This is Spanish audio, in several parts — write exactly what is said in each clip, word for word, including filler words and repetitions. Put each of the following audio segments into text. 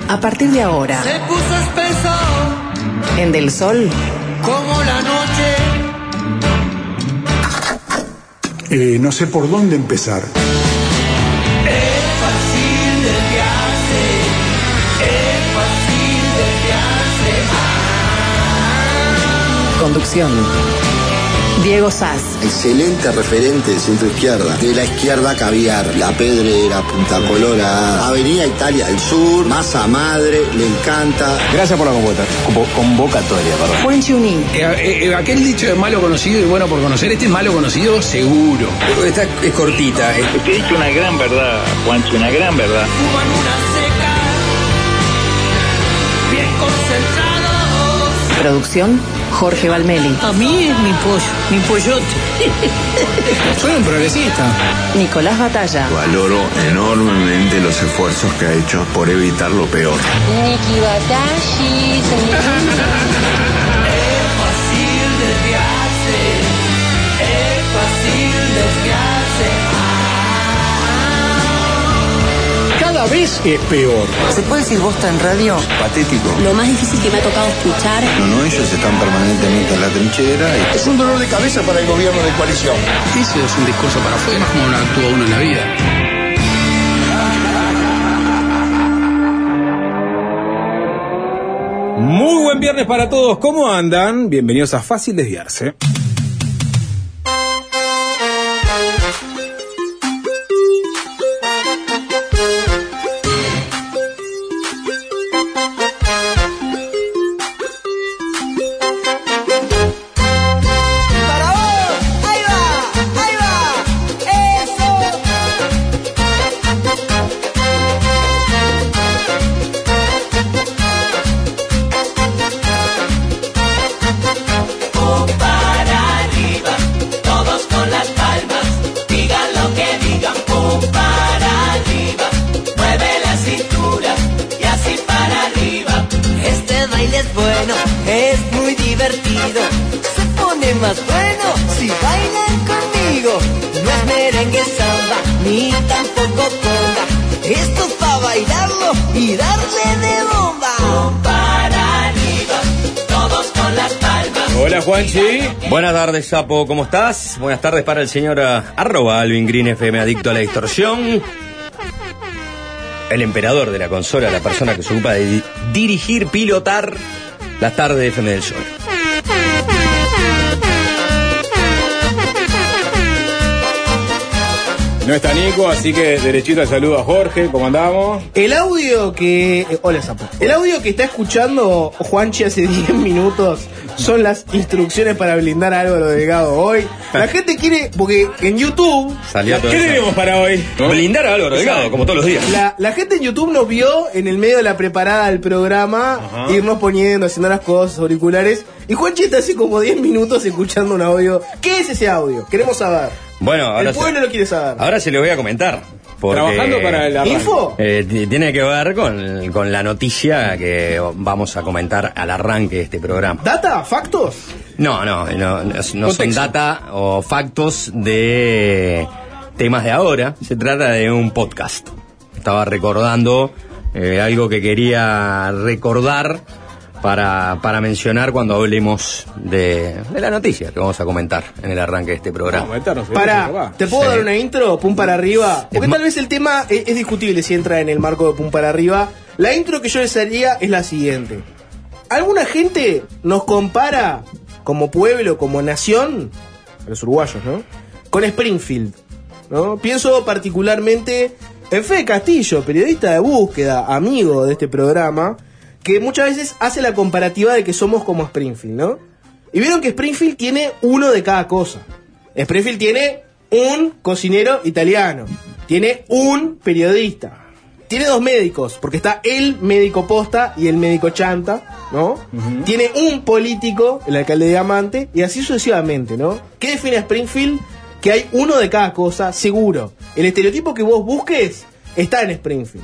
A partir de ahora, se puso espeso en Del Sol, como la noche. Eh, no sé por dónde empezar. Es fácil desviarse, es fácil desviarse. Ah. Conducción: Diego Sass. Excelente referente de centro izquierda. De la izquierda caviar, La Pedrera, Punta Colorada, Avenida Italia del Sur, Masa Madre, le encanta. Gracias por la convocatoria, convocatoria perdón. Juan Chuní. Eh, eh, aquel dicho de malo conocido y bueno por conocer, este es malo conocido seguro. Esta es cortita. Eh. Te he dicho una gran verdad, Juancho, una gran verdad. Fuman una seca, bien concentrados. Producción: Jorge Valmeli. A mí es mi pollo, mi pollote. Soy un progresista. Nicolás Batalla. Valoro enormemente los esfuerzos que ha hecho por evitar lo peor. Niki Batashi, señor. Es fácil desviarse, es fácil desviarse. Cada vez es peor. ¿Se puede decir bosta en radio? Patético. Lo más difícil que me ha tocado escuchar. No, no, ellos están permanentemente en la trinchera. Y... Es un dolor de cabeza para el gobierno de coalición. Eso es un discurso para afuera, como lo actúa uno en la vida. Muy buen viernes para todos, ¿cómo andan? Bienvenidos a Fácil Desviarse. Más bueno si bailan conmigo. No es merengue, samba, ni tampoco conga. Esto es pa' bailarlo y darle de bomba. Para arriba, todos con las palmas. Hola Juanchi. Buenas tardes, Sapo, ¿cómo estás? Buenas tardes para el señor uh, arroba Alvin Green F M, adicto a la distorsión. El emperador de la consola, la persona que se ocupa de di- dirigir, pilotar las tardes de F M del Sol. No está Nico, así que derechito al saludo a Jorge, ¿cómo andamos? El audio que... Eh, hola, Sapo. El audio que está escuchando Juanchi hace diez minutos son las instrucciones para blindar a Álvaro Delgado hoy. La gente quiere... Porque en YouTube... Salió todo ¿Qué eso. tenemos para hoy? ¿No? Blindar a Álvaro Delgado, como todos los días. La, la gente en YouTube nos vio en el medio de la preparada del programa, Ajá. irnos poniendo, haciendo las cosas, auriculares. Y Juanchi está hace como diez minutos escuchando un audio. ¿Qué es ese audio? Queremos saber. Bueno, ahora El pueblo se, lo quiere saber. ahora se lo voy a comentar. Porque, Trabajando para el arranque. ¿Info? Eh, t- tiene que ver con, con la noticia que vamos a comentar al arranque de este programa. ¿Data? ¿Factos? No, no, no, no, no son Contexto. data o factos de temas de ahora. Se trata de un podcast. Estaba recordando eh, algo que quería recordar para, para mencionar cuando hablemos de, de la noticia que vamos a comentar en el arranque de este programa. Vamos a meternos en Para, eso, va. ¿te puedo Sí. dar una intro? Pum para arriba. Porque Es tal ma- vez el tema es, es discutible si entra en el marco de Pum para arriba. La intro que yo les haría es la siguiente. Alguna gente nos compara como pueblo, como nación, a los uruguayos, ¿no? Con Springfield, ¿no? Pienso particularmente en Fede Castillo, periodista de búsqueda, amigo de este programa, que muchas veces hace la comparativa de que somos como Springfield, ¿no? Y vieron que Springfield tiene uno de cada cosa. Springfield tiene un cocinero italiano, tiene un periodista, tiene dos médicos, porque está el médico posta y el médico chanta, ¿no? Uh-huh. Tiene un político, el alcalde de Diamante, y así sucesivamente, ¿no? ¿Qué define a Springfield? Que hay uno de cada cosa, seguro. El estereotipo que vos busques está en Springfield.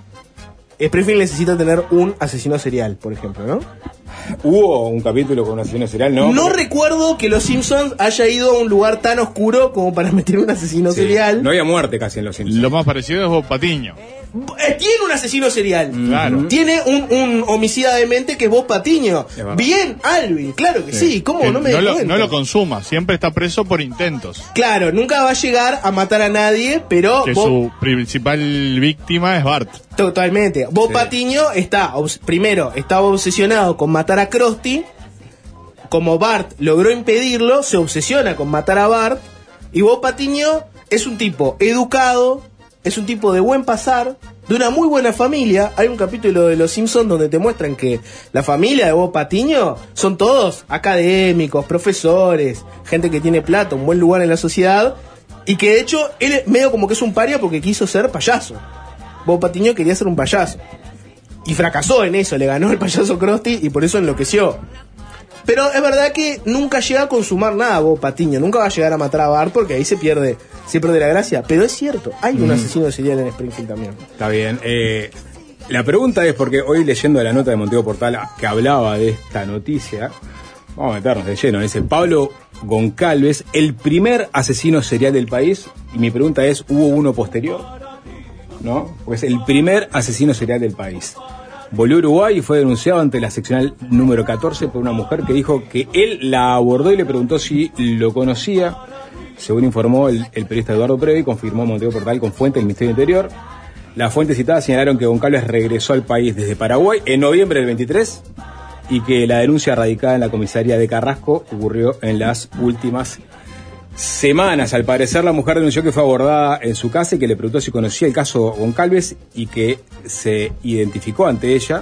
Springfield necesita tener un asesino serial, por ejemplo, ¿no? ¿Hubo un capítulo con un asesino serial? No, No porque... recuerdo que Los Simpsons haya ido a un lugar tan oscuro como para meter un asesino Sí, serial. no había muerte casi en Los Simpsons. Lo más parecido es Bob Patiño. Eh, Tiene un asesino serial. Claro. Tiene un, un homicida de mente que es Bob Patiño. Bien, Alvin, claro que sí. sí. ¿Cómo que no me no di lo, cuenta? no lo consuma, siempre está preso por intentos. Claro, nunca va a llegar a matar a nadie, pero que Bob... su principal víctima es Bart. Totalmente. Bob sí. Patiño está, primero, estaba obsesionado con matar a Krusty. Como Bart logró impedirlo, se obsesiona con matar a Bart. Y Bob Patiño es un tipo educado, es un tipo de buen pasar, de una muy buena familia. Hay un capítulo de Los Simpsons donde te muestran que la familia de Bob Patiño son todos académicos, profesores, gente que tiene plata, un buen lugar en la sociedad. Y que de hecho él medio como que es un paria porque quiso ser payaso. Bob Patiño quería ser un payaso. Y fracasó en eso, le ganó el payaso Krusty y por eso enloqueció. Pero es verdad que nunca llega a consumar nada Bob Patiño, nunca va a llegar a matar a Bart porque ahí se pierde, se pierde la gracia. Pero es cierto, hay un mm. asesino serial en Springfield también. Está bien. Eh, la pregunta es, porque hoy leyendo la nota de Montego Portal que hablaba de esta noticia, vamos a meternos de lleno, dice Pablo Goncalves, el primer asesino serial del país, y mi pregunta es, ¿hubo uno posterior? ¿No? Pues el primer asesino serial del país. Volvió a Uruguay y fue denunciado ante la seccional número catorce por una mujer que dijo que él la abordó y le preguntó si lo conocía. Según informó el, el periodista Eduardo Previ, confirmó Montego Portal con fuentes del Ministerio del Interior. Las fuentes citadas señalaron que Goncalves regresó al país desde Paraguay en noviembre del veintitrés y que la denuncia radicada en la comisaría de Carrasco ocurrió en las últimas semanas. Al parecer, la mujer denunció que fue abordada en su casa y que le preguntó si conocía el caso Goncalves y que se identificó ante ella.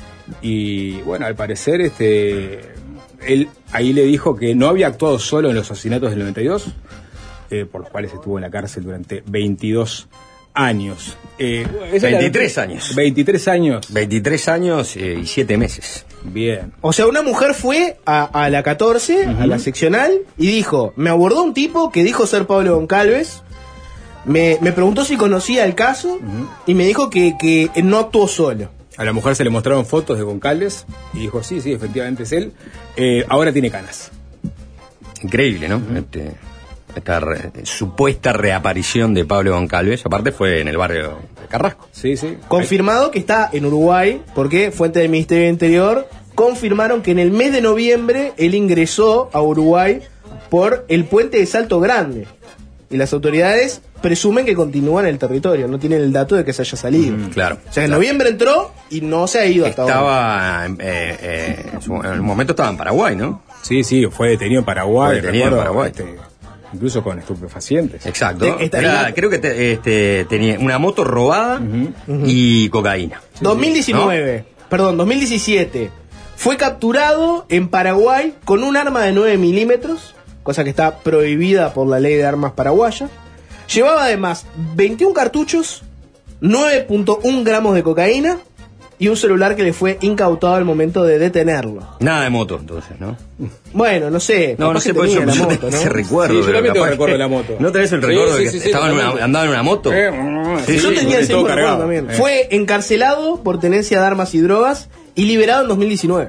Y bueno, al parecer, este, él ahí le dijo que no había actuado solo en los asesinatos del noventa y dos, eh, por los cuales estuvo en la cárcel durante veintidós años. Eh, veintitrés años. veintitrés años. veintitrés años eh, y siete meses. Bien. O sea, una mujer fue a, a la catorce, uh-huh. a la seccional, y dijo, me abordó un tipo que dijo ser Pablo Goncalves, me, me preguntó si conocía el caso, uh-huh. y me dijo que, que no actuó solo. A la mujer se le mostraron fotos de Goncalves, y dijo, sí, sí, efectivamente es él. Eh, ahora tiene canas. Increíble, ¿no? Uh-huh. Este, esta re, supuesta reaparición de Pablo Goncalves, aparte fue en el barrio de Carrasco. Sí, sí. Confirmado que está en Uruguay, porque fuentes del Ministerio del Interior confirmaron que en el mes de noviembre él ingresó a Uruguay por el puente de Salto Grande. Y las autoridades presumen que continúa en el territorio, no tienen el dato de que se haya salido. Mm, claro. O sea, en noviembre entró y no se ha ido hasta estaba, ahora. Estaba, eh, eh, en, su, en el momento estaba en Paraguay, ¿no? Sí, sí, fue detenido en Paraguay. Fue detenido en Paraguay. Este, incluso con estupefacientes. Exacto. Era, creo que te, este, tenía una moto robada uh-huh. y cocaína. Sí, dos mil diecinueve, ¿no? Perdón, dos mil diecisiete. Fue capturado en Paraguay con un arma de nueve milímetros, cosa que está prohibida por la ley de armas paraguaya. Llevaba además veintiún cartuchos, nueve punto uno gramos de cocaína y un celular que le fue incautado al momento de detenerlo. Nada de moto, entonces, ¿no? Bueno, no sé. No, no sé, por eso la yo moto, ¿no? ese recuerdo. Sí, yo también tengo recuerdo de la moto. ¿No tenés el recuerdo sí, de sí, que sí, estaba sí, en una, andaba en una moto? Eh, sí, yo sí, tenía ese todo recuerdo también. Eh. Fue encarcelado por tenencia de armas y drogas y liberado en dos mil diecinueve.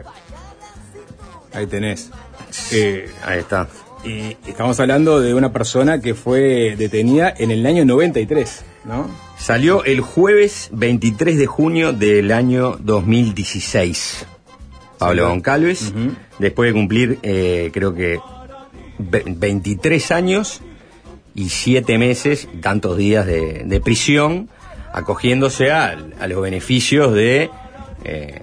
Ahí tenés. Eh, Ahí está. Y estamos hablando de una persona que fue detenida en el año noventa y tres, ¿no? Salió el jueves veintitrés de junio del año dos mil dieciséis. Pablo sí, Goncalves, uh-huh. después de cumplir, eh, creo que veintitrés años y siete meses, tantos días de, de prisión, acogiéndose a, a los beneficios de eh,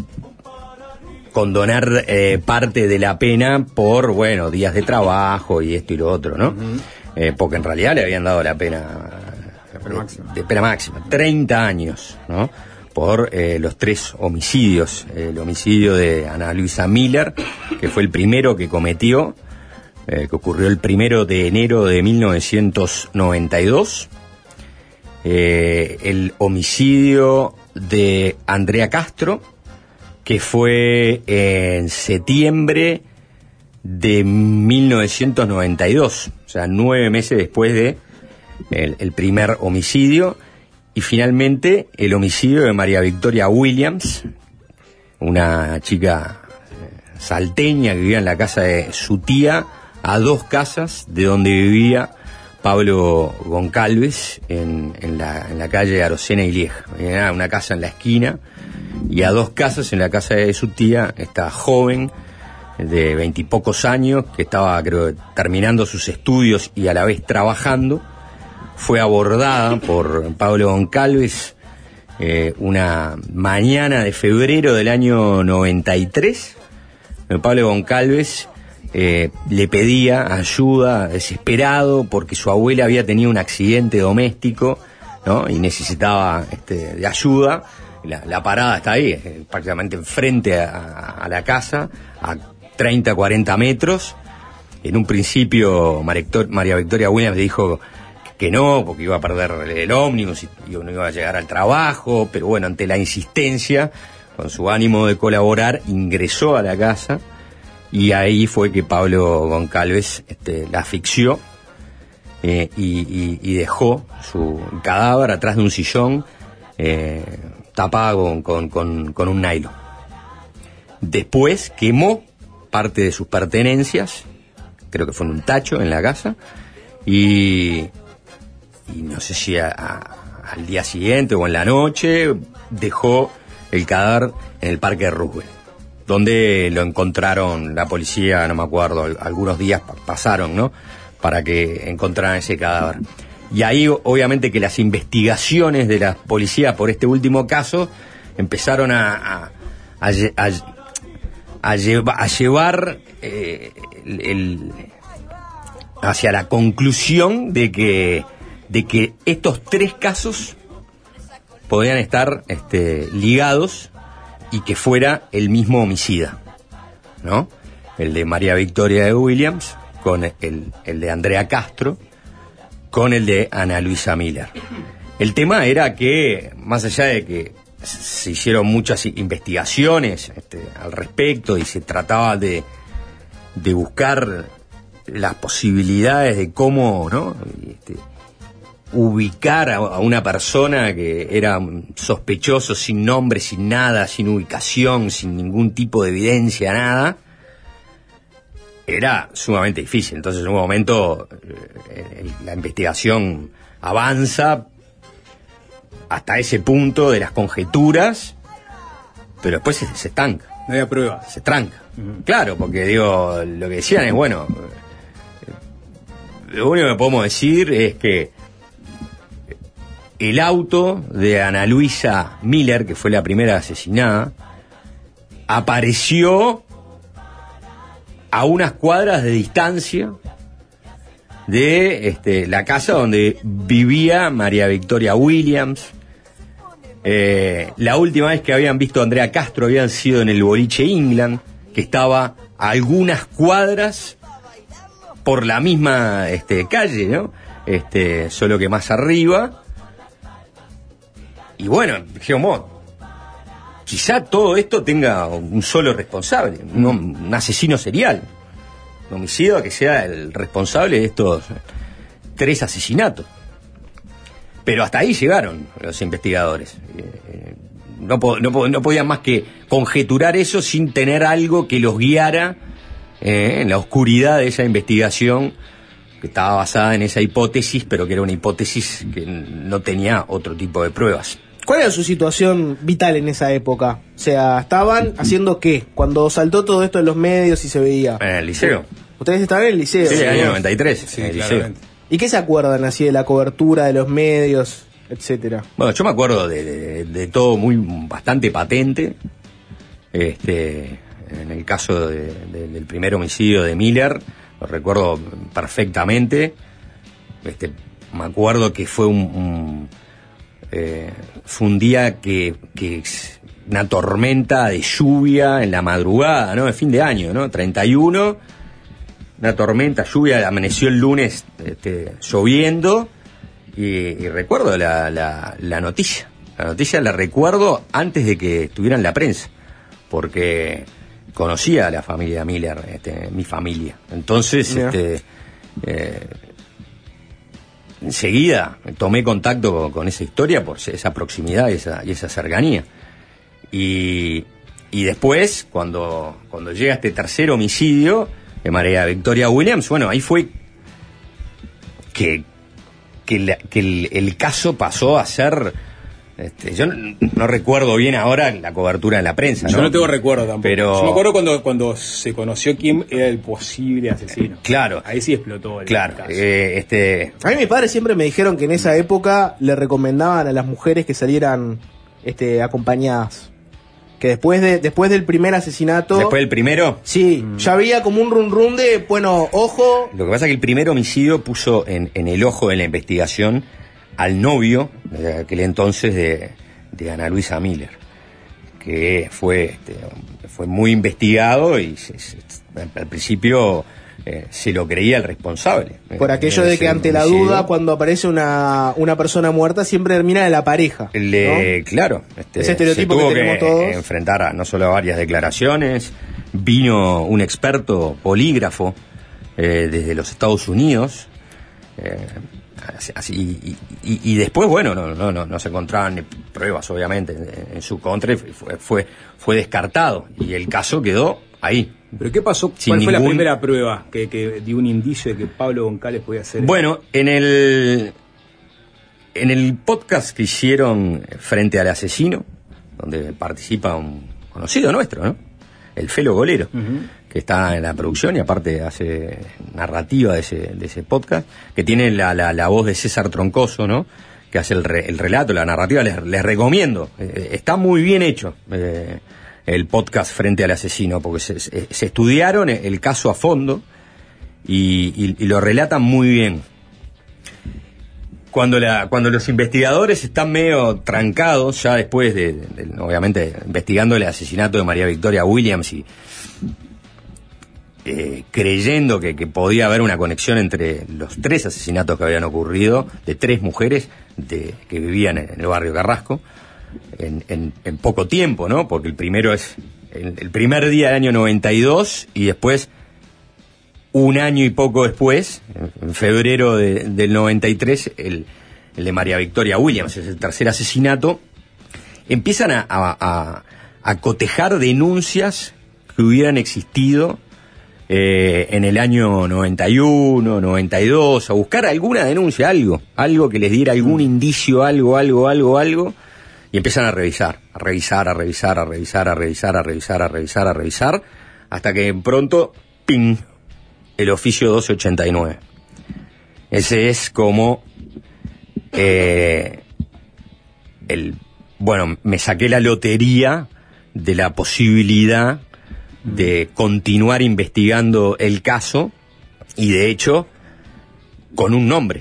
condonar eh, parte de la pena por, bueno, días de trabajo y esto y lo otro, ¿no? Uh-huh. Eh, porque en realidad le habían dado la pena, la pena máxima. De, de pena máxima, treinta años, ¿no? Por eh, los tres homicidios. El homicidio de Ana Luisa Miller, que fue el primero que cometió, eh, que ocurrió el primero de enero de mil novecientos noventa y dos. Eh, el homicidio de Andrea Castro, que fue en septiembre de mil novecientos noventa y dos, o sea, nueve meses después de el, el primer homicidio. Y finalmente el homicidio de María Victoria Williams, una chica eh, salteña que vivía en la casa de su tía, a dos casas de donde vivía Pablo Goncalves en, en, la, en la calle Arocena y Lieja. Era una casa en la esquina y a dos casas, en la casa de su tía, esta joven de veintipocos años que estaba, creo, terminando sus estudios y a la vez trabajando, fue abordada por Pablo Goncalves eh, una mañana de febrero del año noventa y tres. Pablo Goncalves eh, le pedía ayuda desesperado porque su abuela había tenido un accidente doméstico, ¿no? Y necesitaba este, de ayuda. La, la parada está ahí, eh, prácticamente enfrente a, a la casa, a treinta, cuarenta metros. En un principio María Victoria Williams le dijo que no, porque iba a perder el ómnibus y no iba a llegar al trabajo, pero bueno, ante la insistencia, con su ánimo de colaborar, ingresó a la casa y ahí fue que Pablo Goncalves este, la asfixió eh, y, y, y dejó su cadáver atrás de un sillón eh, tapado con, con, con un nylon. Después quemó parte de sus pertenencias, creo que fue en un tacho en la casa, y, y no sé si a, a, al día siguiente o en la noche dejó el cadáver en el Parque de Roosevelt, donde lo encontraron la policía, no me acuerdo, algunos días pasaron, ¿no?, para que encontraran ese cadáver. Y ahí obviamente que las investigaciones de la policía por este último caso empezaron a, a, a, a A, lleva, a llevar eh, el, el, hacia la conclusión de que, de que estos tres casos podían estar este, ligados y que fuera el mismo homicida, ¿no? El de María Victoria de Williams con el, el de Andrea Castro con el de Ana Luisa Miller. El tema era que, más allá de que se hicieron muchas investigaciones este, al respecto y se trataba de, de buscar las posibilidades de cómo, ¿no?, este, ubicar a, a una persona que era sospechoso, sin nombre, sin nada, sin ubicación, sin ningún tipo de evidencia, nada, era sumamente difícil. Entonces en un momento eh, la investigación avanza hasta ese punto de las conjeturas, pero después se, se estanca. No había pruebas. Se tranca. Uh-huh. Claro, porque digo, lo que decían es, bueno, lo único que podemos decir es que el auto de Ana Luisa Miller, que fue la primera asesinada, apareció a unas cuadras de distancia de este, la casa donde vivía María Victoria Williams. Eh, la última vez que habían visto a Andrea Castro habían sido en el boliche England, que estaba a algunas cuadras por la misma este, calle, ¿no? Este, solo que más arriba. Y bueno, dijimos, quizá todo esto tenga un solo responsable, un, un asesino serial, un homicida que sea el responsable de estos tres asesinatos. Pero hasta ahí llegaron los investigadores. Eh, no, po- no, po- no podían más que conjeturar eso sin tener algo que los guiara eh, en la oscuridad de esa investigación, que estaba basada en esa hipótesis, pero que era una hipótesis que no tenía otro tipo de pruebas. ¿Cuál era su situación vital en esa época? O sea, ¿estaban haciendo qué? Cuando saltó todo esto de los medios y se veía. En el liceo. ¿Ustedes estaban en el liceo? Sí, en el año noventa y tres. Sí, en el claramente. liceo. ¿Y qué se acuerdan así de la cobertura de los medios, etcétera? Bueno, yo me acuerdo de, de, de todo muy bastante patente. Este, en el caso de, de, del primer homicidio de Miller, lo recuerdo perfectamente. Este, me acuerdo que fue un, un eh, fue un día que, que una tormenta de lluvia en la madrugada, ¿no? De fin de año, ¿no? treinta y uno, una tormenta, lluvia, amaneció el lunes este, lloviendo y, y recuerdo la, la, la noticia. La noticia la recuerdo antes de que estuviera en la prensa, porque conocía a la familia Miller, este, mi familia. Entonces, yeah. este, eh, enseguida tomé contacto con, con esa historia por esa proximidad y esa, y esa cercanía. Y, y después, cuando, cuando llega este tercer homicidio de María Victoria Williams, bueno, ahí fue que, que, la, que el, el caso pasó a ser... Este, yo no, no recuerdo bien ahora la cobertura en la prensa, ¿no? Yo no tengo recuerdo tampoco. Pero... Yo me acuerdo cuando, cuando se conoció quién era el posible asesino. Claro. Ahí sí explotó el claro, caso. Eh, este... A mí mis padres siempre me dijeron que en esa época le recomendaban a las mujeres que salieran este, acompañadas. Que después de después del primer asesinato... ¿Después del primero? Sí, mm. ya había como un run run de, bueno, ojo... Lo que pasa es que el primer homicidio puso en, en el ojo de la investigación al novio de aquel entonces de, de Ana Luisa Miller, que fue este, fue muy investigado y se, se, al principio eh, se lo creía el responsable. Por aquello de que ante la duda, cuando aparece una, una persona muerta, siempre termina de la pareja. Le, ¿no? Claro. Este, ese estereotipo se tuvo que tenemos que todos. enfrentar a, no solo a varias declaraciones, vino un experto polígrafo eh, desde los Estados Unidos, eh, así, y, y, y después, bueno, no, no, no, no se encontraban pruebas, obviamente, en, en su contra, y fue, fue, fue descartado, y el caso quedó ahí. ¿Pero qué pasó? ¿Cuál Sin fue la ningún... primera prueba que, que dio un indicio de que Pablo Goncalves podía hacer? Bueno, en el en el podcast que hicieron Frente al Asesino, donde participa un conocido nuestro, ¿no? El Felo Golero, uh-huh. que está en la producción y aparte hace narrativa de ese, de ese podcast, que tiene la, la, la voz de César Troncoso, ¿no? Que hace el, re, el relato, la narrativa. Les, les recomiendo. Eh, está muy bien hecho eh, el podcast Frente al Asesino, porque se, se, se estudiaron el caso a fondo y, y, y lo relatan muy bien. Cuando, la, cuando los investigadores están medio trancados, ya después de, de, de obviamente, investigando el asesinato de María Victoria Williams y eh, creyendo que, que podía haber una conexión entre los tres asesinatos que habían ocurrido, de tres mujeres de, que vivían en el barrio Carrasco, en, en, en poco tiempo, ¿no? Porque el primero es el, el primer día del año noventa y dos y después... Un año y poco después, en febrero de, del noventa y tres, el, el de María Victoria Williams, es el tercer asesinato, empiezan a, a, a cotejar denuncias que hubieran existido eh, en el año noventa y uno, noventa y dos, a buscar alguna denuncia, algo, algo que les diera algún indicio, algo, algo, algo, algo, y empiezan a revisar, a revisar, a revisar, a revisar, a revisar, a revisar, a revisar, a revisar, hasta que pronto, ¡ping!, el oficio doce ochenta y nueve. Ese es como eh, el bueno, me saqué la lotería de la posibilidad de continuar investigando el caso y de hecho con un nombre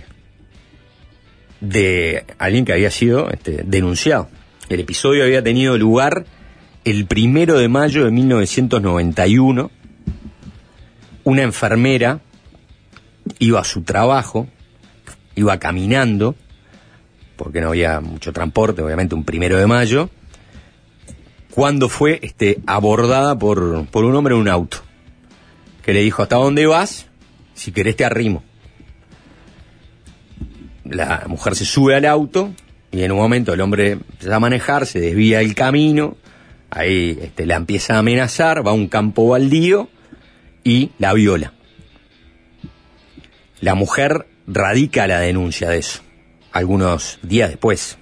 de alguien que había sido este, denunciado. El episodio había tenido lugar el primero de mayo de mil novecientos noventa y uno. Una enfermera iba a su trabajo, iba caminando, porque no había mucho transporte, obviamente un primero de mayo, cuando fue este, abordada por, por un hombre en un auto, que le dijo, ¿hasta dónde vas? Si querés te arrimo. La mujer se sube al auto, y en un momento el hombre empieza a manejar, se desvía del camino, ahí este, la empieza a amenazar, va a un campo baldío, y la viola. La mujer radica la denuncia de eso, algunos días después.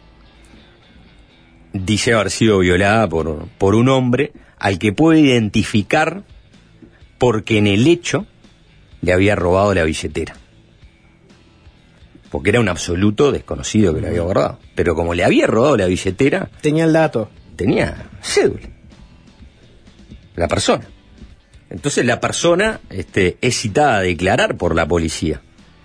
Dice haber sido violada por, por un hombre al que puede identificar porque en el hecho le había robado la billetera. Porque era un absoluto desconocido que le había robado. Pero como le había robado la billetera... Tenía el dato. Tenía cédula. La persona. Entonces la persona este, es citada a declarar por la policía.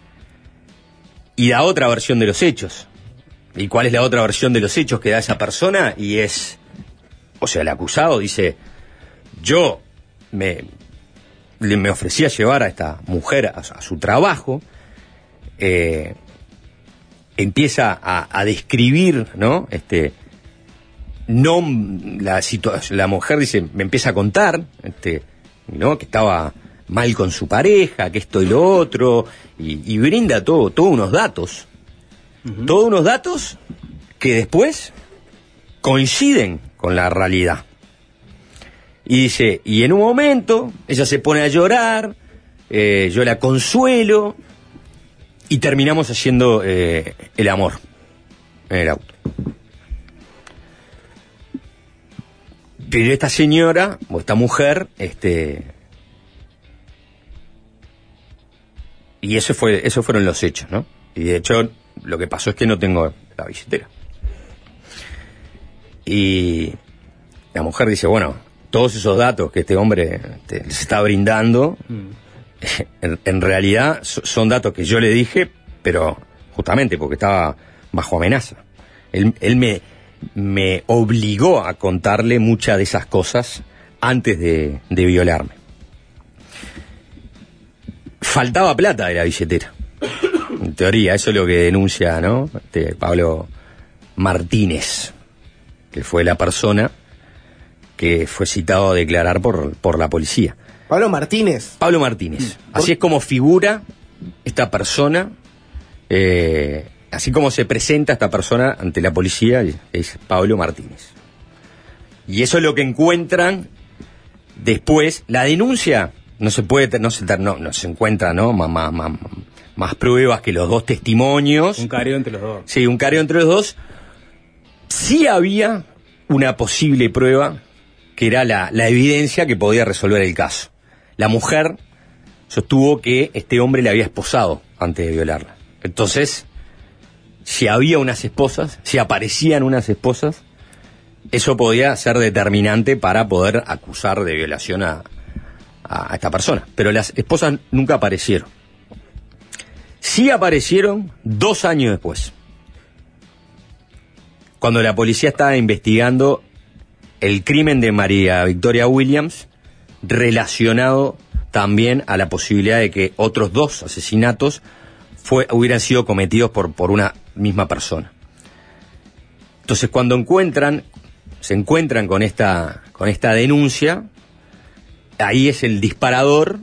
Y da otra versión de los hechos. ¿Y cuál es la otra versión de los hechos que da esa persona? Y es, o sea, el acusado dice, yo me, me ofrecí a llevar a esta mujer a, a su trabajo, eh, empieza a, a describir, ¿no? Este, no la situación, la mujer dice, me empieza a contar, este, ¿no? Que estaba mal con su pareja, que esto y lo otro, y, y brinda todo, todos unos datos, uh-huh. todos unos datos que después coinciden con la realidad. Y dice, y en un momento ella se pone a llorar, eh, yo la consuelo, y terminamos haciendo eh, el amor en el auto. Pero esta señora, o esta mujer, este... Y eso fue, esos fueron los hechos, ¿no? Y de hecho, lo que pasó es que no tengo la billetera. Y la mujer dice, bueno, todos esos datos que este hombre te, les está brindando, mm. en, en realidad son datos que yo le dije, pero justamente porque estaba bajo amenaza. Él, él me... me obligó a contarle muchas de esas cosas antes de, de violarme. Faltaba plata de la billetera. En teoría, eso es lo que denuncia, ¿no? Este Pablo Martínez, que fue la persona que fue citado a declarar por, por la policía. Pablo Martínez. Pablo Martínez. Así es como figura esta persona, eh, así como se presenta esta persona ante la policía, es Pablo Martínez. Y eso es lo que encuentran después. La denuncia no se puede, no se, no, no se encuentra, ¿no? Más, más, más, más pruebas que los dos testimonios. Un careo entre los dos. Sí, un careo entre los dos. Sí había una posible prueba que era la, la evidencia que podía resolver el caso. La mujer sostuvo que este hombre le había esposado antes de violarla. Entonces, si había unas esposas, si aparecían unas esposas, eso podía ser determinante para poder acusar de violación a, a, a esta persona. Pero las esposas nunca aparecieron. Sí aparecieron dos años después, cuando la policía estaba investigando el crimen de María Victoria Williams, relacionado también a la posibilidad de que otros dos asesinatos fue, hubieran sido cometidos por, por una misma persona. Entonces, cuando encuentran, se encuentran con esta, con esta denuncia, ahí es el disparador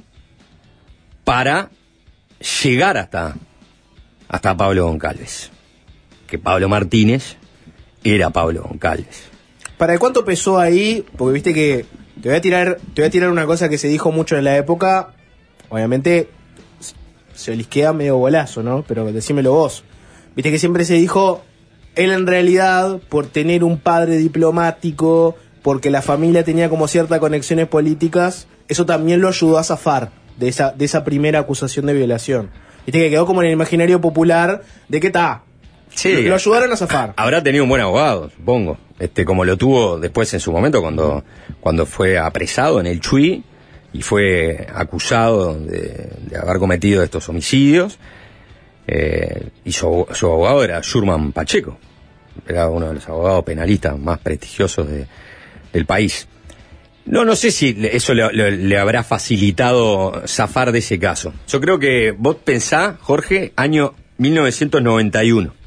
para llegar hasta, hasta Pablo Goncalves. Que Pablo Martínez era Pablo Goncalves. ¿Para cuánto pesó ahí? Porque viste que te voy a tirar, te voy a tirar una cosa que se dijo mucho en la época. Obviamente se olisquea medio golazo, ¿no? Pero decímelo vos. Viste que siempre se dijo, él en realidad, por tener un padre diplomático, porque la familia tenía como ciertas conexiones políticas, eso también lo ayudó a zafar de esa, de esa primera acusación de violación. Viste que quedó como en el imaginario popular de que está. Sí, lo, lo ayudaron a zafar. Habrá tenido un buen abogado, supongo. Este, como lo tuvo después en su momento cuando, cuando fue apresado en el Chuy y fue acusado de, de haber cometido estos homicidios. Eh, y su, su abogado era Schurman Pacheco, era uno de los abogados penalistas más prestigiosos de, del país. No, no sé si eso le, le, le habrá facilitado zafar de ese caso. Yo creo que vos pensá, Jorge, año mil novecientos noventa y uno,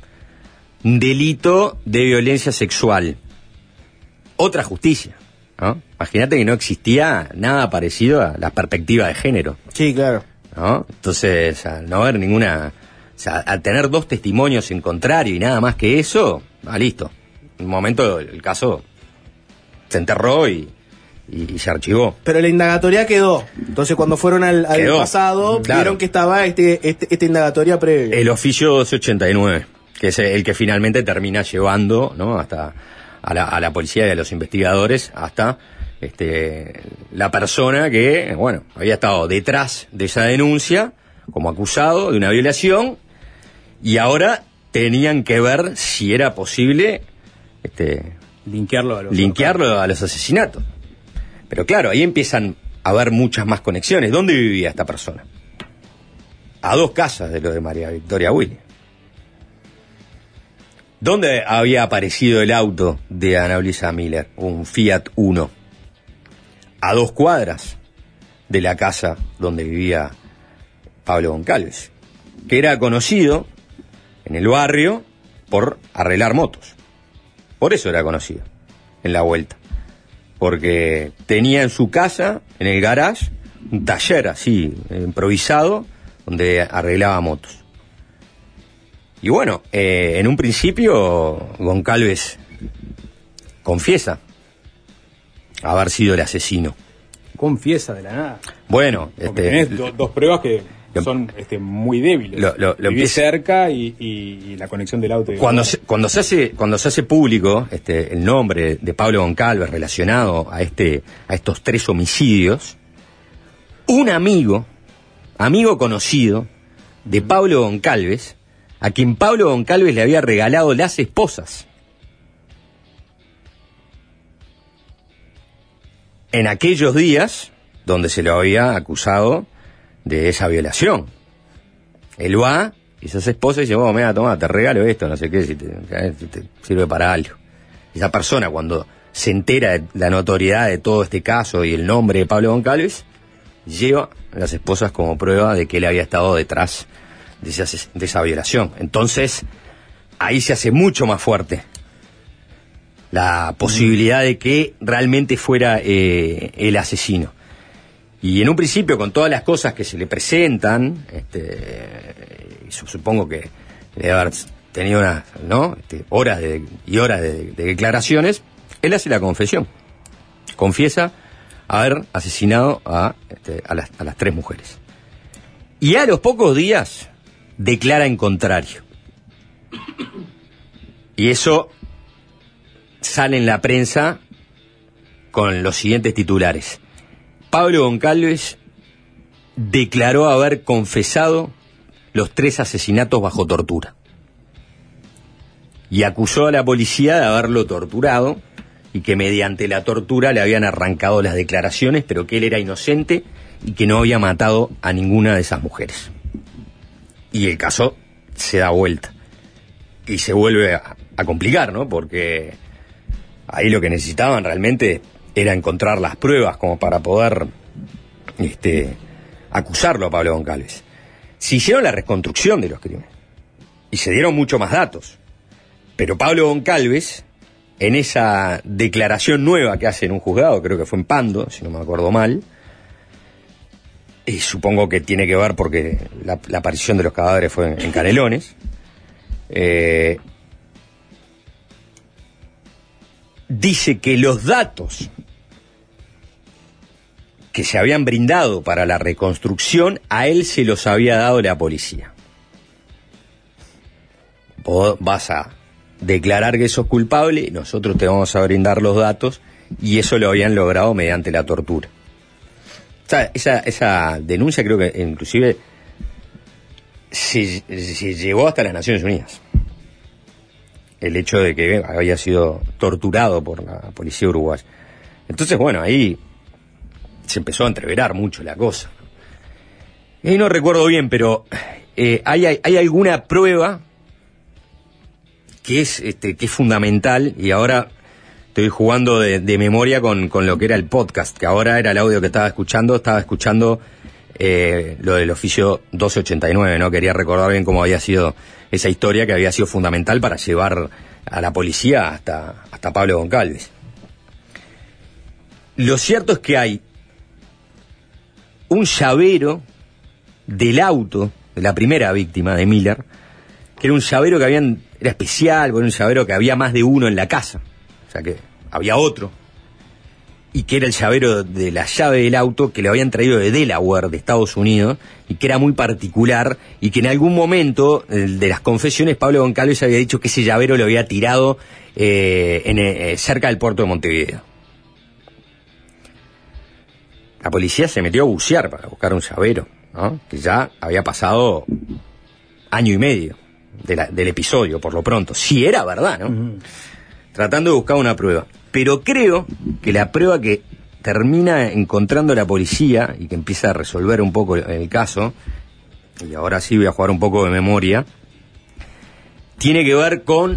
delito de violencia sexual, otra justicia, ¿no? Imagínate que no existía nada parecido a la perspectiva de género. Sí, claro. ¿No? Entonces, al no haber ninguna... O sea, al tener dos testimonios en contrario y nada más que eso, ah, listo. En un momento el caso se enterró y, y, y se archivó. Pero la indagatoria quedó. Entonces cuando fueron al, al pasado, claro, vieron que estaba este, este esta indagatoria previa. El oficio doscientos ochenta y nueve, que es el que finalmente termina llevando, ¿no?, hasta a la, a la policía y a los investigadores, hasta este la persona que, bueno, había estado detrás de esa denuncia como acusado de una violación. Y ahora tenían que ver si era posible este, linkearlo, a los, linkearlo a los asesinatos. Pero claro, ahí empiezan a haber muchas más conexiones. ¿Dónde vivía esta persona? A dos casas de lo de María Victoria Williams. ¿Dónde había aparecido el auto de Ana Luisa Miller? Un Fiat Uno. A dos cuadras de la casa donde vivía Pablo Goncalves, que era conocido en el barrio por arreglar motos. Por eso era conocido en la vuelta. Porque tenía en su casa, en el garage, un taller así, improvisado, donde arreglaba motos. Y bueno, eh, en un principio Goncalves confiesa haber sido el asesino. Confiesa de la nada. Bueno, Porque este, tenés do, dos pruebas que son este, muy débiles. Lo, lo, lo Vivís empieza... cerca y, y, y la conexión del auto. Cuando se, cuando se hace cuando se hace público este, el nombre de Pablo Goncalves relacionado a este a estos tres homicidios, un amigo, amigo conocido de Pablo Goncalves, a quien Pablo Goncalves le había regalado las esposas en aquellos días donde se lo había acusado de esa violación. Él va y esas esposas dice, vos, mira, toma, te regalo esto, no sé qué, si te, si te sirve para algo. Esa persona, cuando se entera de la notoriedad de todo este caso y el nombre de Pablo Goncalves, lleva las esposas como prueba de que él había estado detrás de esa, de esa violación. Entonces, ahí se hace mucho más fuerte la posibilidad de que realmente fuera eh, el asesino. Y en un principio, con todas las cosas que se le presentan, este, supongo que debe haber tenido unas, ¿no? este, horas de, y horas de, de declaraciones, él hace la confesión. Confiesa haber asesinado a, este, a, las, a las tres mujeres. Y a los pocos días declara en contrario. Y eso sale en la prensa con los siguientes titulares. Pablo Goncalves declaró haber confesado los tres asesinatos bajo tortura. Y acusó a la policía de haberlo torturado y que mediante la tortura le habían arrancado las declaraciones, pero que él era inocente y que no había matado a ninguna de esas mujeres. Y el caso se da vuelta. Y se vuelve a, a complicar, ¿no? Porque ahí lo que necesitaban realmente era encontrar las pruebas como para poder este, acusarlo a Pablo Goncalves. Se hicieron la reconstrucción de los crímenes y se dieron mucho más datos. Pero Pablo Goncalves, en esa declaración nueva que hace en un juzgado, creo que fue en Pando, si no me acuerdo mal, y supongo que tiene que ver porque la, la aparición de los cadáveres fue en, en Canelones, eh, dice que los datos que se habían brindado para la reconstrucción, a él se los había dado la policía. Vos vas a declarar que sos culpable, nosotros te vamos a brindar los datos, y eso lo habían logrado mediante la tortura. O sea, esa, esa denuncia creo que inclusive se, se llevó hasta las Naciones Unidas. El hecho de que había sido torturado por la policía uruguaya. Entonces, bueno, ahí se empezó a entreverar mucho la cosa. Y ahí no recuerdo bien, pero eh, hay, hay, hay alguna prueba que es, este, que es fundamental, y ahora estoy jugando de, de memoria con, con lo que era el podcast, que ahora era el audio que estaba escuchando, estaba escuchando eh, lo del oficio doce ochenta y nueve, ¿no? Quería recordar bien cómo había sido esa historia que había sido fundamental para llevar a la policía hasta, hasta Pablo Goncalves. Lo cierto es que hay un llavero del auto de la primera víctima de Miller, que era un llavero que habían, era especial, era un llavero que había más de uno en la casa, o sea que había otro, y que era el llavero de la llave del auto que le habían traído de Delaware, de Estados Unidos, y que era muy particular, y que en algún momento de las confesiones Pablo Goncalves había dicho que ese llavero lo había tirado eh, en, eh, cerca del puerto de Montevideo. La policía se metió a bucear para buscar un llavero, ¿no? Que ya había pasado año y medio de la, del episodio, por lo pronto. Sí era verdad, ¿no? Uh-huh. Tratando de buscar una prueba. Pero creo que la prueba que termina encontrando la policía y que empieza a resolver un poco el caso, y ahora sí voy a jugar un poco de memoria, tiene que ver con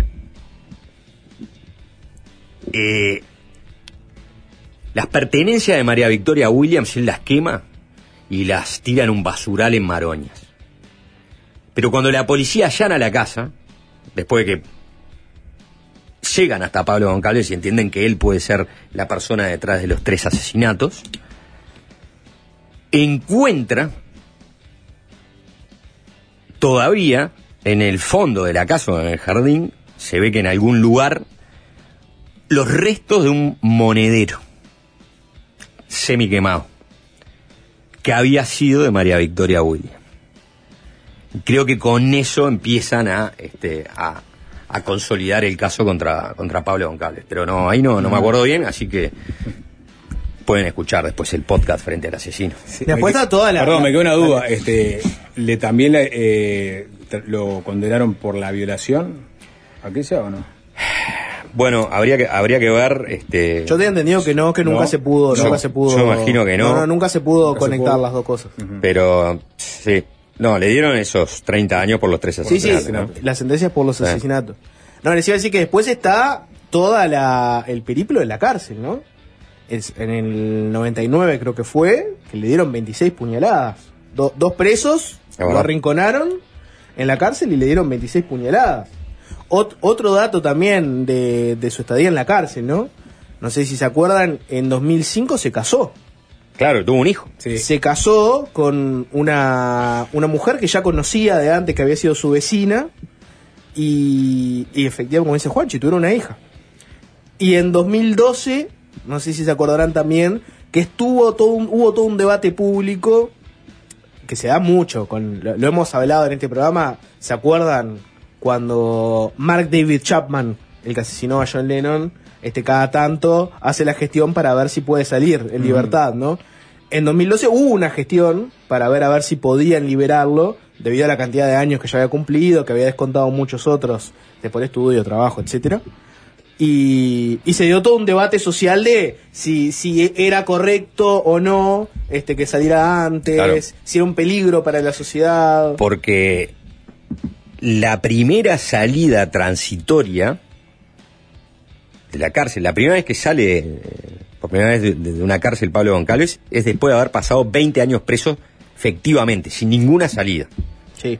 eh, las pertenencias de María Victoria Williams. Él las quema y las tira en un basural en Maroñas. Pero cuando la policía allana la casa, después de que llegan hasta Pablo Goncalves y entienden que él puede ser la persona detrás de los tres asesinatos, encuentra todavía en el fondo de la casa, en el jardín, se ve que en algún lugar, los restos de un monedero semi quemado que había sido de María Victoria Williams. Creo que con eso empiezan a, este, a, a consolidar el caso contra, contra Pablo Goncalves. Pero no, ahí no, no me acuerdo bien, así que pueden escuchar después el podcast frente al asesino. Sí, después está toda la... Perdón, me quedó una duda. Este, ¿le también le, eh, lo condenaron por la violación? ¿Aquella o no? Bueno, habría que habría que ver. Este, yo tenía entendido que no, que nunca no, se pudo, yo, nunca se pudo. Yo imagino que no. No, no nunca se pudo nunca conectar se pudo. las dos cosas. Uh-huh. Pero sí, no, le dieron esos treinta años por los tres asesinatos. Sí, sí, ¿no? Las sentencias por los sí. asesinatos. No, les iba a decir que después está toda la el periplo en la cárcel, ¿no? Es, en el noventa y nueve creo que fue, que le dieron veintiséis puñaladas. Do, dos presos lo arrinconaron en la cárcel y le dieron veintiséis puñaladas. Ot, otro dato también de, de su estadía en la cárcel, ¿no? No sé si se acuerdan, en dos mil cinco se casó. Claro, tuvo un hijo. Sí. Se casó con una, una mujer que ya conocía de antes, que había sido su vecina, y, y efectivamente, como dice Juanchi, tuvieron una hija. Y en dos mil doce, no sé si se acordarán también, que estuvo todo un, hubo todo un debate público que se da mucho, con lo, lo hemos hablado en este programa, ¿se acuerdan? Cuando Mark David Chapman, el que asesinó a John Lennon, este cada tanto hace la gestión para ver si puede salir en libertad, ¿no? En dos mil doce hubo una gestión para ver a ver si podían liberarlo, debido a la cantidad de años que ya había cumplido, que había descontado muchos otros de por estudio, trabajo, etcétera. Y, y se dio todo un debate social de si, si era correcto o no este que saliera antes, claro. Si era un peligro para la sociedad. Porque la primera salida transitoria de la cárcel, la primera vez que sale eh, por primera vez de, de una cárcel Pablo Goncalves, es después de haber pasado veinte años preso efectivamente, sin ninguna salida. Sí.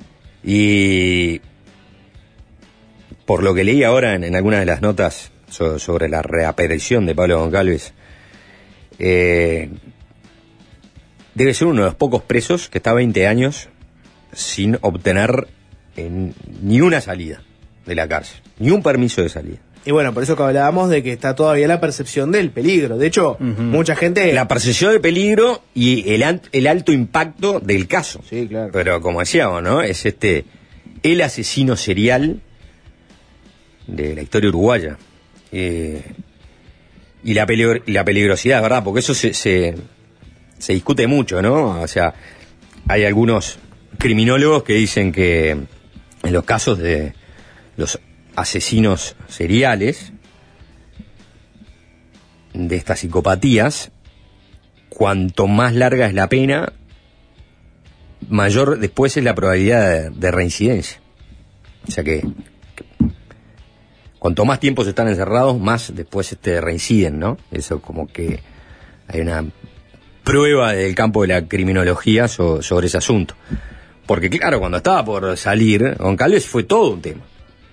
Y por lo que leí ahora en, en algunas de las notas so, sobre la reaparición de Pablo Goncalves, eh, debe ser uno de los pocos presos que está veinte años sin obtener en ni una salida de la cárcel, ni un permiso de salida. Y bueno, por eso que hablábamos de que está todavía la percepción del peligro. De hecho, uh-huh. mucha gente... La percepción del peligro y el, el alto impacto del caso. Sí, claro. Pero como decíamos, ¿no? Es este el asesino serial de la historia uruguaya. Eh, y la, peligro, la peligrosidad, ¿verdad? Porque eso se, se, se discute mucho, ¿no? O sea, hay algunos criminólogos que dicen que en los casos de los asesinos seriales, de estas psicopatías, cuanto más larga es la pena, mayor después es la probabilidad de, de reincidencia. O sea que, que cuanto más tiempo se están encerrados, más después este, reinciden, ¿no? Eso como que hay una prueba del campo de la criminología so, sobre ese asunto. Porque claro, cuando estaba por salir, Goncalves fue todo un tema.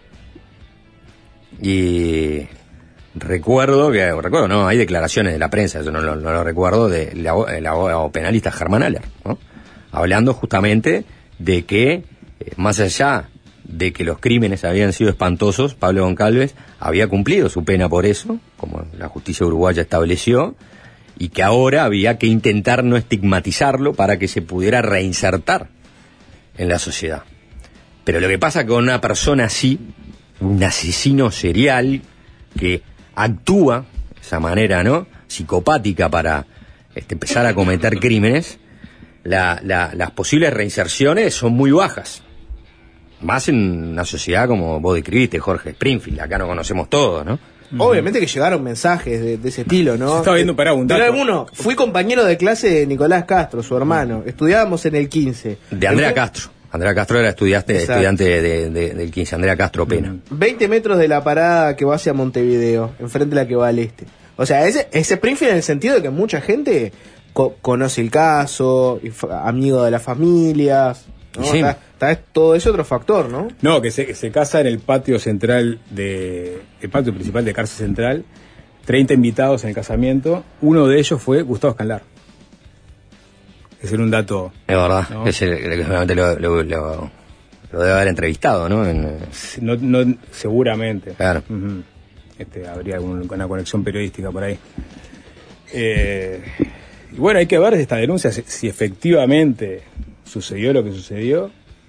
Y recuerdo que, recuerdo, no, hay declaraciones de la prensa, eso no, no, no lo recuerdo, del abogado penalista Germán Aller, ¿no? Hablando justamente de que, eh, más allá de que los crímenes habían sido espantosos, Pablo Goncalves había cumplido su pena por eso, como la justicia uruguaya estableció, y que ahora había que intentar no estigmatizarlo para que se pudiera reinsertar en la sociedad. Pero lo que pasa con una persona así, un asesino serial que actúa de esa manera, ¿no?, psicopática para este, empezar a cometer crímenes, la, la, las posibles reinserciones son muy bajas. Más en una sociedad como vos describiste, Jorge, Springfield, acá no conocemos todos, ¿no? Obviamente que llegaron mensajes de, de ese estilo, ¿no? Se estaba viendo para un dato. Pero alguno, fui compañero de clase de Nicolás Castro, su hermano. Estudiábamos en el quince. De Andrea Entonces, Castro. Andrea Castro era estudiante, estudiante de, de, de, del quince, Andrea Castro Pena. veinte metros de la parada que va hacia Montevideo, enfrente de la que va al este. O sea, ese, ese Springfield en el sentido de que mucha gente co- conoce el caso, y f- amigo de las familias, ¿no? Sí. Está, está todo ese otro factor, ¿no? No, que se, se casa en el patio central de... el patio principal de Cárcel Central, treinta invitados en el casamiento, uno de ellos fue Gustavo Escanlar. Ese era un dato... Es verdad, ¿no? es el, el que seguramente lo, lo, lo, lo debe haber entrevistado, ¿no? En, no, no seguramente. Claro. Uh-huh. Este, habría alguna conexión periodística por ahí. Eh, y bueno, hay que ver esta denuncia, si, si efectivamente sucedió lo que sucedió,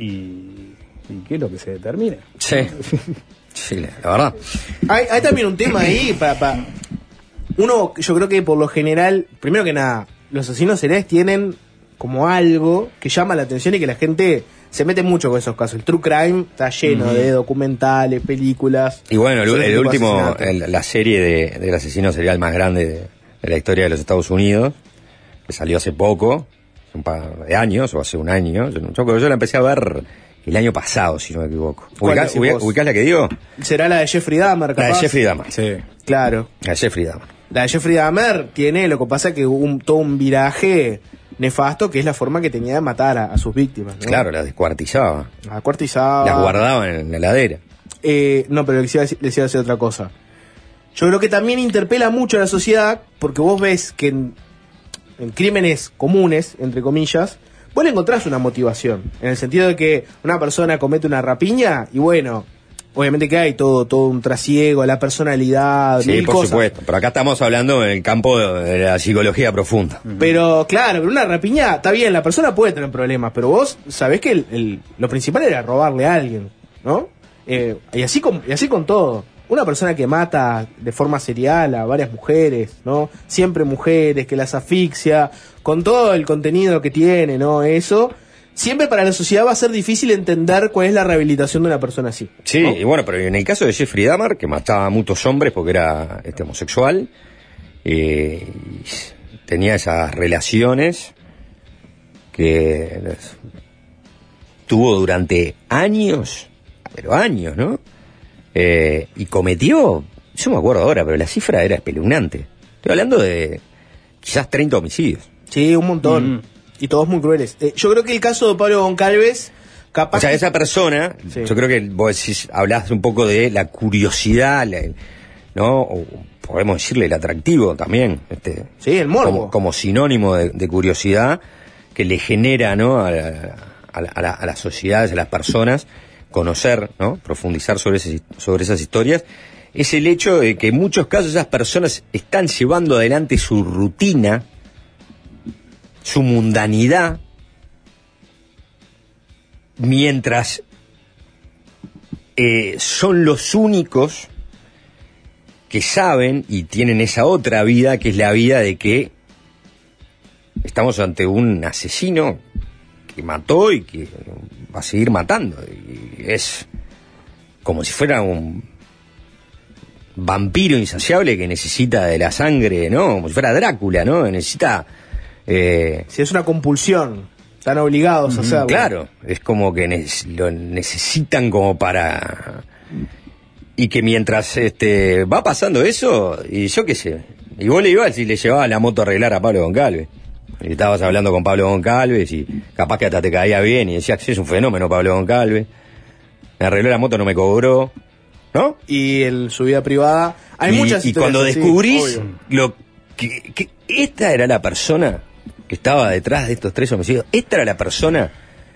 y, y qué es lo que se determina. Sí, sí, la verdad. Hay, hay también un tema ahí para... Pa, uno, yo creo que por lo general, primero que nada, los asesinos seriales tienen como algo que llama la atención y que la gente se mete mucho con esos casos. El true crime está lleno uh-huh. de documentales, películas. Y bueno, el, el último, el, la serie de, del asesino serial más grande de, de la historia de los Estados Unidos, que salió hace poco, un par de años, o hace un año. Yo, yo, yo la empecé a ver el año pasado, si no me equivoco. ¿Ubicás, ¿Ubicás la que digo? ¿Será la de Jeffrey Dahmer, capaz? La de Jeffrey Dahmer. Sí. Claro. La de Jeffrey Dahmer. La de Jeffrey Dahmer tiene, lo que pasa es que hubo un, todo un viraje nefasto, que es la forma que tenía de matar a, a sus víctimas, ¿no? Claro, las descuartizaba. Las descuartizaba. Las guardaba en la heladera. Eh, no, pero les iba, a decir, les iba a decir otra cosa. Yo creo que también interpela mucho a la sociedad, porque vos ves que en, en crímenes comunes, entre comillas, vos le encontrás una motivación, en el sentido de que una persona comete una rapiña y bueno, obviamente que hay todo todo un trasiego, la personalidad, sí, mil por cosas. supuesto, pero acá estamos hablando en el campo de la psicología profunda. Uh-huh. Pero claro, pero una rapiña, está bien, la persona puede tener problemas, pero vos sabés que el, el, lo principal era robarle a alguien, ¿no? Eh, y así con, y así con todo. Una persona que mata de forma serial a varias mujeres, ¿no? Siempre mujeres, que las asfixia, con todo el contenido que tiene, ¿no? Eso, siempre para la sociedad va a ser difícil entender cuál es la rehabilitación de una persona así, ¿no? Sí, y bueno, pero en el caso de Jeffrey Dahmer, que mataba a muchos hombres porque era este, homosexual, eh, y tenía esas relaciones que tuvo durante años, pero años, ¿no? Eh, y cometió, yo me acuerdo ahora, pero la cifra era espeluznante. Estoy hablando de quizás treinta homicidios. Sí, un montón. Mm. Y todos muy crueles. Eh, yo creo que el caso de Pablo Goncalves, capaz... O sea, esa persona, sí. Yo creo que vos decís, hablás un poco de la curiosidad, la, ¿no? O podemos decirle el atractivo también. Este, sí, el morbo. Como, como sinónimo de, de curiosidad que le genera, ¿no? A, la, a, la, a, la, a las sociedades, a las personas, conocer, ¿no? Profundizar sobre, ese, sobre esas historias, es el hecho de que en muchos casos esas personas están llevando adelante su rutina, su mundanidad, mientras eh, son los únicos que saben y tienen esa otra vida, que es la vida de que estamos ante un asesino que mató y que va a seguir matando. Y es como si fuera un vampiro insaciable que necesita de la sangre, ¿no? Como si fuera Drácula, ¿no? Necesita... Eh... Si es una compulsión, están obligados a hacerlo. Claro, es como que ne- lo necesitan como para... Y que mientras este va pasando eso, y yo qué sé, y vos le ibas y le llevabas la moto a arreglar a Pablo Goncalves. Y estabas hablando con Pablo Goncalves y capaz que hasta te caía bien y decías que es un fenómeno Pablo Goncalves. Me arregló la moto, no me cobró, ¿no? Y en su vida privada hay y, muchas y cuando así, descubrís obvio. lo que, que esta era la persona que estaba detrás de estos tres homicidios, esta era la persona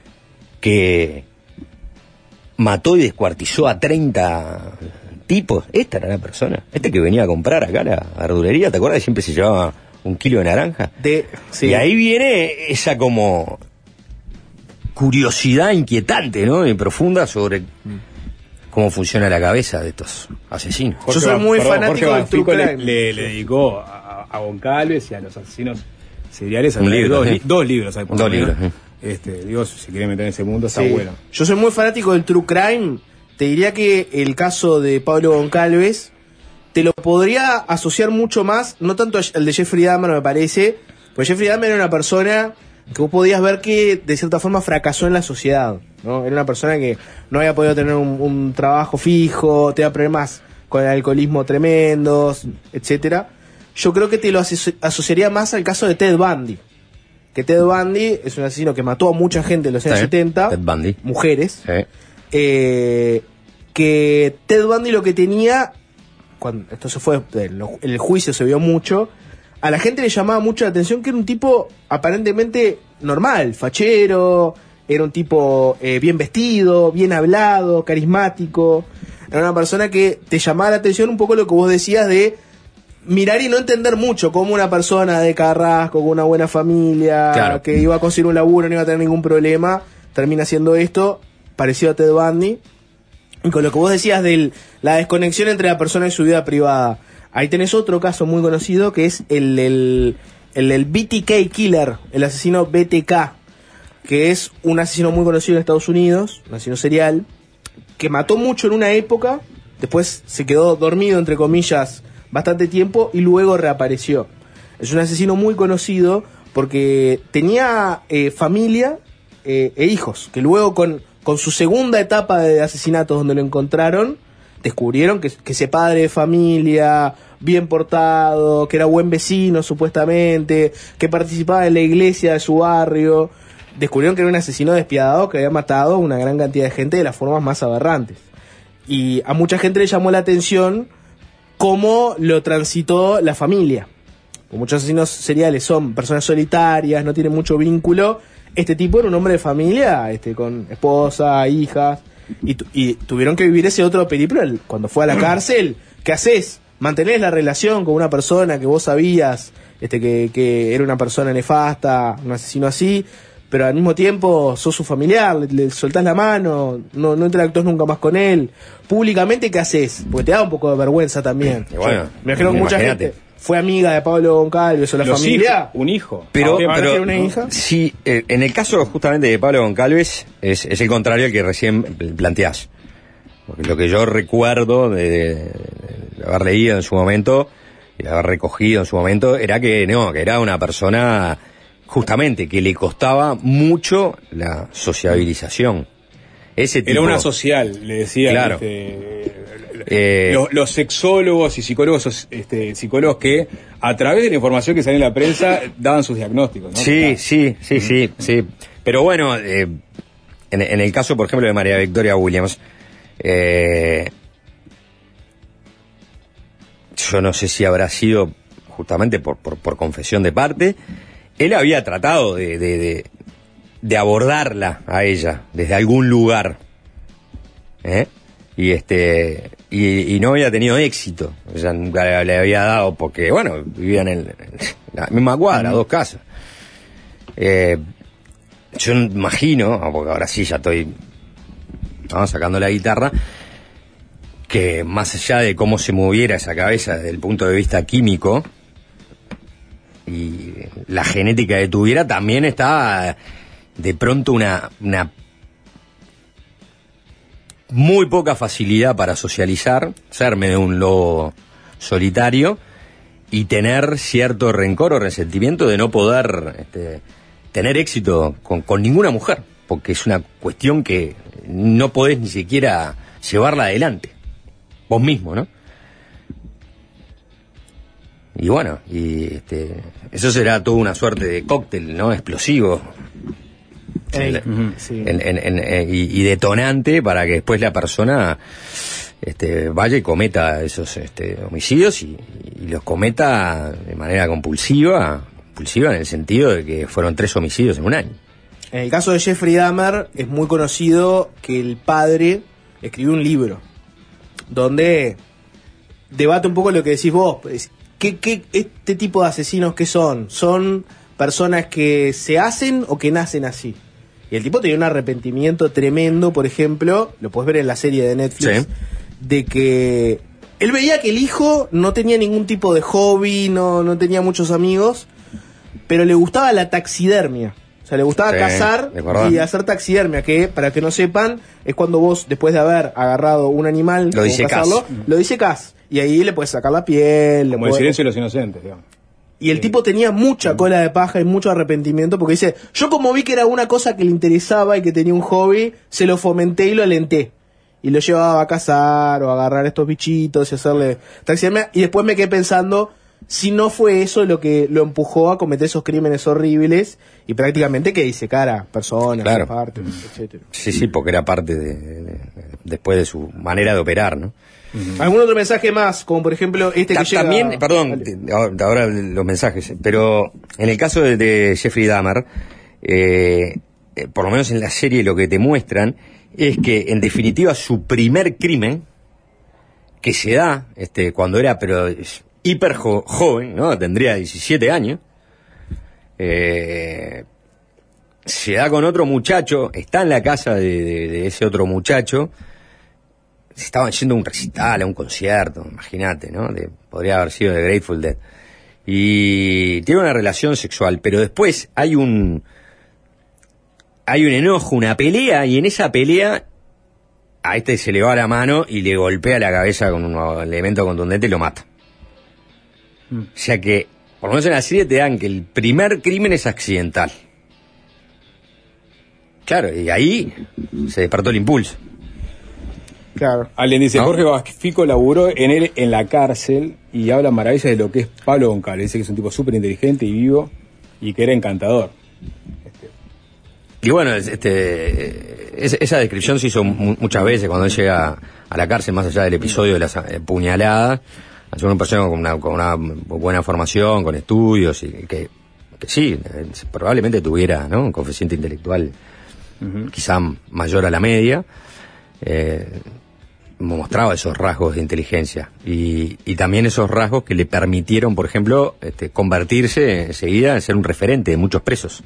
que mató y descuartizó a treinta tipos, esta era la persona, este que venía a comprar acá la verdulería, ¿te acuerdas? Siempre se llevaba un kilo de naranja. De, sí. Y ahí viene esa como curiosidad inquietante, ¿no? Y profunda sobre cómo funciona la cabeza de estos asesinos. Yo soy muy Perdón, fanático Jorge del true Banfico crime. le, le, le dedicó a, a Goncalves y a los asesinos seriales. Un libro, dos, ¿eh? li- dos libros hay por Dos lo menos. libros, Este, digo, si quieren meter en ese mundo, está Sí. bueno. Yo soy muy fanático del true crime. Te diría que el caso de Pablo Goncalves te lo podría asociar mucho más, no tanto al de Jeffrey Dahmer, me parece, porque Jeffrey Dahmer era una persona que vos podías ver que de cierta forma fracasó en la sociedad, ¿no? Era una persona que no había podido tener un, un trabajo fijo, tenía problemas con el alcoholismo tremendos, etcétera. Yo creo que te lo aso- asociaría más al caso de Ted Bundy. Que Ted Bundy es un asesino que mató a mucha gente en los años Sí, setenta, Ted Bundy. mujeres. Sí. Eh, que Ted Bundy lo que tenía, cuando esto se fue, el, el juicio se vio mucho, a la gente le llamaba mucho la atención que era un tipo aparentemente normal, fachero, era un tipo eh, bien vestido, bien hablado, carismático, era una persona que te llamaba la atención un poco lo que vos decías de mirar y no entender mucho cómo una persona de Carrasco, con una buena familia, Claro. que iba a conseguir un laburo, no iba a tener ningún problema, termina haciendo esto, parecido a Ted Bundy. Y con lo que vos decías de la desconexión entre la persona y su vida privada, ahí tenés otro caso muy conocido que es el del el, el B T K Killer, el asesino B T K, que es un asesino muy conocido en Estados Unidos, un asesino serial, que mató mucho en una época, después se quedó dormido, entre comillas, bastante tiempo y luego reapareció. Es un asesino muy conocido porque tenía eh, familia eh, e hijos, que luego con, con su segunda etapa de asesinatos donde lo encontraron, descubrieron que, que ese padre de familia, bien portado, que era buen vecino supuestamente, que participaba en la iglesia de su barrio, descubrieron que era un asesino despiadado que había matado a una gran cantidad de gente de las formas más aberrantes. Y a mucha gente le llamó la atención cómo lo transitó la familia. Muchos asesinos seriales son personas solitarias, no tienen mucho vínculo. Este tipo era un hombre de familia, este, con esposa, hijas, y, tu, y tuvieron que vivir ese otro periplo cuando fue a la cárcel. ¿Qué haces? Mantenés la relación con una persona que vos sabías este, que, que era una persona nefasta, un asesino así, pero al mismo tiempo sos su familiar, le, le soltás la mano, no, no interactúas nunca más con él. Públicamente, ¿qué haces? Porque te da un poco de vergüenza también. Y bueno, Yo, me imagino que mucha imagínate. gente fue amiga de Pablo Goncalves o la Los familia. hijos, un hijo. Pero, ¿Ahora pero tiene una hija? sí, eh, en el caso justamente de Pablo Goncalves es, es el contrario al que recién planteás. Porque lo que yo recuerdo de, de, de haber leído en su momento y de haber recogido en su momento era que no, que era una persona justamente que le costaba mucho la sociabilización. Ese tipo, era una social, le decía. Claro. Este, Eh, los, los sexólogos y psicólogos, este, psicólogos que a través de la información que salía en la prensa daban sus diagnósticos, ¿no? Sí, Claro. sí, sí, sí, sí. Pero bueno, eh, en, en el caso, por ejemplo, de María Victoria Williams, eh, yo no sé si habrá sido justamente por, por, por confesión de parte, él había tratado de, de, de, de abordarla a ella desde algún lugar, ¿eh? Y este y, y no había tenido éxito, o sea, nunca le había dado, porque bueno, vivían en, en la misma cuadra, dos casas. Eh, yo imagino, porque ahora sí ya estoy ¿no? sacando la guitarra, que más allá de cómo se moviera esa cabeza desde el punto de vista químico y la genética que tuviera, también está de pronto una, una muy poca facilidad para socializar, serme de un lobo solitario y tener cierto rencor o resentimiento de no poder este, tener éxito con, con ninguna mujer, porque es una cuestión que no podés ni siquiera llevarla adelante, vos mismo, ¿no? Y bueno, y este, eso será toda una suerte de cóctel, ¿no? Explosivo. Ey, en, sí. en, en, en, y, y detonante para que después la persona este, vaya y cometa esos este, homicidios y, y los cometa de manera compulsiva, compulsiva en el sentido de que fueron tres homicidios en un año. En el caso de Jeffrey Dahmer es muy conocido que el padre escribió un libro donde debate un poco lo que decís vos. ¿Qué, qué, este tipo de asesinos qué son? ¿Son personas que se hacen o que nacen así? Y el tipo tenía un arrepentimiento tremendo, por ejemplo, lo puedes ver en la serie de Netflix, sí. de que él veía que el hijo no tenía ningún tipo de hobby, no, no tenía muchos amigos, pero le gustaba la taxidermia. O sea, le gustaba sí, cazar y hacer taxidermia, que, para que no sepan, es cuando vos, después de haber agarrado un animal, lo dice cazarlo, lo dice Cas. Y ahí le puedes sacar la piel. Como le el puede... silencio de los inocentes, digamos. Y el sí. tipo tenía mucha cola de paja y mucho arrepentimiento, porque dice, yo como vi que era una cosa que le interesaba y que tenía un hobby, se lo fomenté y lo alenté. Y lo llevaba a cazar o a agarrar estos bichitos y hacerle taxidermia. Y después me quedé pensando si no fue eso lo que lo empujó a cometer esos crímenes horribles y prácticamente que dice cara, personas, claro. partes, etcétera. Sí, sí, porque era parte de, de, de, después de su manera de operar, ¿no? Uh-huh. ¿Algún otro mensaje más? Como por ejemplo este que llega... También, perdón, vale. ahora los mensajes, pero en el caso de, de Jeffrey Dahmer, eh, eh, por lo menos en la serie lo que te muestran es que en definitiva su primer crimen, que se da este, cuando era pero hiper jo- joven, ¿no? Tendría diecisiete años, eh, se da con otro muchacho, está en la casa de, de, de ese otro muchacho, se estaban yendo a un recital, a un concierto, imagínate, ¿no? De, podría haber sido de Grateful Dead. Y tiene una relación sexual, pero después hay un hay un enojo, una pelea, y en esa pelea a este se le va la mano y le golpea la cabeza con un elemento contundente y lo mata. Mm. O sea que, por lo menos en la serie te dan que el primer crimen es accidental. Claro, y ahí se despertó el impulso. Claro. Alguien dice, ¿no? Jorge Basfico laburó en él en la cárcel y habla maravillas de lo que es Pablo Goncalves. Dice que es un tipo súper inteligente y vivo y que era encantador. Este. Y bueno, este, es, esa descripción se hizo mu- muchas veces cuando él llega a la cárcel, más allá del episodio de las eh, puñaladas. Es una persona con una, con una buena formación, con estudios, y que, que sí, eh, probablemente tuviera, ¿no?, un coeficiente intelectual uh-huh. quizá mayor a la media. Eh, mostraba esos rasgos de inteligencia y, y también esos rasgos que le permitieron, por ejemplo, este, convertirse enseguida en ser un referente de muchos presos.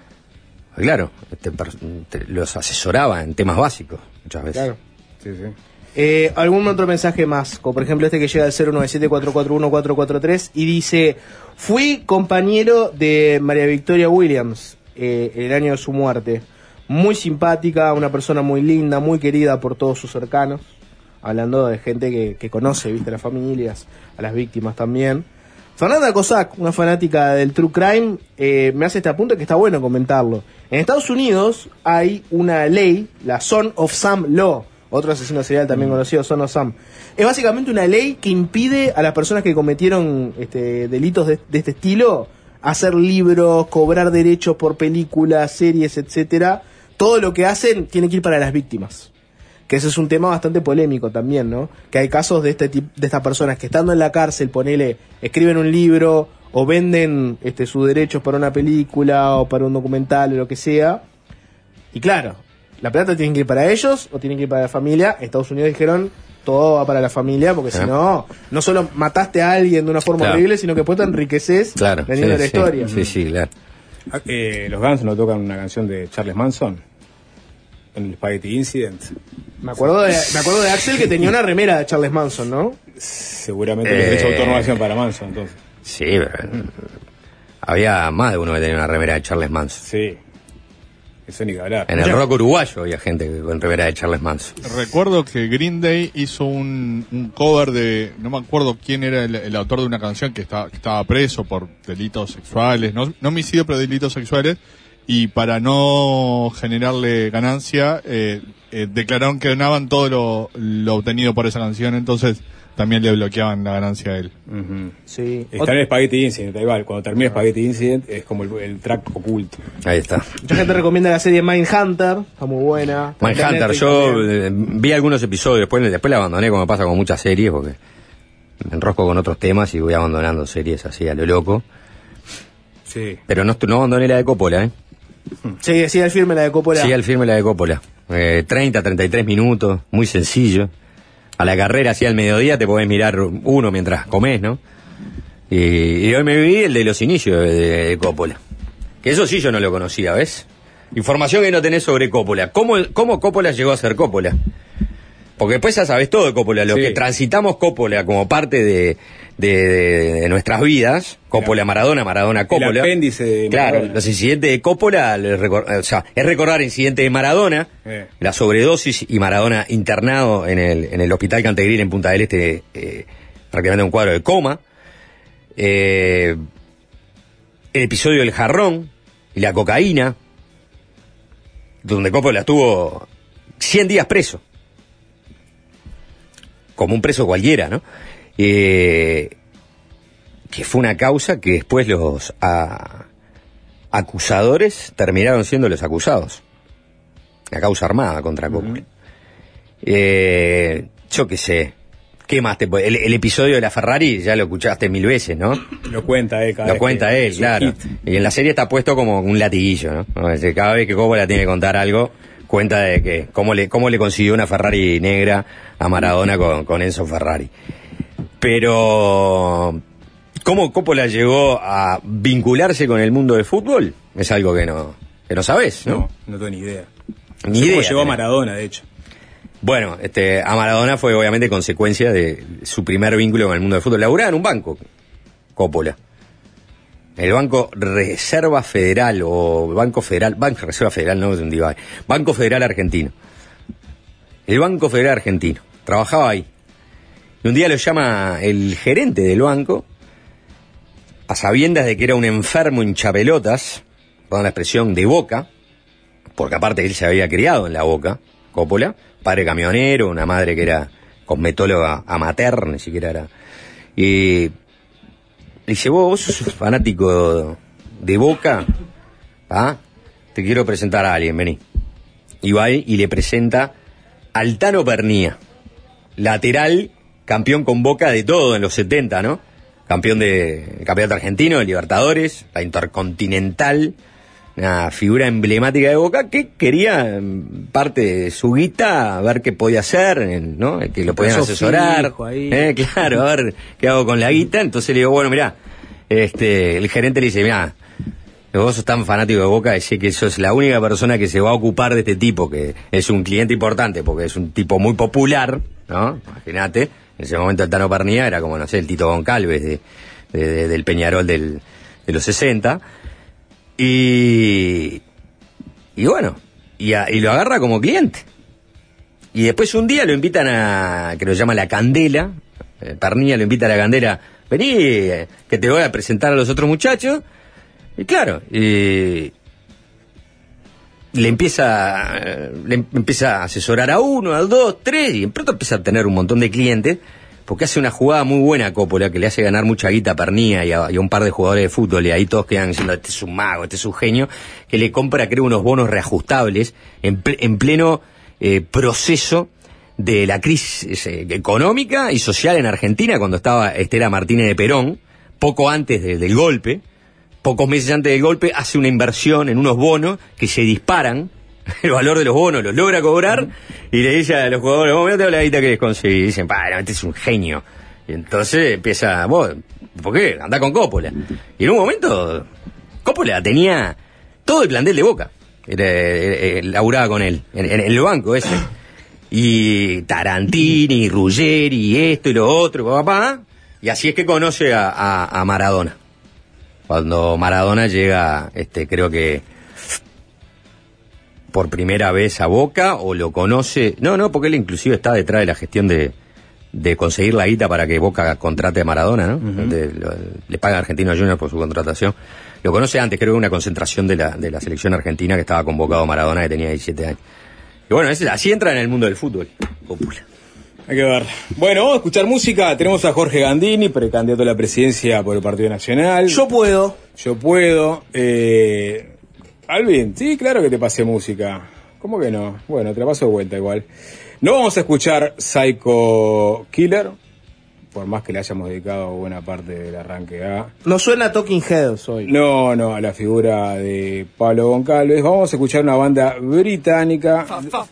Claro, este, te, los asesoraba en temas básicos muchas veces. Claro. Sí, sí. Eh, ¿Algún otro mensaje más? Como por ejemplo este que llega al cero nueve siete cuatro cuatro uno cuatro cuatro tres y dice: fui compañero de María Victoria Williams eh, el año de su muerte. Muy simpática, una persona muy linda, muy querida por todos sus cercanos. Hablando de gente que, que conoce, viste, a las familias, a las víctimas también. Fernanda Cossack, una fanática del True Crime, eh, me hace este apunte que está bueno comentarlo. En Estados Unidos hay una ley, la Son of Sam Law, otro asesino serial también conocido, Son of Sam. Es básicamente una ley que impide a las personas que cometieron este, delitos de, de este estilo hacer libros, cobrar derechos por películas, series, etcétera. Todo lo que hacen tiene que ir para las víctimas. Que ese es un tema bastante polémico también, ¿no? Que hay casos de este tipo, de estas personas que estando en la cárcel, ponele, escriben un libro o venden este, sus derechos para una película o para un documental o lo que sea. Y claro, la plata tiene que ir para ellos o tiene que ir para la familia. En Estados Unidos dijeron, todo va para la familia, porque ¿Eh? si no, no solo mataste a alguien de una forma claro. horrible, sino que después te enriqueces claro, vendiendo sí, la sí, historia. Sí, sí, claro. Eh, los Guns no tocan una canción de Charles Manson en el Spaghetti Incident. Me acuerdo de, me acuerdo de Axel que tenía una remera de Charles Manson, ¿no? Seguramente eh, los derechos de autor no hacían para Manson, entonces. Sí, pero había más de uno que tenía una remera de Charles Manson. Sí. Eso ni que hablar. En el rock uruguayo había gente con remera de Charles Manson. Recuerdo que Green Day hizo un, un cover de, no me acuerdo quién era el, el autor de una canción que estaba, que estaba preso por delitos sexuales, no, no homicidio, pero delitos sexuales, y para no generarle ganancia, eh, eh, declararon que donaban todo lo, lo obtenido por esa canción, entonces también le bloqueaban la ganancia a él. Uh-huh. Sí. Está en el Spaghetti Incident, igual. Cuando termina Spaghetti Incident es como el, el track oculto. Ahí está. Mucha gente recomienda la serie Mindhunter, está muy buena. Mindhunter, yo eh, vi algunos episodios, después, después la abandoné, como pasa con muchas series, porque me enrosco con otros temas y voy abandonando series así a lo loco. Sí. Pero no, no abandoné la de Coppola, ¿eh? Sí, sigue al firme la de Coppola. Sigue al firme la de Coppola. Eh, treinta, treinta y tres minutos, muy sencillo. A la carrera, así al mediodía, te podés mirar uno mientras comés, ¿no? Y, y hoy me vi el de los inicios de, de, de Coppola. Que eso sí yo no lo conocía, ¿ves? Información que no tenés sobre Coppola. ¿Cómo, cómo Coppola llegó a ser Coppola? Porque después ya sabés todo de Coppola. Lo sí. que transitamos Coppola como parte de, de, de, de nuestras vidas. Coppola, Maradona, Maradona, Coppola. El apéndice de Claro, Maradona. los incidentes de Coppola, o sea, es recordar incidentes de Maradona, eh. la sobredosis y Maradona internado en el, en el Hospital Cantegril en Punta del Este, eh, prácticamente un cuadro de coma. Eh, el episodio del jarrón y la cocaína, donde Coppola estuvo cien días preso. Como un preso cualquiera, ¿no? Eh, que fue una causa que después los a, acusadores terminaron siendo los acusados. La causa armada contra Coppola. Uh-huh. Eh, yo qué sé. ¿Qué más te puede? El, el episodio de la Ferrari ya lo escuchaste mil veces, ¿no? Lo cuenta él, cada Lo vez cuenta que, él, claro. Hit. Y en la serie está puesto como un latiguillo, ¿no? Cada vez que Coppola tiene que contar algo, cuenta de que cómo le, cómo le consiguió una Ferrari negra a Maradona con, con Enzo Ferrari. Pero ¿cómo Coppola llegó a vincularse con el mundo del fútbol? Es algo que no, Que no sabés, ¿no? No, no tengo ni idea. Ni Sé idea. cómo llegó a tenés. Maradona, de hecho. Bueno, este, a Maradona fue obviamente consecuencia de su primer vínculo con el mundo del fútbol. Laburaba en un banco, Coppola. El Banco Reserva Federal, o Banco Federal, Banco Reserva Federal, no es un divide. Banco Federal Argentino. El Banco Federal Argentino. Trabajaba ahí. Y un día lo llama el gerente del banco, a sabiendas de que era un enfermo hinchapelotas, con la expresión de Boca, porque aparte él se había criado en la Boca, Coppola, padre camionero, una madre que era cosmetóloga amateur, ni siquiera era. Y le dice, vos, vos sos fanático de Boca, ¿ah? Te quiero presentar a alguien, vení. Y va ahí y le presenta al Tano Pernía, lateral, campeón con Boca de todo en los setenta, ¿no? Campeón de campeonato argentino, de Libertadores, la Intercontinental, una figura emblemática de Boca que quería, parte de su guita, ver qué podía hacer, ¿no? Que lo podían asesorar. Eh, claro, a ver qué hago con la guita. Entonces le digo, bueno, mirá, este, el gerente le dice, mirá, vos sos tan fanático de Boca, decís que sos la única persona que se va a ocupar de este tipo, que es un cliente importante, porque es un tipo muy popular, ¿no? Imagínate, en ese momento el Tano Pernía era como, no sé, el Tito Goncalves de, de, de, del Peñarol del, de los sesenta. Y, y bueno, y, a, y lo agarra como cliente. Y después un día lo invitan a, que lo llama La Candela, eh, Pernía lo invita a La Candela, vení, eh, que te voy a presentar a los otros muchachos. Y claro, y le empieza, eh, le empieza a asesorar a uno, a dos, tres, y en pronto empieza a tener un montón de clientes, porque hace una jugada muy buena a Coppola, que le hace ganar mucha guita a Pernía y a, y a un par de jugadores de fútbol, y ahí todos quedan diciendo, este es un mago, este es un genio, que le compra, creo, unos bonos reajustables en, ple, en pleno eh, proceso de la crisis eh, económica y social en Argentina, cuando estaba Estela Martínez de Perón, poco antes de, del golpe, pocos meses antes del golpe, hace una inversión en unos bonos que se disparan, el valor de los bonos los logra cobrar, y le dice a los jugadores, vos mirá la guita que les conseguí, y dicen, pa, este es un genio. Y entonces empieza, vos, ¿por qué? Andá con Coppola. Y en un momento, Coppola tenía todo el plantel de Boca, era, era, era, laburaba con él, en, en el banco ese. Y Tarantini, Ruggeri, esto y lo otro, papá, y así es que conoce a, a, a Maradona. Cuando Maradona llega, este, creo que por primera vez a Boca, o lo conoce, no, no, porque él inclusive está detrás de la gestión de, de conseguir la guita para que Boca contrate a Maradona, ¿no? Uh-huh. De, lo, le paga a Argentinos Juniors por su contratación. Lo conoce antes, creo que una concentración de la, de la selección argentina, que estaba convocado Maradona, que tenía diecisiete años. Y bueno, es, así entra en el mundo del fútbol. Coppola. Hay que ver. Bueno, vamos a escuchar música. Tenemos a Jorge Gandini, precandidato a la presidencia por el Partido Nacional. Yo puedo. Yo puedo. Eh... Alvin, sí, claro que te pasé música. ¿Cómo que no? Bueno, te la paso de vuelta igual. No vamos a escuchar Psycho Killer, por más que le hayamos dedicado buena parte del arranque a... No suena Talking Heads hoy. No, no, a la figura de Pablo Goncalves. Vamos a escuchar una banda británica.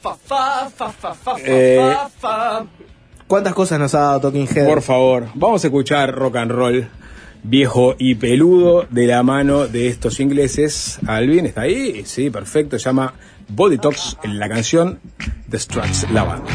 Eh, ¿Cuántas cosas nos ha dado Talking Heads? Por favor, vamos a escuchar rock and roll viejo y peludo de la mano de estos ingleses. Alvin, ¿está ahí? Sí, perfecto. Se llama Body Talks, en la canción The Struts, la banda.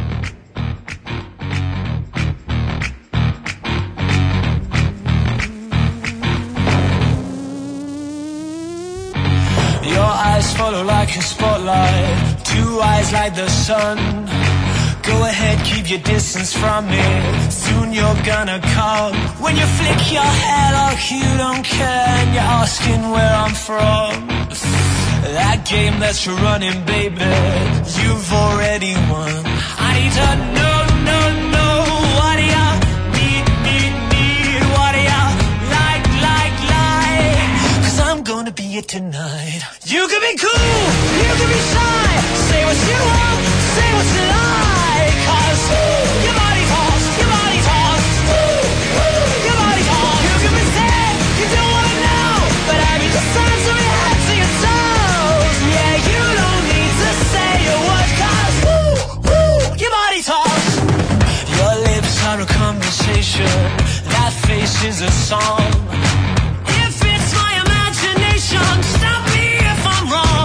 Your eyes follow like a spotlight, two eyes like the sun. Go ahead, keep your distance from me. Soon you're gonna come. When you flick your hair like you don't care, and you're asking where I'm from. That game that you're running, baby, you've already won. I need to know, no, no. What do ya need, need, need? What do ya like, like, like? Cause I'm gonna be it tonight. You can be cool, you can be shy. Say what you want, say what you like. Cause your body talks, your body talks. Your body talks. You can be sad, you don't wanna know, but I mean the signs of your head to your toes. Yeah, you don't need to say a word, cause your body talks. Your lips are a conversation, that face is a song. If it's my imagination, stop me if I'm wrong.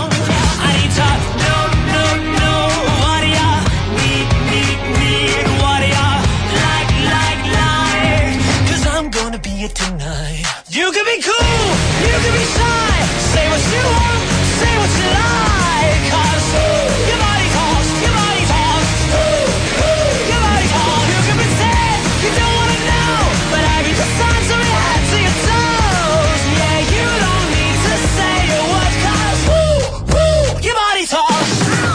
tonight. You can be cool, you can be shy, say what you want, say what you like. Cause your body talks, your body talks, your body talks. You can pretend you don't wanna know, but I read the signs from your head to your toes. Yeah, you don't need to say a word, cause woo, woo, your body talks.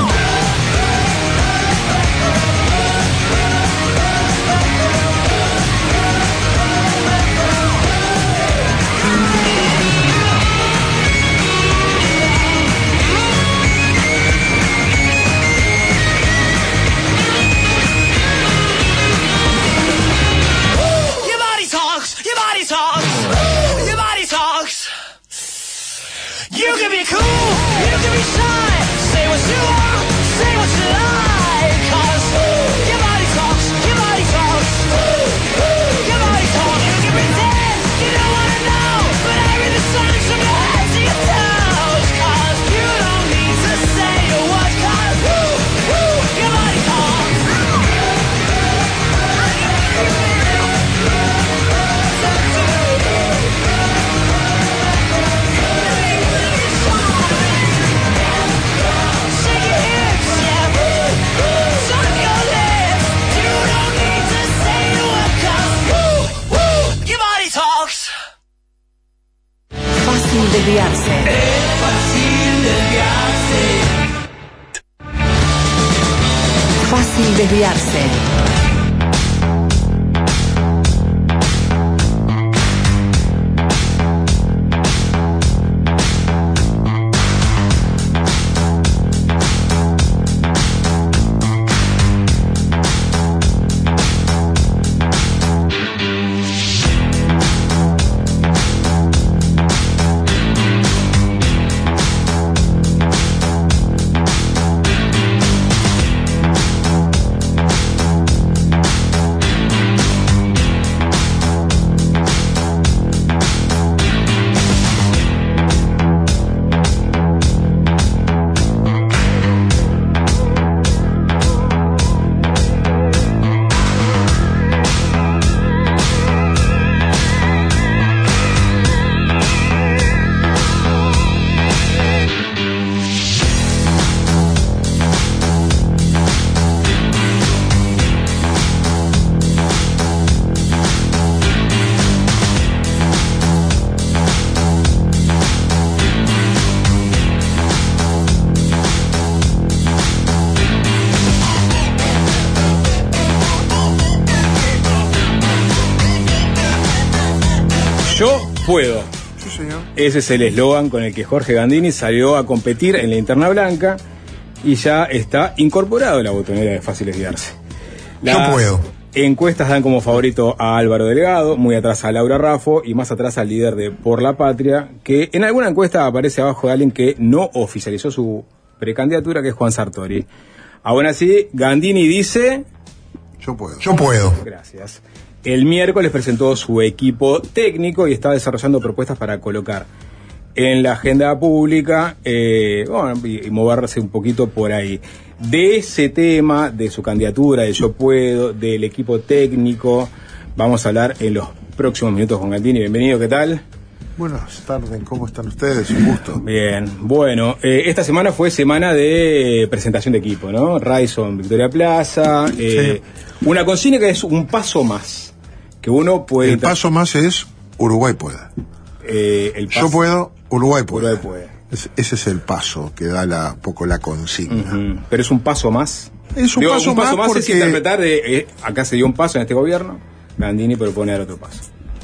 You can be cool, you can be shy, say what you want, say what you like. Cause your body talks, your body talks, your body talks. You can pretend you don't wanna know, but I read the signs from your head to your toes. Cause you don't need to say a word, cause woo, woo, your body talks. Fácil desviarse. Es fácil desviarse. Fácil desviarse. Yo puedo. Sí, señor. Ese es el eslogan con el que Jorge Gandini salió a competir en la Interna Blanca y ya está incorporado en la botonera de Fácil Desviarse. Yo puedo. Encuestas dan como favorito a Álvaro Delgado, muy atrás a Laura Raffo y más atrás al líder de Por la Patria, que en alguna encuesta aparece abajo de alguien que no oficializó su precandidatura, que es Juan Sartori. Aún así, Gandini dice... Yo puedo. Yo puedo. Gracias. El miércoles presentó su equipo técnico y está desarrollando propuestas para colocar en la agenda pública eh, bueno, y, y moverse un poquito por ahí. De ese tema, de su candidatura, de Yo Puedo, del equipo técnico, vamos a hablar en los próximos minutos con Gandini. Bienvenido, ¿qué tal? Buenas tardes, ¿cómo están ustedes? Un gusto. Bien, bueno, eh, esta semana fue semana de presentación de equipo, ¿no? Raison, Victoria Plaza, eh, sí. Una consigna que es un paso más, que uno puede... El paso más es Uruguay puede. Eh, el paso... Yo puedo, Uruguay puede. Uruguay puede. Es, ese es el paso que da la poco la consigna. Uh-huh. Pero es un paso más. Es un, Digo, paso, un paso más, más porque... es interpretar de eh, acá se dio un paso en este gobierno, Gandini propone dar otro paso.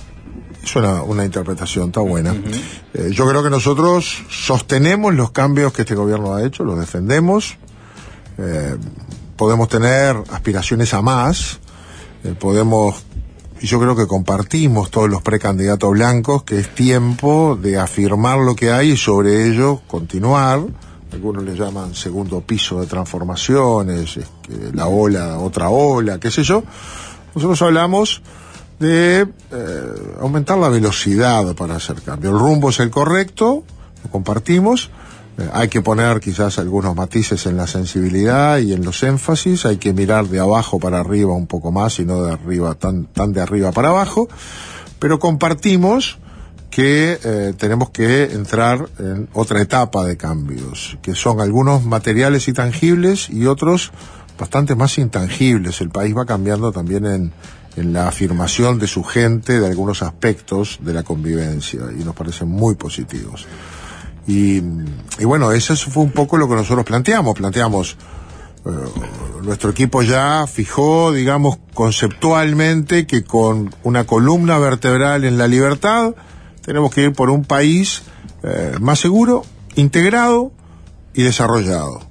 Es una, una interpretación, está buena. Uh-huh. Eh, yo creo que nosotros sostenemos los cambios que este gobierno ha hecho, los defendemos. Eh, podemos tener aspiraciones a más. Eh, podemos, y yo creo que compartimos todos los precandidatos blancos, que es tiempo de afirmar lo que hay y sobre ello continuar. Algunos le llaman segundo piso de transformaciones, es que la ola, otra ola, qué sé yo. Nosotros hablamos de eh, aumentar la velocidad para hacer cambio. El rumbo es el correcto, lo compartimos. Eh, hay que poner quizás algunos matices en la sensibilidad y en los énfasis. Hay que mirar de abajo para arriba un poco más y no de arriba tan, tan de arriba para abajo. pero compartimos que eh, tenemos que entrar en otra etapa de cambios, que son algunos materiales y tangibles y otros bastante más intangibles. El país va cambiando también en, en la afirmación de su gente de algunos aspectos de la convivencia y nos parecen muy positivos. Y, y bueno, eso fue un poco lo que nosotros planteamos. Planteamos, eh, nuestro equipo ya fijó, digamos, conceptualmente que con una columna vertebral en la libertad tenemos que ir por un país eh, más seguro, integrado y desarrollado.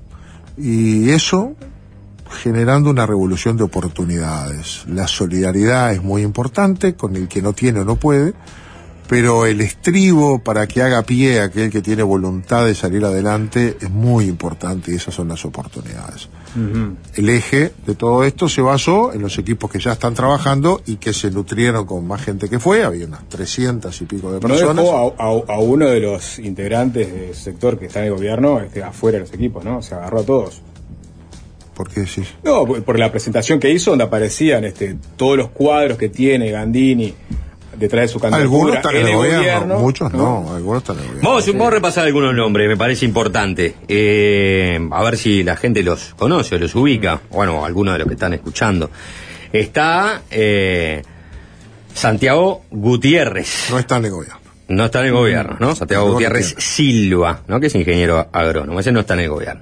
Y eso generando una revolución de oportunidades. La solidaridad es muy importante, con el que no tiene o no puede, pero el estribo para que haga pie aquel que tiene voluntad de salir adelante es muy importante y esas son las oportunidades. Uh-huh. El eje de todo esto se basó en los equipos que ya están trabajando y que se nutrieron con más gente que fue, había unas trescientas y pico de personas. No dejó a, a, a uno de los integrantes del sector que está en el gobierno este, afuera de los equipos, ¿no? Se agarró a todos. ¿Por qué decís? No, por, por la presentación que hizo, donde aparecían este, todos los cuadros que tiene Gandini detrás de su candidatura. Algunos están en el, el gobierno, gobierno, muchos no, no, algunos están en el gobierno. Vamos, sí. vamos a repasar algunos nombres, me parece importante. Eh, a ver si la gente los conoce, los ubica. Bueno, algunos de los que están escuchando. Está eh, Santiago Gutiérrez. No está en el gobierno. No está en el gobierno, ¿no? Santiago no, Gutiérrez no Silva, ¿no? Que es ingeniero agrónomo. Ese no está en el gobierno.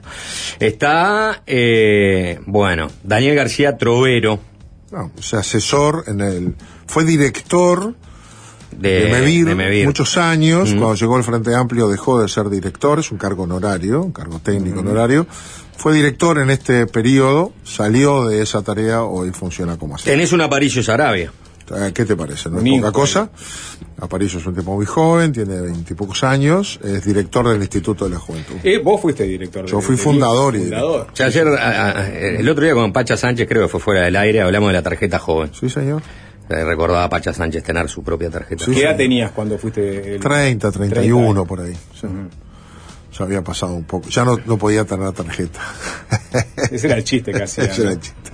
Está, eh, bueno, Daniel García Trovero. No, o sea, asesor en el... Fue director de, de, Mevir, de Mevir muchos años. Mm. Cuando llegó al Frente Amplio dejó de ser director, es un cargo honorario, un cargo técnico mm. honorario. Fue director en este periodo, salió de esa tarea, hoy funciona como asesor. Tenés un Aparicio Sarabia. ¿Qué te parece? No es poca cosa. Aparicio es un tipo muy joven, tiene veintipocos años, es director del Instituto de la Juventud. ¿Eh? ¿Vos fuiste director? Yo fui fundador y fundador. O sea, ayer, a, a, el otro día con Pacha Sánchez, creo que fue fuera del aire, hablamos de la tarjeta joven. Sí, señor. Eh, recordaba a Pacha Sánchez tener su propia tarjeta. Sí, ¿qué edad tenías cuando fuiste? El... treinta, treinta y uno por ahí. Sí. Uh-huh. Ya había pasado un poco. Ya no, no podía tener tarjeta. Ese era el chiste que hacía. Ese ¿no? era el chiste.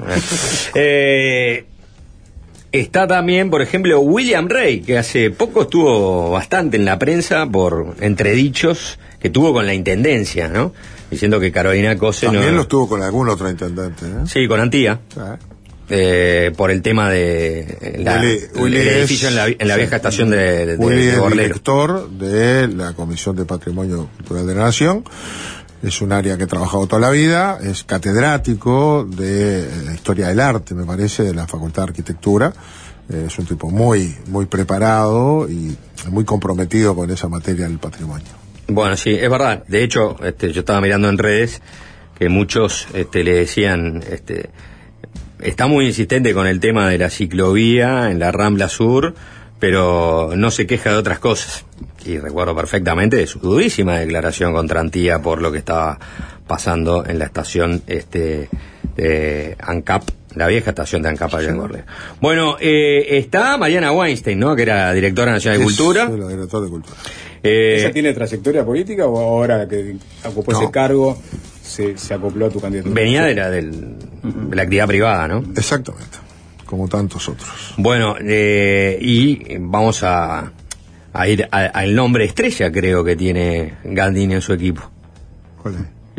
eh... Está también, por ejemplo, William Rey, que hace poco estuvo bastante en la prensa por entredichos que tuvo con la intendencia, ¿no? Diciendo que Carolina Cose También no... lo estuvo con algún otro intendente, ¿eh? Sí, con Antía. Sí. Eh, por el tema de la, Willy, Willy el es, edificio en la, en la vieja sí, estación de, de, Willy de, de es director de la Comisión de Patrimonio Cultural de la Nación. Es un área que he trabajado toda la vida, es catedrático de eh, Historia del Arte, me parece, de la Facultad de Arquitectura. Eh, es un tipo muy, muy preparado y muy comprometido con esa materia del patrimonio. Bueno, sí, es verdad. De hecho, este, yo estaba mirando en redes que muchos este, le decían, este, está muy insistente con el tema de la ciclovía en la Rambla Sur, pero no se queja de otras cosas. Y recuerdo perfectamente de su durísima declaración contra Antía por lo que estaba pasando en la estación este de ANCAP, la vieja estación de ANCAP allá en Gorlea. Bueno, eh, está Mariana Weinstein, ¿no? Que era directora nacional de Cultura. Sí, la directora de Cultura. Eh, ¿Ella tiene trayectoria política o ahora que ocupó no. ese cargo se, se acopló a tu candidatura? Venía de la, del, uh-huh. de la actividad privada, ¿no? Exactamente, como tantos otros. Bueno, eh, y vamos a... a ir al nombre estrella, creo que tiene Gandini en su equipo. ¿Cuál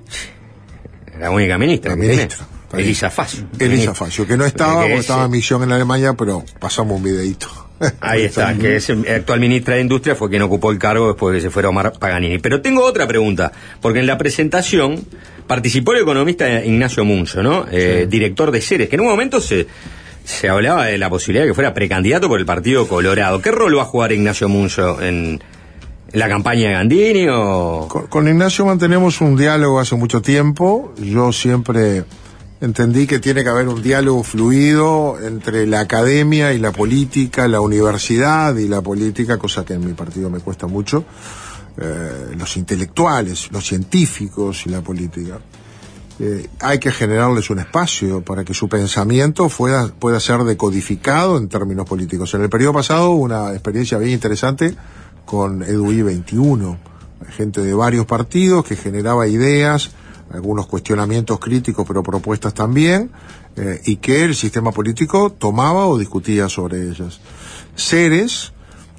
es? La única ministra. La ministra. Elisa Facio. Elisa Facio, que no estaba, porque estaba en misión en Alemania, pero pasamos un videíto. Ahí está, que es el actual ministra de Industria, fue quien ocupó el cargo después de que se fuera Omar Paganini. Pero tengo otra pregunta, porque en la presentación participó el economista Ignacio Munzo, ¿no? Eh, sí. Director de Ceres, que en un momento se... se hablaba de la posibilidad de que fuera precandidato por el Partido Colorado. ¿Qué rol va a jugar Ignacio Munzo en, en la campaña de Gandini? O... Con, con Ignacio mantenemos un diálogo hace mucho tiempo. Yo siempre entendí que tiene que haber un diálogo fluido entre la academia y la política, la universidad y la política, cosa que en mi partido me cuesta mucho, eh, los intelectuales, los científicos y la política. Eh, hay que generarles un espacio para que su pensamiento pueda, pueda ser decodificado en términos políticos. En el periodo pasado hubo una experiencia bien interesante con EDUI veintiuno, gente de varios partidos que generaba ideas, algunos cuestionamientos críticos pero propuestas también, eh, y que el sistema político tomaba o discutía sobre ellas. Ceres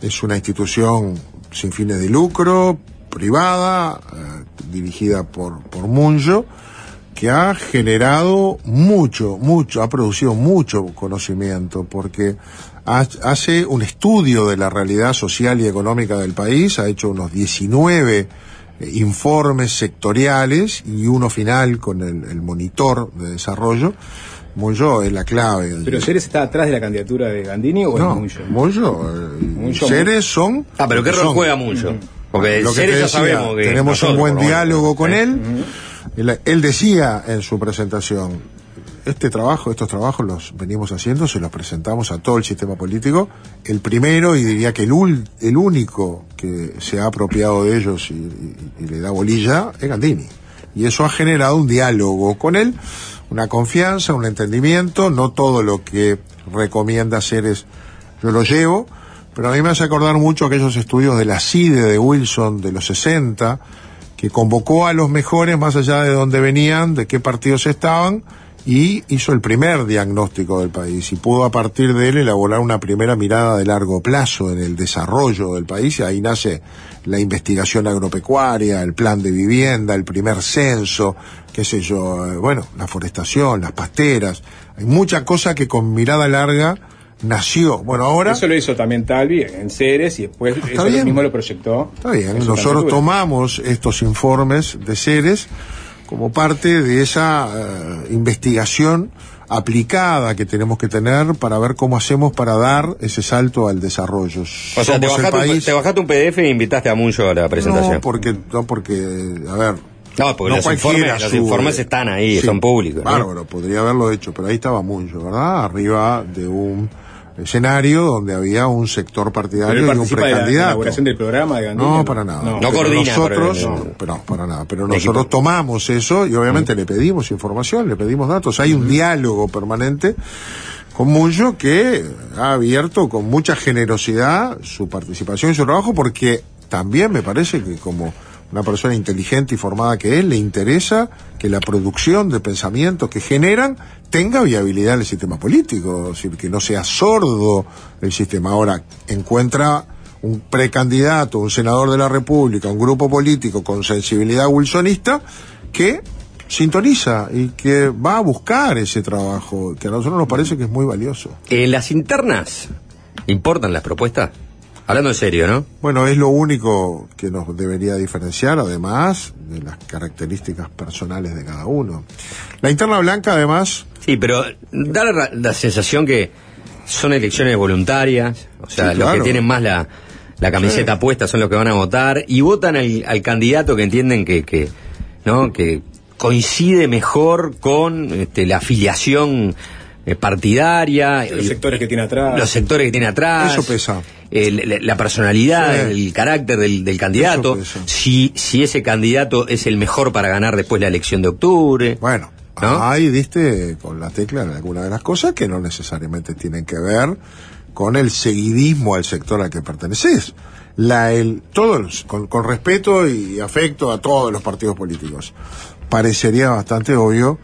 es una institución sin fines de lucro, privada, eh, dirigida por, por Munjo, que ha generado mucho, mucho, ha producido mucho conocimiento, porque ha, hace un estudio de la realidad social y económica del país, ha hecho unos diecinueve eh, informes sectoriales y uno final con el, el monitor de desarrollo. Munjo es la clave. ¿Pero Ceres está atrás de la candidatura de Gandini o no, es Munjo? Munjo y Ceres son... Ah, pero ¿qué rol son, juega Munjo? Uh-huh. Porque lo que Ceres te ya decía, sabemos que tenemos nosotros, un buen por diálogo bueno, con ¿eh? él. Uh-huh. él. Él decía en su presentación, este trabajo, estos trabajos los venimos haciendo, se los presentamos a todo el sistema político. El primero, y diría que el, ul, el único que se ha apropiado de ellos y, y, y le da bolilla, es Gandini. Y eso ha generado un diálogo con él, una confianza, un entendimiento. No todo lo que recomienda Ceres yo lo llevo, pero a mí me hace acordar mucho aquellos estudios de la CIDE de Wilson de los sesenta, que convocó a los mejores más allá de dónde venían, de qué partidos estaban, y hizo el primer diagnóstico del país y pudo a partir de él elaborar una primera mirada de largo plazo en el desarrollo del país, y ahí nace la investigación agropecuaria, el plan de vivienda, el primer censo, qué sé yo, eh, bueno, la forestación, las pasteras. Hay mucha cosa que con mirada larga nació. Bueno, ahora... Eso lo hizo también Talvi en Ceres y después Está eso bien. mismo lo proyectó. Está bien, en su nosotros candidatura. tomamos estos informes de Ceres como parte de esa uh, investigación aplicada que tenemos que tener para ver cómo hacemos para dar ese salto al desarrollo. O sea, te bajaste, país... un, te bajaste un P D F e invitaste a Munjo a la presentación. No, porque, no porque a ver... No, porque no los, informes, sube. los informes están ahí, sí, son públicos. Bárbaro, ¿no? Podría haberlo hecho, pero ahí estaba Munjo, ¿verdad? Arriba de un escenario donde había un sector partidario y un precandidato. ¿De la elaboración del programa de Gandini? No, para nada. No, no coordina. Nosotros, Pero, no, pero, para nada. Pero nosotros tomamos eso y obviamente mm. le pedimos información, le pedimos datos. Hay un mm. diálogo permanente con Munjo que ha abierto con mucha generosidad su participación y su trabajo, porque también me parece que como una persona inteligente y formada que es, le interesa que la producción de pensamientos que generan tenga viabilidad en el sistema político, es decir, que no sea sordo el sistema. Ahora, encuentra un precandidato, un senador de la República, un grupo político con sensibilidad wilsonista que sintoniza y que va a buscar ese trabajo, que a nosotros nos parece que es muy valioso. ¿En las internas importan las propuestas? Hablando en serio, ¿no? Bueno, es lo único que nos debería diferenciar, además de las características personales de cada uno. La interna blanca, además... Sí, pero da la, la sensación que son elecciones voluntarias, o sea, sí, los claro. que tienen más la, la camiseta sí. puesta son los que van a votar, y votan al, al candidato que entienden que, que, ¿no? que coincide mejor con este, la afiliación eh, partidaria. Los sectores que tiene atrás. Los sectores que tiene atrás. Eso pesa. El, la personalidad, sí. el carácter del, del candidato, si, si ese candidato es el mejor para ganar después la elección de octubre. Bueno, ¿no? Ahí diste con la tecla en alguna de las cosas que no necesariamente tienen que ver con el seguidismo al sector al que perteneces. La, el, todos, con, con respeto y afecto a todos los partidos políticos, parecería bastante obvio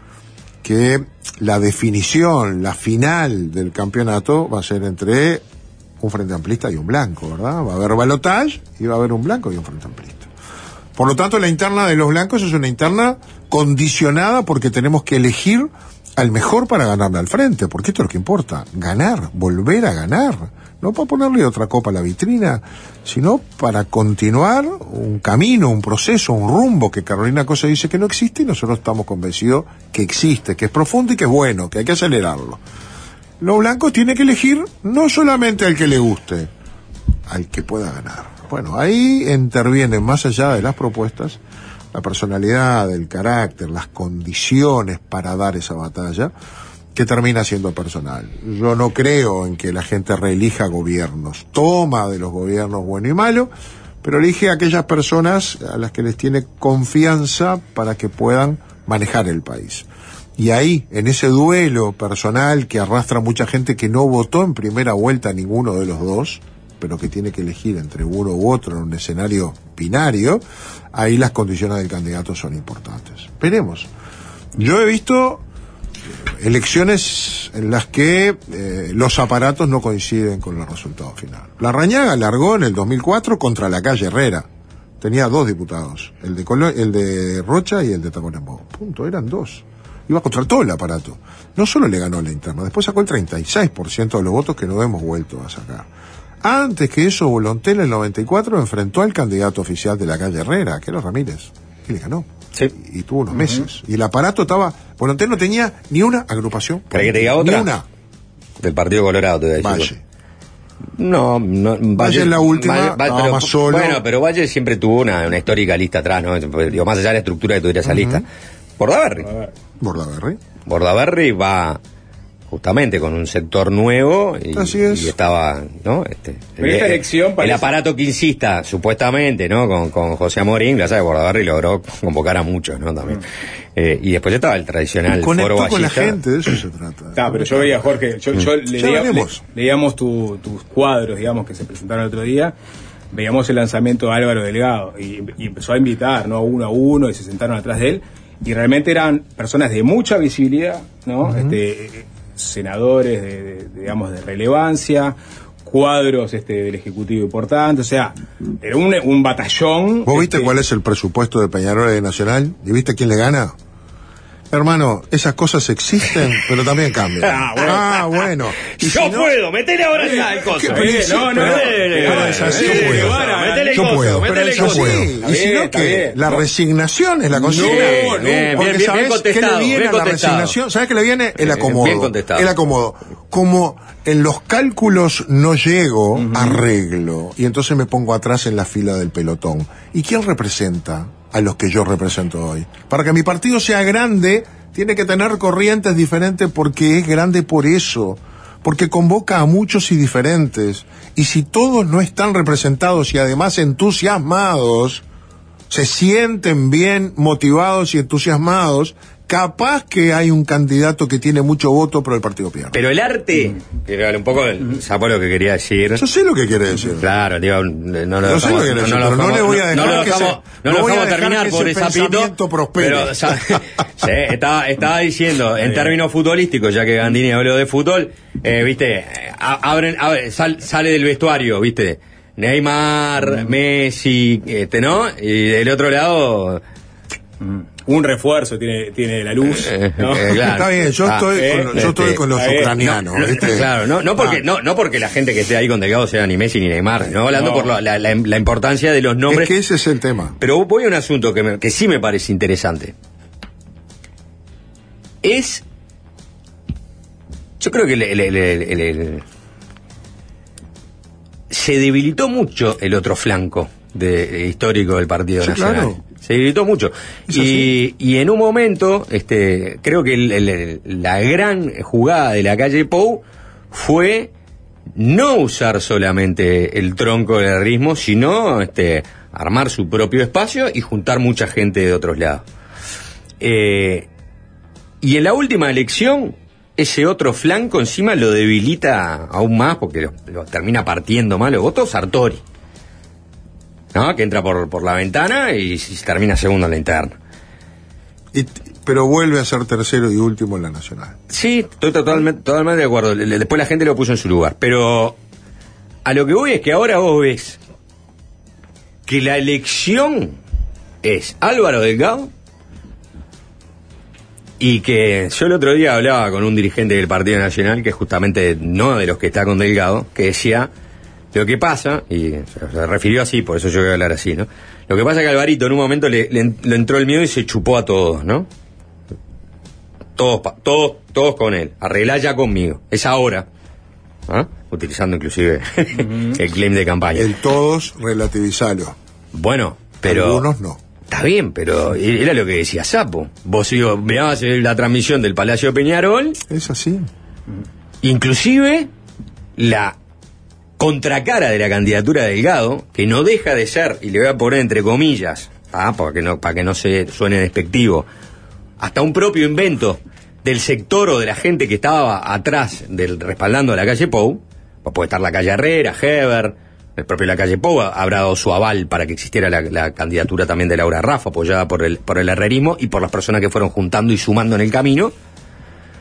que la definición, la final del campeonato va a ser entre un frente amplista y un blanco, ¿verdad? Va a haber balotage y va a haber un blanco y un frente amplista. Por lo tanto, la interna de los blancos es una interna condicionada porque tenemos que elegir al mejor para ganarle al frente, porque esto es lo que importa, ganar, volver a ganar, no para ponerle otra copa a la vitrina, sino para continuar un camino, un proceso, un rumbo que Carolina Cosa dice que no existe y nosotros estamos convencidos que existe, que es profundo y que es bueno, que hay que acelerarlo. Los blancos tienen que elegir no solamente al que le guste, al que pueda ganar. Bueno, ahí intervienen, más allá de las propuestas, la personalidad, el carácter, las condiciones para dar esa batalla, que termina siendo personal. Yo no creo en que la gente reelija gobiernos, toma de los gobiernos bueno y malo, pero elige a aquellas personas a las que les tiene confianza para que puedan manejar el país. Y ahí, en ese duelo personal que arrastra mucha gente que no votó en primera vuelta a ninguno de los dos, pero que tiene que elegir entre uno u otro en un escenario binario, ahí las condiciones del candidato son importantes. Veremos. Yo he visto elecciones en las que eh, los aparatos no coinciden con el resultado final. Larrañaga largó en el dos mil cuatro contra la calle Herrera. Tenía dos diputados, el de Colo- el de Rocha y el de Tacuarembó. Punto, eran dos. Iba contra todo el aparato. No solo le ganó la interna, después sacó el treinta y seis por ciento de los votos que no hemos vuelto a sacar. Antes que eso, Volonté en el noventa y cuatro enfrentó al candidato oficial de la calle Herrera, que era Ramírez, y le ganó. Sí. Y, y tuvo unos meses. Y el aparato estaba... Volonté no tenía ni una agrupación. ¿Querés que te diga otra? Ni una. Del Partido Colorado, te voy a decir. Valle. No, no Valle, Valle en la última, Valle- Valle- estaba pero- más solo. Bueno, pero Valle siempre tuvo una, una histórica lista atrás, ¿no? Digo, más allá de la estructura que tuviera esa Ujú. lista. Bordaberry. Bordaberry. Bordaberry va justamente con un sector nuevo y, Así es. y estaba, ¿no? Este, Pero esta el, elección el parece- aparato quincista, supuestamente, ¿no? Con, con José Amorín, la sabe, Bordaberry logró convocar a muchos, ¿no? También. Eh, y después estaba el tradicional Conectó foro con la ballista. gente, de eso se trata. Está, pero yo veía, Jorge, yo, yo Mm. le Ya leía- veremos. le- leíamos tu- tus cuadros, digamos, que se presentaron el otro día, veíamos el lanzamiento de Álvaro Delgado, y, y empezó a invitar, ¿no? Uno a uno, y se sentaron atrás de él, y realmente eran personas de mucha visibilidad, ¿no? Ujú. este, eh, senadores, de, de- digamos, de relevancia, cuadros este, del Ejecutivo importante, o sea, era un, un batallón. ¿Vos viste este, cuál es el presupuesto de Peñarol y de Nacional? ¿Y viste quién le gana? Hermano, esas cosas existen, pero también cambian. Ah, bueno. Ah, bueno. Y Yo si no- puedo, metele ahora ya el coso. ¿Qué? Pero Eh, sí, no, no, pero- metele, pero metele, es así, metele, yo puedo. metele, metele el Yo coso, puedo, metele el yo coso. puedo. Está Y si bien, no, está que bien. la No. resignación es la consigna. No, bien, bien, Porque bien, ¿sabés bien contestado, qué le viene bien a la contestado. resignación? ¿Sabes qué le viene? El Eh, acomodo. bien contestado. El acomodo. Como en los cálculos no llego, arreglo. Y entonces me pongo atrás en la fila del pelotón. ¿Y quién representa a los que yo represento hoy? Para que mi partido sea grande, tiene que tener corrientes diferentes porque es grande por eso. Porque convoca a muchos y diferentes. Y si todos no están representados y además entusiasmados, se sienten bien motivados y entusiasmados, capaz que hay un candidato que tiene mucho voto, pero el partido pierde. Pero el arte, que era un poco, ¿sabes lo que quería decir? Yo sé lo que quiere decir. Claro, digo, no lo Yo sé lo dejamos, que quiere decir, lo pero no dejamos- le voy a no dejar lo que dejamos, se- no no lo voy a dejamos dejar terminar que por ese ese sapito. pensamiento prospere. Pero, sa- sí, estaba, estaba diciendo, en términos futbolísticos, ya que Gandini habló de fútbol, eh, viste, a- abren, abre- sal- sale del vestuario, viste, Neymar, Messi, este, ¿no? Y del otro lado, un refuerzo tiene, tiene la luz, ¿no? Eh, claro. Está bien, yo Ah, estoy, eh, con, yo estoy este, con los está bien. ucranianos. No, ¿viste? claro, no, no porque Ah. no, no porque la gente que esté ahí con Delgado sea ni Messi ni Neymar, no hablando No. por la, la- la- la importancia de los nombres. Es que ese es el tema. Pero voy a un asunto que, me- que sí me parece interesante. Es, yo creo que el- el- el- el- el- el- se debilitó mucho el otro flanco de, de histórico del Partido Sí, Nacional. claro. Se debilitó mucho. Es Y, y en un momento, este, creo que el- el- el- la gran jugada de la calle Pou fue no usar solamente el tronco del herrerismo, sino este, armar su propio espacio y juntar mucha gente de otros lados. Eh, y en la última elección, ese otro flanco encima lo debilita aún más porque lo, lo termina partiendo mal los votos Sartori, ¿no? Que entra por, por la ventana y, y termina segundo en la interna. Y- pero vuelve a ser tercero y último en la Nacional. Sí, estoy totalmente, totalmente de acuerdo. Le- le- Después la gente lo puso en su lugar. Pero a lo que voy es que ahora vos ves que la elección es Álvaro Delgado y que yo el otro día hablaba con un dirigente del Partido Nacional, que es justamente no de los que está con Delgado, que decía, lo que pasa, y se se refirió así, por eso yo voy a hablar así, ¿no? Lo que pasa es que Alvarito en un momento le, le- le entró el miedo y se chupó a todos, ¿no? Todos, pa- todos, todos con él. Arreglá ya conmigo. Es ahora. ¿Ah? Utilizando inclusive el claim de campaña. El todos relativizalo. Bueno, pero... Algunos no. Está bien, pero era lo que decía Sapo. Vos digo, mirabas la transmisión del Palacio Peñarol. Es así. Inclusive la contracara de la candidatura de Delgado, que no deja de ser, y le voy a poner entre comillas, ¿ah? para que no, para que no se suene despectivo, hasta un propio invento del sector o de la gente que estaba atrás del respaldando a la calle Pou. Puede estar la calle Herrera, Heber, el propio la calle Pou habrá dado su aval para que existiera la, la candidatura también de Laura Raffo, apoyada por el, por el herrerismo y por las personas que fueron juntando y sumando en el camino.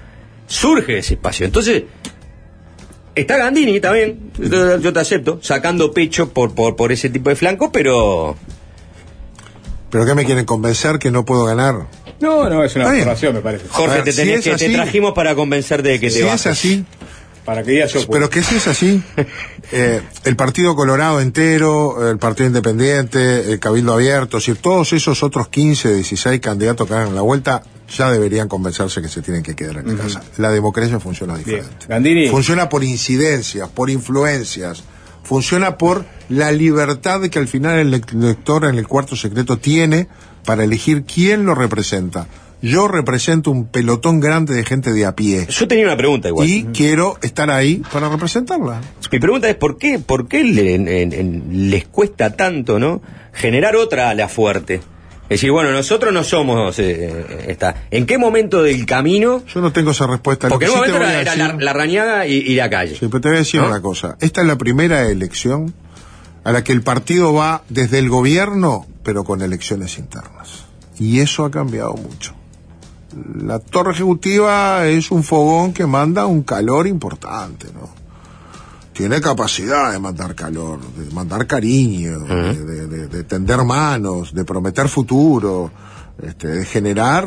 surge ese espacio. Entonces, está Gandini también, yo, yo te acepto, sacando pecho por, por, por ese tipo de flanco, pero... ¿Pero qué me quieren convencer que no puedo ganar? No, no, es una observación, me parece. Jorge, ver, te, tenés si es que, así, te trajimos para convencerte de que si te es bajes. así, para que digas yo puedo. pero que si es así, eh, el Partido Colorado entero, el Partido Independiente, el Cabildo Abierto, es decir, todos esos otros quince, dieciséis candidatos que hagan la vuelta, ya deberían convencerse que se tienen que quedar en la uh-huh. casa. La democracia funciona diferente. Gandini. Funciona por incidencias, por influencias, funciona por la libertad que al final el elector en el cuarto secreto tiene para elegir quién lo representa. Yo represento un pelotón grande de gente de a pie. Yo tenía una pregunta igual. Y quiero estar ahí para representarla. Mi pregunta es ¿por qué, por qué le, en, en, les cuesta tanto, ¿no? Generar otra ala fuerte. Es decir, bueno, nosotros no somos eh, esta. ¿En qué momento del camino? Yo no tengo esa respuesta. Porque en un un momento era, era la, la Rañaga y, y la calle. Sí, pero te voy a decir, ¿no?, una cosa. Esta es la primera elección a la que el partido va desde el gobierno, pero con elecciones internas. Y eso ha cambiado mucho. La torre ejecutiva es un fogón que manda un calor importante, ¿no? Tiene capacidad de mandar calor, de mandar cariño, uh-huh. de, de, de, de tender manos, de prometer futuro, este, de generar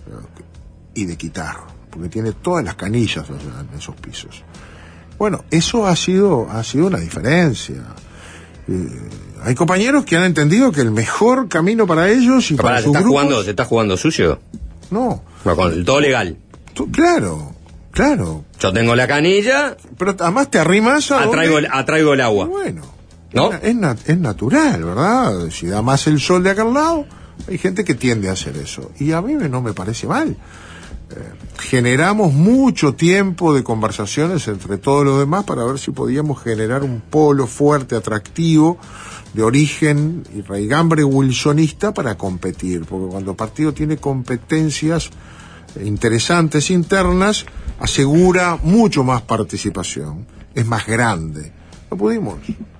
y de quitar, porque tiene todas las canillas en esos pisos. Bueno, eso ha sido, ha sido una diferencia. Eh, hay compañeros que han entendido que el mejor camino para ellos y Pero para, para sus ¿te estás grupos... jugando, ¿te estás jugando sucio? No. No, con todo legal. Tú, claro, claro. Yo tengo la canilla. Pero además te arrimas a atraigo donde... el, atraigo el agua. Bueno, ¿no? Es, na es natural, ¿verdad? Si da más el sol de acá al lado, hay gente que tiende a hacer eso. Y a mí no me parece mal. Eh, generamos mucho tiempo de conversaciones entre todos los demás para ver si podíamos generar un polo fuerte, atractivo, de origen y raigambre wilsonista para competir, porque cuando el partido tiene competencias interesantes internas, asegura mucho más participación, es más grande. No pudimos,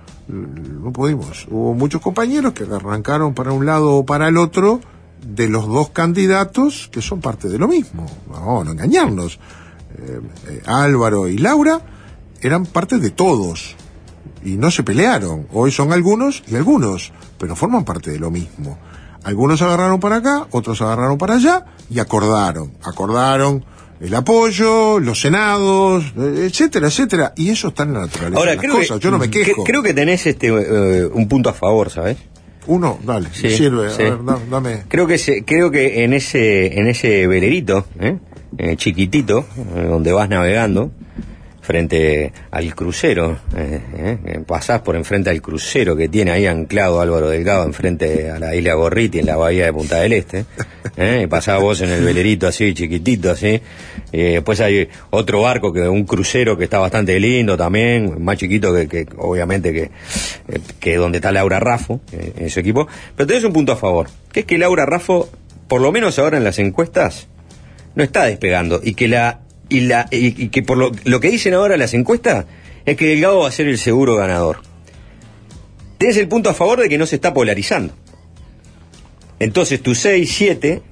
no pudimos. Hubo muchos compañeros que arrancaron para un lado o para el otro de los dos candidatos que son parte de lo mismo. No, no engañarnos. Eh, eh, Álvaro y Laura eran parte de todos. Y no se pelearon. Hoy son algunos y algunos, pero forman parte de lo mismo. Algunos agarraron para acá, otros agarraron para allá y acordaron. Acordaron el apoyo, los senados, etcétera, etcétera. Y eso está en la naturaleza. Ahora, de las creo cosas. que, Yo no me quejo. Creo que tenés este uh, un punto a favor, ¿sabes? Uno, dale, sí, sirve. Sí. A ver, dame. Creo que se, creo que en ese en ese velerito, ¿eh? Eh, chiquitito, eh, donde vas navegando, frente al crucero, eh, eh, pasás por enfrente al crucero que tiene ahí anclado Álvaro Delgado enfrente a la isla Gorriti en la bahía de Punta del Este, eh, y pasás vos en el velerito así, chiquitito así, eh, después hay otro barco, que un crucero que está bastante lindo también, más chiquito que, que obviamente que, eh, que donde está Laura Raffo, eh, en su equipo, pero tenés un punto a favor, que es que Laura Raffo, por lo menos ahora en las encuestas, no está despegando, y que la Y, la, y, y que por lo, lo que dicen ahora las encuestas es que Delgado va a ser el seguro ganador. Tienes el punto a favor de que no se está polarizando. Entonces tu seis siete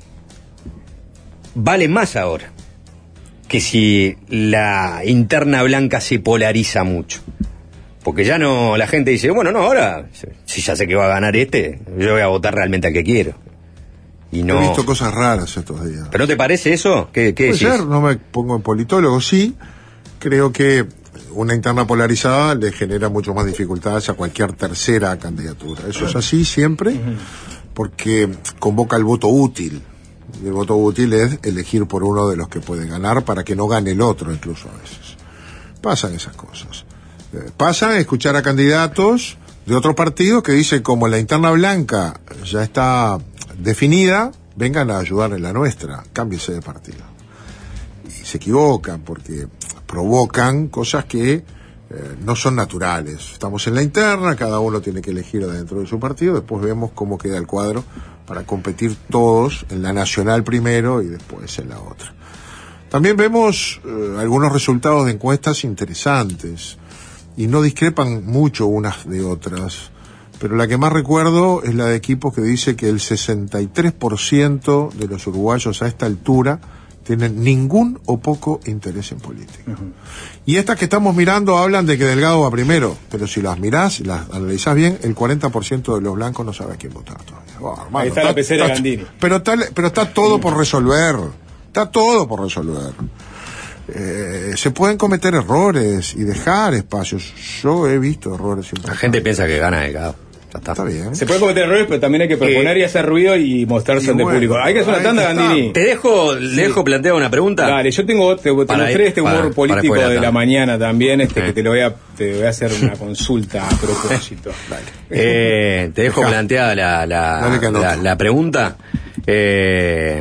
vale más ahora que si la interna blanca se polariza mucho. Porque ya no, la gente dice, bueno, no, ahora, si ya sé que va a ganar este, yo voy a votar realmente al que quiero. Y no... He visto cosas raras estos días. ¿Pero no te parece eso? ¿Qué, qué Puede decís? ser, no me pongo en politólogo, sí. Creo que una interna polarizada le genera mucho más dificultades a cualquier tercera candidatura. Eso es así siempre, porque convoca el voto útil. Y el voto útil es elegir por uno de los que puede ganar para que no gane el otro, incluso a veces. Pasan esas cosas. Eh, pasan a escuchar a candidatos de otros partidos que dicen, como la interna blanca ya está definida, vengan a ayudar en la nuestra, cámbiese de partido. Y se equivocan porque provocan cosas que eh, no son naturales. Estamos en la interna, cada uno tiene que elegir dentro de su partido, después vemos cómo queda el cuadro para competir todos en la nacional primero y después en la otra. También vemos eh, algunos resultados de encuestas interesantes y no discrepan mucho unas de otras. Pero la que más recuerdo es la de equipos que dice que el sesenta y tres por ciento de los uruguayos a esta altura tienen ningún o poco interés en política. Uh-huh. Y estas que estamos mirando hablan de que Delgado va primero, pero si las mirás, las analizás bien, el cuarenta por ciento de los blancos no sabe a quién votar todavía. Oh, hermano, ahí está, está la pecera está, Gandini. Pero está, pero está todo por resolver, está todo por resolver. Eh, se pueden cometer errores y dejar espacios. Yo he visto errores importantes. La gente piensa que gana Delgado. Está. Está bien. Se pueden cometer errores, pero también hay que proponer eh, y hacer ruido y mostrarse y ante bueno, público. Hay que hacer una tanda, Gandini. Te dejo, sí. le dejo plantear una pregunta. Dale, yo tengo, te, te mostré este humor para, político para de la, la mañana también, este eh. que te lo voy a, te voy a hacer una consulta a propósito. Dale. Eh, te dejo Deja. planteada la, la, la, la pregunta. Eh,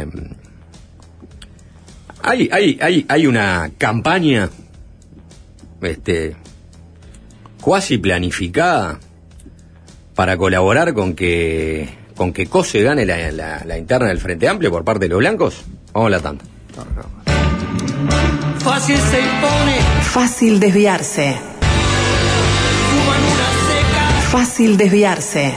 hay, hay, hay, hay una campaña, este, cuasi planificada para colaborar con que con que Cose gane la, la, la interna del Frente Amplio por parte de los blancos. Vamos a la tanda. Fácil se impone. Fácil desviarse. Fácil desviarse.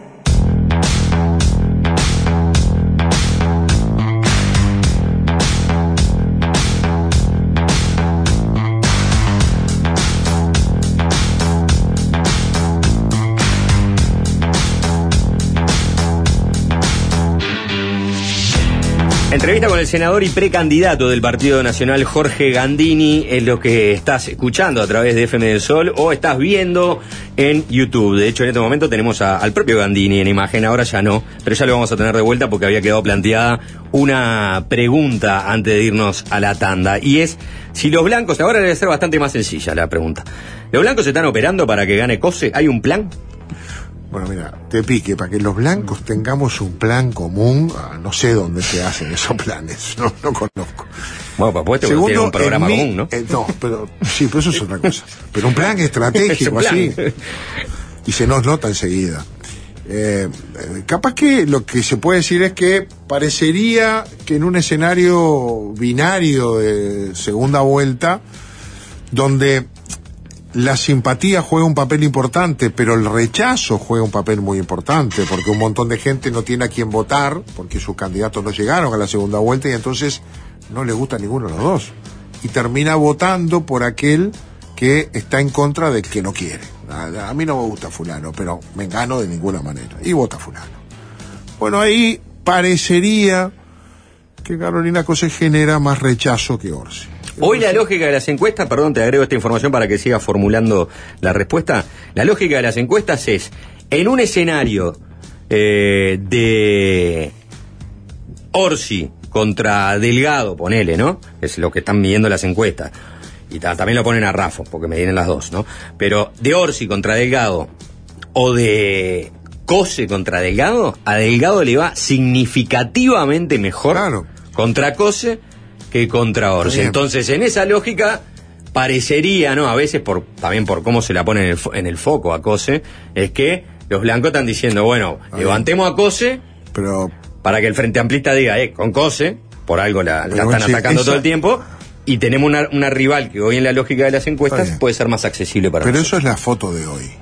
Entrevista con el senador y precandidato del Partido Nacional, Jorge Gandini, es lo que estás escuchando a través de F M del Sol o estás viendo en YouTube. De hecho, en este momento tenemos a, al propio Gandini en imagen, ahora ya no, pero ya lo vamos a tener de vuelta porque había quedado planteada una pregunta antes de irnos a la tanda. Y es, si los blancos, ahora debe ser bastante más sencilla la pregunta, ¿los blancos se están operando para que gane Cose? ¿Hay un plan? Bueno, mira, te pique, para que los blancos tengamos un plan común, no sé dónde se hacen esos planes, no, no conozco. Bueno, pues puesto que tiene un programa mi, común, ¿no? Eh, no, pero sí, pero eso es otra cosa. Pero un plan estratégico, un plan. Así, y se nos nota enseguida. Eh, capaz que lo que se puede decir es que parecería que en un escenario binario de segunda vuelta, donde la simpatía juega un papel importante, pero el rechazo juega un papel muy importante, porque un montón de gente no tiene a quién votar, porque sus candidatos no llegaron a la segunda vuelta y entonces no le gusta a ninguno de los dos. Y termina votando por aquel que está en contra del que no quiere. A, a mí no me gusta fulano, pero me engano de ninguna manera. Y vota fulano. Bueno, ahí parecería que Carolina Cose genera más rechazo que Orsi. Hoy la lógica de las encuestas, perdón, te agrego esta información para que sigas formulando la respuesta. La lógica de las encuestas es, en un escenario eh, de Orsi contra Delgado, ponele, ¿no? Es lo que están midiendo las encuestas. Y ta, también lo ponen a Raffo, porque me vienen las dos, ¿no? Pero de Orsi contra Delgado o de Cose contra Delgado, a Delgado le va significativamente mejor claro. contra Cose que contra Orsi. Entonces, en esa lógica, parecería, ¿no? A veces, por también por cómo se la pone en el, en el foco a Cose, es que los blancos están diciendo, bueno, a levantemos ver. a Cose, pero para que el Frente Amplista diga, eh, con Cose, por algo la, la están sí, atacando esa... todo el tiempo, y tenemos una, una rival que hoy en la lógica de las encuestas puede ser más accesible para Pero nosotros. Eso es la foto de hoy.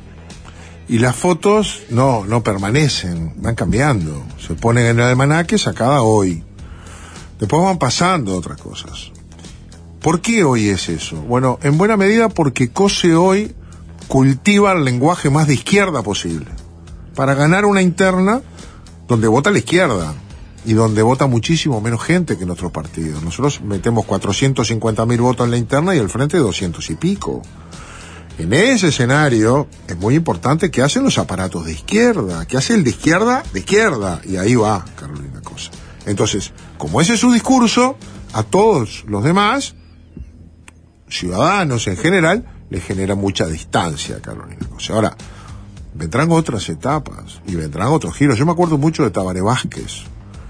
Y las fotos no, no permanecen, van cambiando. Se ponen en el almanaque sacada hoy. Después van pasando otras cosas. ¿Por qué hoy es eso? Bueno, en buena medida porque Cose hoy cultiva el lenguaje más de izquierda posible. Para ganar una interna donde vota la izquierda y donde vota muchísimo menos gente que en otros partidos. Nosotros metemos cuatrocientos cincuenta mil votos en la interna y el Frente doscientos y pico. En ese escenario es muy importante que hacen los aparatos de izquierda, que hace el de izquierda de izquierda. Y ahí va Carolina Cose. Entonces, como ese es su discurso, a todos los demás, ciudadanos en general, les genera mucha distancia a Carolina Cose. Ahora, vendrán otras etapas y vendrán otros giros. Yo me acuerdo mucho de Tabaré Vázquez.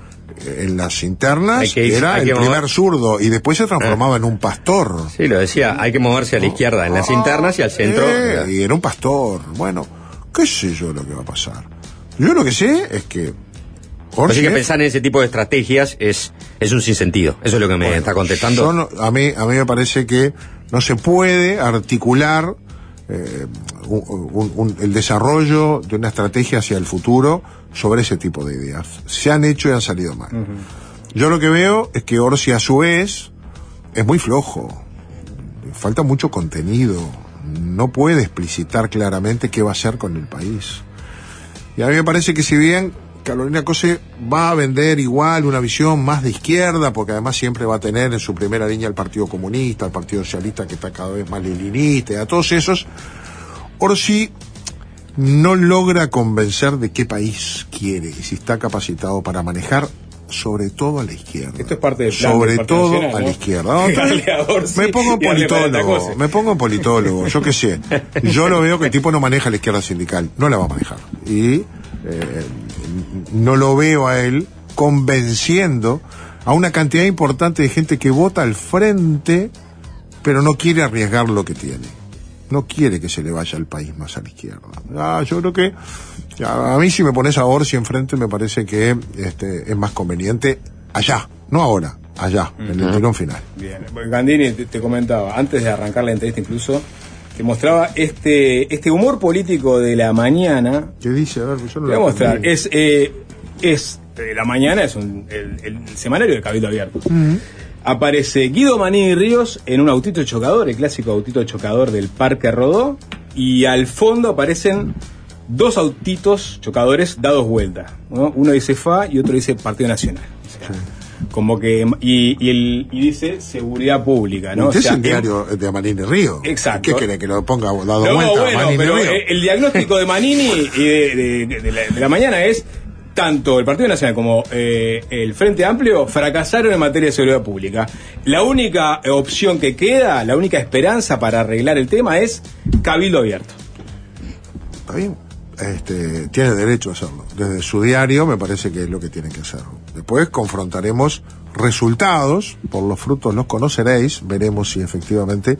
En las internas que, era el primer mover. zurdo y después se transformaba eh. en un pastor. Sí, lo decía, hay que moverse a la izquierda en las ah, internas y al centro. Eh, y era un pastor. Bueno, qué sé yo lo que va a pasar. Yo lo que sé es que Así que pensar en ese tipo de estrategias es es un sinsentido. Eso es lo que me bueno, está contestando. No, a mí a mí me parece que no se puede articular eh, un, un, un, el desarrollo de una estrategia hacia el futuro sobre ese tipo de ideas. Se han hecho y han salido mal. Uh-huh. Yo lo que veo es que Orsi a su vez es muy flojo. Falta mucho contenido. No puede explicitar claramente qué va a hacer con el país. Y a mí me parece que si bien Carolina Cose va a vender igual una visión más de izquierda, porque además siempre va a tener en su primera línea el Partido Comunista, el Partido Socialista que está cada vez más leninista, y a todos esos, Orsi no logra convencer de qué país quiere y si está capacitado para manejar, sobre todo a la izquierda. Esto es parte del plan sobre del Partido todo Nacional, a ¿no? la izquierda. No, Orsi me pongo y darle para politólogo, esta cosa. me pongo politólogo, yo qué sé. Yo lo veo que el tipo no maneja la izquierda sindical, no la va a manejar. Y eh, no lo veo a él convenciendo a una cantidad importante de gente que vota al frente, pero no quiere arriesgar lo que tiene. No quiere que se le vaya el país más a la izquierda. Ah, yo creo que a, a mí si me pones a Orsi enfrente me parece que este, es más conveniente allá, no ahora, allá, uh-huh. en el tirón final. Bien, Gandini te, te comentaba, antes de arrancar la entrevista incluso, te mostraba este este humor político de la mañana. ¿Qué dice? A ver, yo no te voy lo a mostrar. entendí. Es, eh, es de la mañana, es un, el, el semanario de Cabildo Abierto. Uh-huh. Aparece Guido Manini Ríos en un autito chocador, el clásico autito chocador del Parque Rodó, y al fondo aparecen dos autitos chocadores dados vuelta, ¿no? Uno dice F A y otro dice Partido Nacional. O sea, sí. Como que y, y, el, y dice seguridad pública, ¿no? Usted o sea, es el diario el, de Manini Ríos. Exacto. ¿Qué quiere que lo ponga dado no, vuelta? Bueno, Manini pero Ríos? el diagnóstico de Manini y de, de, de, de, la, de la mañana es: tanto el Partido Nacional como eh, el Frente Amplio fracasaron en materia de seguridad pública. La única opción que queda, la única esperanza para arreglar el tema es Cabildo Abierto. Está bien, este, tiene derecho a hacerlo. Desde su diario me parece que es lo que tiene que hacer. Después confrontaremos resultados, por los frutos los conoceréis, veremos si efectivamente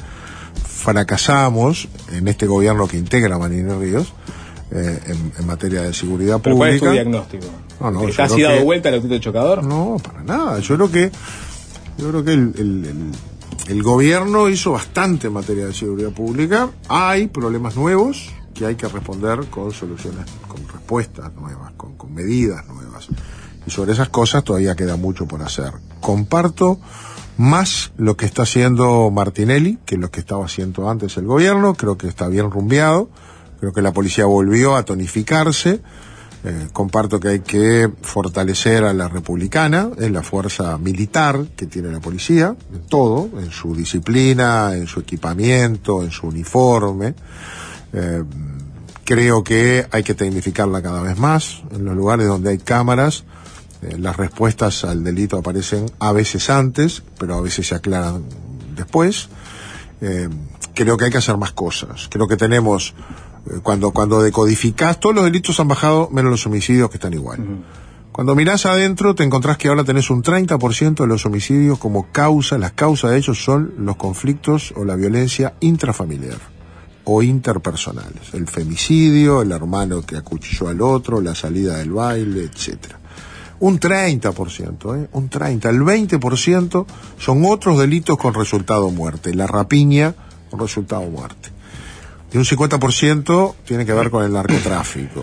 fracasamos en este gobierno que integra a Manini Ríos. Eh, en, en materia de seguridad ¿Pero pública. ¿Cuál es tu diagnóstico? No, no, ¿Está así dado que... vuelta el autito chocador? No, para nada. Yo creo que yo creo que el, el, el, el gobierno hizo bastante en materia de seguridad pública. Hay problemas nuevos que hay que responder con soluciones, con respuestas nuevas, con, con medidas nuevas. Y sobre esas cosas todavía queda mucho por hacer. Comparto más lo que está haciendo Martinelli que lo que estaba haciendo antes el gobierno. Creo que está bien rumbeado. Creo que la policía volvió a tonificarse. Eh, comparto que hay que fortalecer a la republicana, es la fuerza militar que tiene la policía, en todo, en su disciplina, en su equipamiento, en su uniforme. Eh, creo que hay que tecnificarla cada vez más. En los lugares donde hay cámaras, eh, las respuestas al delito aparecen a veces antes, pero a veces se aclaran después. Eh, creo que hay que hacer más cosas. Creo que tenemos... Cuando, cuando decodificás, todos los delitos han bajado, menos los homicidios que están igual. Uh-huh. Cuando mirás adentro, te encontrás que ahora tenés un treinta por ciento de los homicidios como causa, las causas de ellos son los conflictos o la violencia intrafamiliar o interpersonales. El femicidio, el hermano que acuchilló al otro, la salida del baile, etcétera. Un treinta por ciento, ¿eh? Un treinta por ciento. El veinte por ciento son otros delitos con resultado muerte. La rapiña con resultado muerte. Y un cincuenta por ciento tiene que ver con el narcotráfico.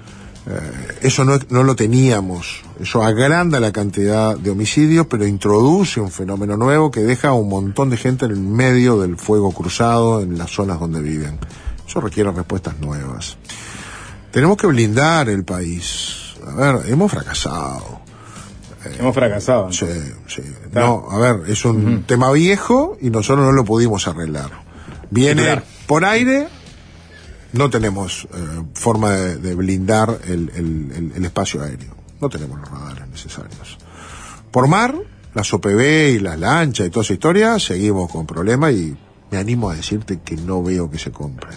Eh, eso no, no lo teníamos. Eso agranda la cantidad de homicidios, pero introduce un fenómeno nuevo que deja a un montón de gente en el medio del fuego cruzado en las zonas donde viven. Eso requiere respuestas nuevas. Tenemos que blindar el país. A ver, hemos fracasado. Eh, hemos fracasado. Sí, sí. No, a ver, es un uh-huh. tema viejo y nosotros no lo pudimos arreglar. Viene claro. Por aire, no tenemos eh, forma de, de blindar el, el, el, el espacio aéreo. No tenemos los radares necesarios. Por mar, las O P B y las lanchas y toda esa historia, seguimos con problemas y me animo a decirte que no veo que se compren.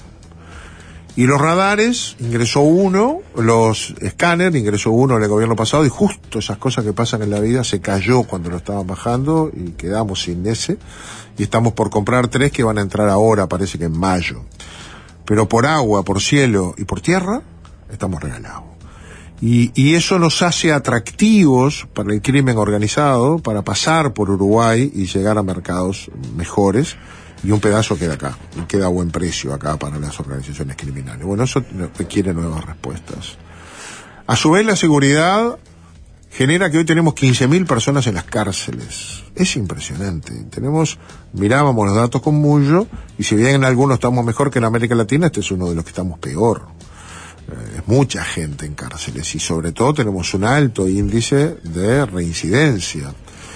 Y los radares, ingresó uno, los escáneres, ingresó uno en el gobierno pasado y justo esas cosas que pasan en la vida se cayó cuando lo estaban bajando y quedamos sin ese. Y estamos por comprar tres que van a entrar ahora, parece que en mayo. Pero por agua, por cielo y por tierra, estamos regalados. Y, y eso nos hace atractivos para el crimen organizado, para pasar por Uruguay y llegar a mercados mejores. Y un pedazo queda acá, y queda a buen precio acá para las organizaciones criminales. Bueno, eso requiere nuevas respuestas. A su vez, la seguridad genera que hoy tenemos quince mil personas en las cárceles. Es impresionante. Tenemos, mirábamos los datos con Mullo, y si bien en algunos estamos mejor que en América Latina, este es uno de los que estamos peor. Eh, es mucha gente en cárceles, y sobre todo tenemos un alto índice de reincidencia.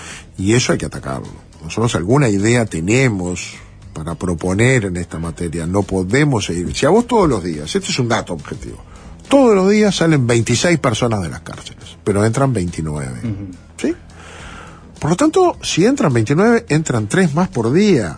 Y eso hay que atacarlo. Nosotros alguna idea tenemos para proponer en esta materia. No podemos seguir. Si a vos todos los días, este es un dato objetivo, todos los días salen veintiséis personas de las cárceles, pero entran veintinueve. Uh-huh. ¿Sí? Por lo tanto, si entran veintinueve, entran tres más por día.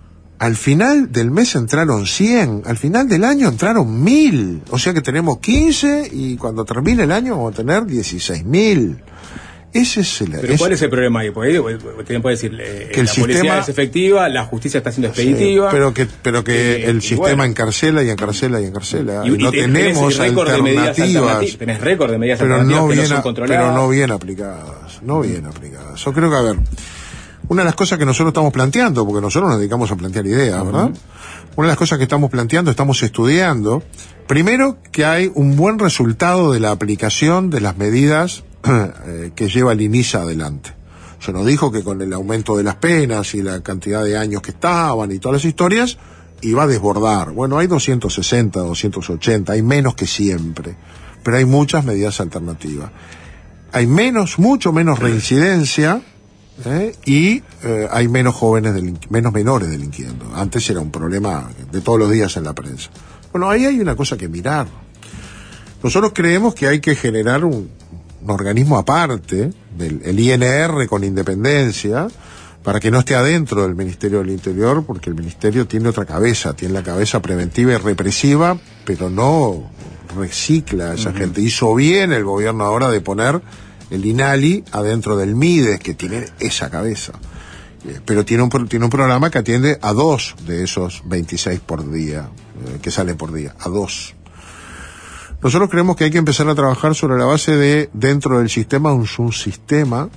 Al final del mes entraron cien, al final del año entraron mil. O sea que tenemos quince y cuando termine el año vamos a tener dieciséis mil. Ese es el, Pero es, ¿cuál es el problema ahí? Porque usted puede decir eh, que el la sistema, policía es efectiva, la justicia está siendo expeditiva. Sí, pero que, pero que eh, el sistema bueno. encarcela y encarcela y encarcela. Y, y no y tenemos alternativas. Tenés récord de medidas pero alternativas no que bien, no son controladas. Pero no bien aplicadas. No bien aplicadas. Yo creo que, a ver, una de las cosas que nosotros estamos planteando, porque nosotros nos dedicamos a plantear ideas, ¿verdad? Uh-huh. Una de las cosas que estamos planteando, estamos estudiando, primero que hay un buen resultado de la aplicación de las medidas eh, que lleva el INISA adelante. Se nos dijo que con el aumento de las penas y la cantidad de años que estaban y todas las historias, iba a desbordar. Bueno, hay doscientos sesenta, doscientos ochenta, hay menos que siempre, pero hay muchas medidas alternativas. Hay menos, mucho menos reincidencia, ¿eh? y eh, hay menos jóvenes, delinqu- menos menores delinquiendo. Antes era un problema de todos los días en la prensa. Bueno, ahí hay una cosa que mirar. Nosotros creemos que hay que generar un, un organismo aparte, del el I N R con independencia, para que no esté adentro del Ministerio del Interior, porque el Ministerio tiene otra cabeza, tiene la cabeza preventiva y represiva, pero no recicla a esa uh-huh. gente. Hizo bien el gobierno ahora de poner el INALI adentro del MIDES, que tiene esa cabeza. Eh, pero tiene un, tiene un programa que atiende a dos de esos veintiséis por día, eh, que salen por día, a dos. Nosotros creemos que hay que empezar a trabajar sobre la base de, dentro del sistema, un subsistema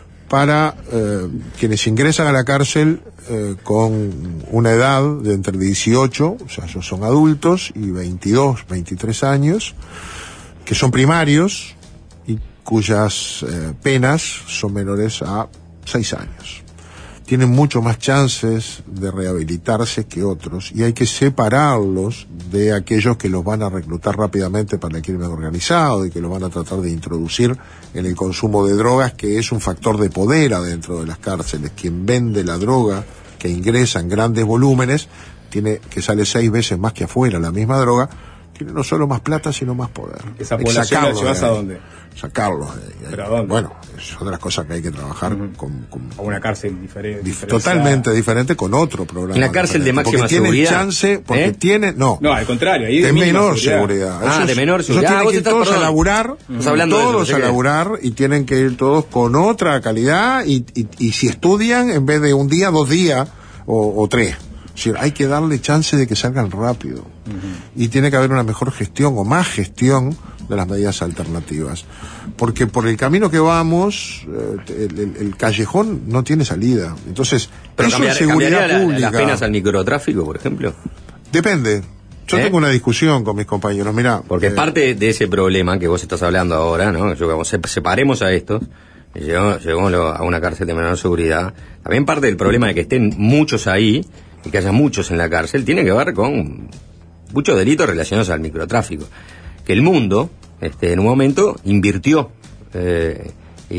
para eh, quienes ingresan a la cárcel eh, con una edad de entre dieciocho, o sea, ellos son adultos, y veintidós, veintitrés años, que son primarios y cuyas eh, penas son menores a seis años. Tienen mucho más chances de rehabilitarse que otros, y hay que separarlos de aquellos que los van a reclutar rápidamente para el crimen organizado y que los van a tratar de introducir en el consumo de drogas, que es un factor de poder adentro de las cárceles. Quien vende la droga, que ingresa en grandes volúmenes, tiene que sale seis veces más que afuera la misma droga, tiene no solo más plata, sino más poder. ¿Esa población la llevas a dónde? Sacarlos de ahí. ¿Pero a dónde? Bueno, es otra de las cosas que hay que trabajar uh-huh. con, con... A una cárcel diferente. Dif- totalmente diferente, con otro programa. ¿Una cárcel de máxima porque seguridad? Tienen chance, porque ¿Eh? tienen... No. No, al contrario. Ahí de, de menor seguridad. seguridad. Ah, esos, de menor seguridad. Esos Ah, tienen que ir todos perdón. a laburar, uh-huh. hablando todos de eso, a laburar, y tienen que ir todos con otra calidad, y, y, y si estudian, en vez de un día, dos días, o, o tres. Es decir, hay que darle chance de que salgan rápido. Uh-huh. Y tiene que haber una mejor gestión, o más gestión, de las medidas alternativas. Porque por el camino que vamos, eh, el, el, el callejón no tiene salida. Entonces, pero eso cambiar, es seguridad la, pública. ¿Las penas al microtráfico, por ejemplo? Depende. Yo ¿Eh? tengo una discusión con mis compañeros, mirá. Porque eh, parte de ese problema que vos estás hablando ahora, ¿no? Yo, como separemos a estos, llevemos a una cárcel de menor seguridad, también parte del problema de que estén muchos ahí, y que haya muchos en la cárcel, tiene que ver con muchos delitos relacionados al microtráfico. Que el mundo, este, en un momento, invirtió eh,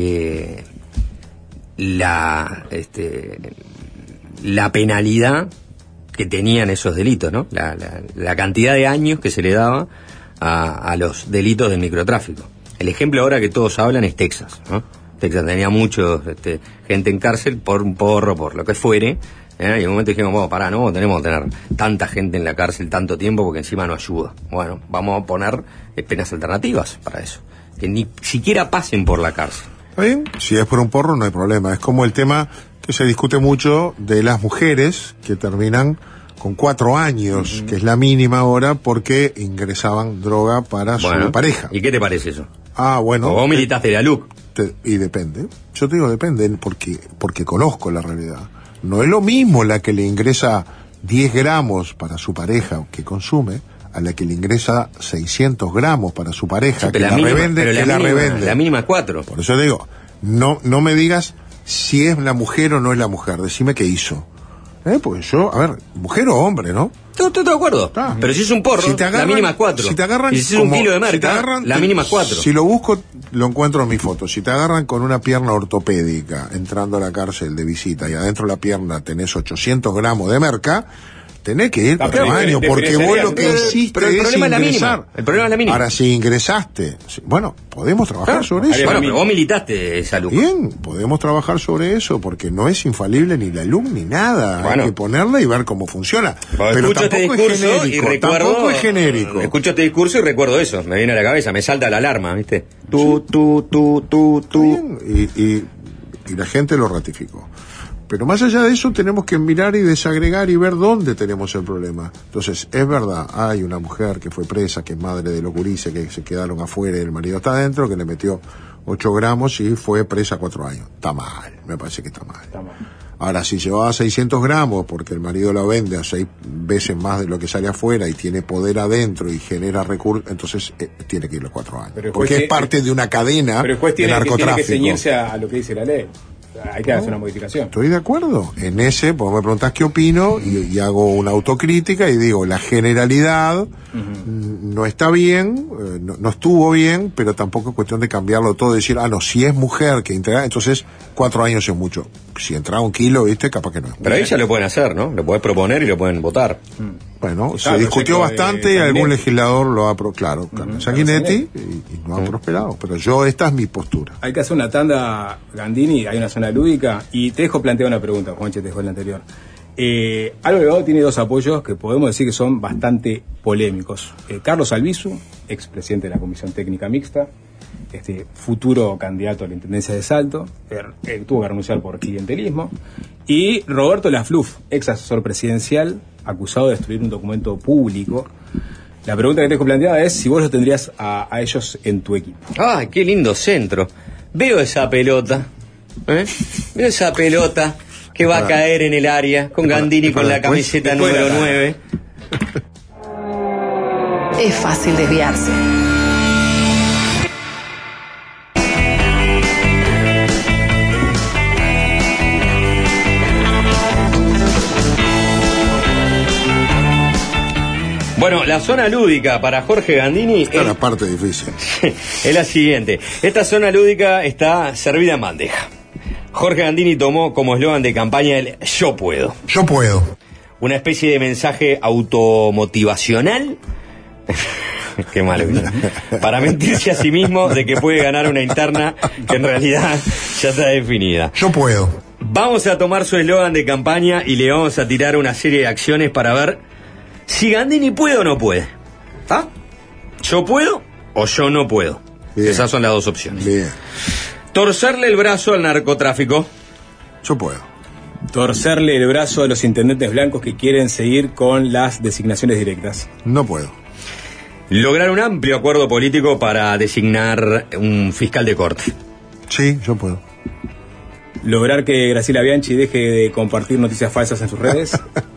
eh, la, este, la penalidad que tenían esos delitos, ¿no? La, la, la cantidad de años que se le daba a, a los delitos del microtráfico. El ejemplo ahora que todos hablan es Texas, ¿no? Texas tenía mucho este, gente en cárcel por un porro, por lo que fuere. ¿Eh? Y en un momento dijimos, bueno, pará, no tenemos que tener tanta gente en la cárcel tanto tiempo porque encima no ayuda. Bueno, vamos a poner eh, penas alternativas para eso, que ni siquiera pasen por la cárcel. ¿Está bien? Si es por un porro no hay problema. Es como el tema que se discute mucho de las mujeres que terminan con cuatro años, uh-huh. que es la mínima ahora, porque ingresaban droga para bueno, su pareja. ¿Y qué te parece eso? Ah, bueno. ¿O vos militaste de la L U C? Te, y depende. Yo te digo depende porque, porque conozco la realidad. No es lo mismo la que le ingresa diez gramos para su pareja que consume a la que le ingresa seiscientos gramos para su pareja, Sí, que pero la, la mínima- revende, pero la que la mínima- revende. la mínima cuatro. Por eso le digo, no, no me digas si es la mujer o no es la mujer, decime qué hizo. ¿Eh? Pues yo, a ver, mujer o hombre, ¿no? Estoy de acuerdo. Pero si es un porro, Si te agarran- la mínima es cuatro. Si te agarran y si es un como- kilo de si te merca, agarran- la te- mínima es cuatro. Si lo busco, lo encuentro en mi foto. Si te agarran con una pierna ortopédica entrando a la cárcel de visita y adentro de la pierna tenés ochocientos gramos de merca, tenés que ir Ah, para el pero baño, diferen- porque vos lo que diferenciarías. hiciste Pero el es problema es la ingresar. mínima. El problema es la mínima. Ahora, si ingresaste, si- bueno, podemos trabajar Claro. sobre eso. Bueno, pero vos militaste esa luz. Bien, podemos trabajar sobre eso, porque no es infalible ni la luz ni nada. Bueno. Hay que ponerla y ver cómo funciona. Pero escucho este tampoco es discurso y genérico, recuerdo. tampoco es genérico. Escucho este discurso y recuerdo eso. Me viene a la cabeza, me salta la alarma, ¿viste? Tú, tú, tú, tú, tú. Y, y, y la gente lo ratificó. Pero más allá de eso tenemos que mirar y desagregar y ver dónde tenemos el problema. Entonces, es verdad, hay una mujer que fue presa, que es madre de los gurises, que se quedaron afuera y el marido está adentro, que le metió ocho gramos y fue presa cuatro años. Está mal, me parece que está mal. Está mal. Ahora, si llevaba seiscientos gramos porque el marido la vende a seis veces más de lo que sale afuera y tiene poder adentro y genera recursos, entonces eh, tiene que ir los cuatro años. Pero el Porque juez es tiene- parte de una cadena Pero el juez de tiene, que, tiene que narcotráfico. ceñirse a, a lo que dice la ley. Hay que hacer una modificación. Estoy de acuerdo. En ese, vos me preguntás qué opino y, y hago una autocrítica y digo, la generalidad mm, no está bien, eh, no, no estuvo bien, pero tampoco es cuestión de cambiarlo todo y decir, ah, no, si es mujer que integra, entonces cuatro años es mucho. Si entra un kilo, viste, capaz que no. Pero ahí ya lo pueden hacer, ¿no? Lo podés proponer y lo pueden votar. Bueno, Claro, se discutió proyecto de bastante y algún Sanguinetti. legislador lo ha, pro, claro, uh-huh, Sanguinetti, y, y no ha prosperado. Pero yo, esta es mi postura. Hay que hacer una tanda, Gandini, hay una zona lúdica, y te dejo plantear una pregunta, Juanche, te dejó el anterior. Eh, Álvaro Delgado tiene dos apoyos que podemos decir que son bastante polémicos. Eh, Carlos Albizu, expresidente de la Comisión Técnica Mixta, este futuro candidato a la Intendencia de Salto, eh, eh, tuvo que renunciar por clientelismo, y Roberto Lafluf, ex asesor presidencial, acusado de destruir un documento público. La pregunta que te dejo planteada es si vos los tendrías a, a ellos en tu equipo. ¡Ah, qué lindo centro! Veo esa pelota, ¿eh? Veo esa pelota que va a caer en el área con Gandini con la camiseta número nueve. Es fácil desviarse. Bueno, la zona lúdica para Jorge Gandini Esta es la parte difícil. es la siguiente. Esta zona lúdica está servida en bandeja. Jorge Gandini tomó como eslogan de campaña el "Yo puedo". Yo puedo. Una especie de mensaje automotivacional. Qué malo. Para mentirse a sí mismo de que puede ganar una interna que en realidad ya está definida. Yo puedo. Vamos a tomar su eslogan de campaña y le vamos a tirar una serie de acciones para ver si Gandini puede o no puede. ¿Ah? ¿Yo puedo o yo no puedo? Bien. Esas son las dos opciones. Bien. Torcerle el brazo al narcotráfico. Yo puedo. Torcerle el brazo a los intendentes blancos que quieren seguir con las designaciones directas. No puedo. Lograr un amplio acuerdo político para designar un fiscal de corte. Sí, yo puedo. Lograr que Graciela Bianchi deje de compartir noticias falsas en sus redes.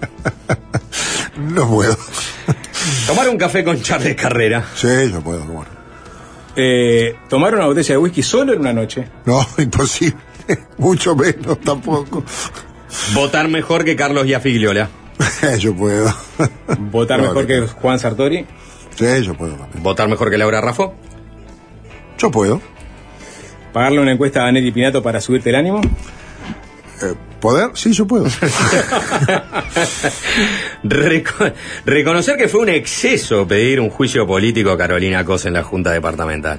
No puedo. Tomar un café con Charles Carrera. Sí, yo puedo. Bueno. Eh, tomar una botella de whisky solo en una noche. No, imposible. Mucho menos tampoco. Votar mejor que Carlos Giafigliola. Yo puedo. Votar No, mejor que- que Juan Sartori. Sí, yo puedo también. Votar mejor que Laura Raffo. Yo puedo. Pagarle una encuesta a Nelly Pinato para subirte el ánimo. Eh, ¿Poder? Sí, yo puedo. Reco- reconocer que fue un exceso pedir un juicio político a Carolina Cos en la Junta Departamental.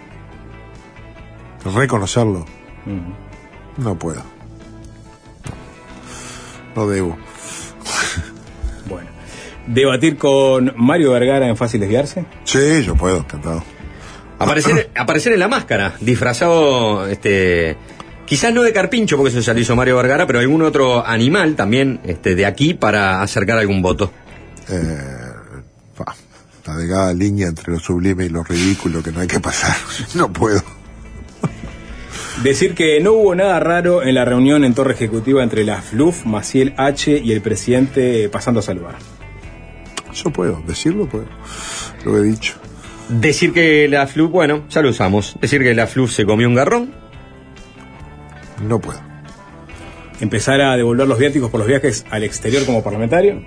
Reconocerlo. No puedo. No debo. Bueno. Debatir con Mario Vergara en Fácil Desviarse. Sí, yo puedo, encantado. Aparecer, aparecer en la máscara, disfrazado, este, quizás no de carpincho, porque eso ya lo hizo Mario Vergara, pero algún otro animal también, este, de aquí para acercar algún voto. Eh, fa, la delgada línea entre lo sublime y lo ridículo que no hay que pasar. No puedo. Decir que no hubo nada raro en la reunión en Torre Ejecutiva entre la F L U F, Maciel H. y el presidente pasando a saludar. Yo puedo, decirlo puedo. Lo he dicho. Decir que la F L U, bueno, ya lo usamos. Decir que la F L U se comió un garrón. No puedo. Empezar a devolver los viáticos por los viajes al exterior como parlamentario.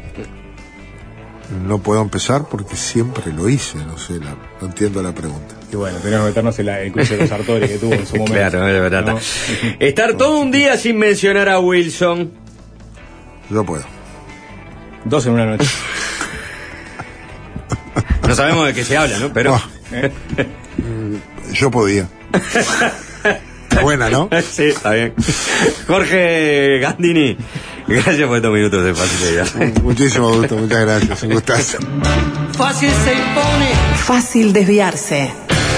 No puedo empezar porque siempre lo hice, no sé, la, no entiendo la pregunta. Y bueno, tenemos que meternos en la el cruce de los Sartori que tuvo en su momento. Claro, es verdad. ¿No? Estar todo un día sin mencionar a Wilson. Yo puedo. Dos en una noche. No sabemos de qué se habla, ¿no? Pero. No. ¿Eh? Yo podía. Buena, ¿no? Sí, está bien. Jorge Gandini, gracias por estos minutos de facilidad. Muchísimo gusto, muchas gracias. Un gustazo. Fácil se impone. Fácil desviarse.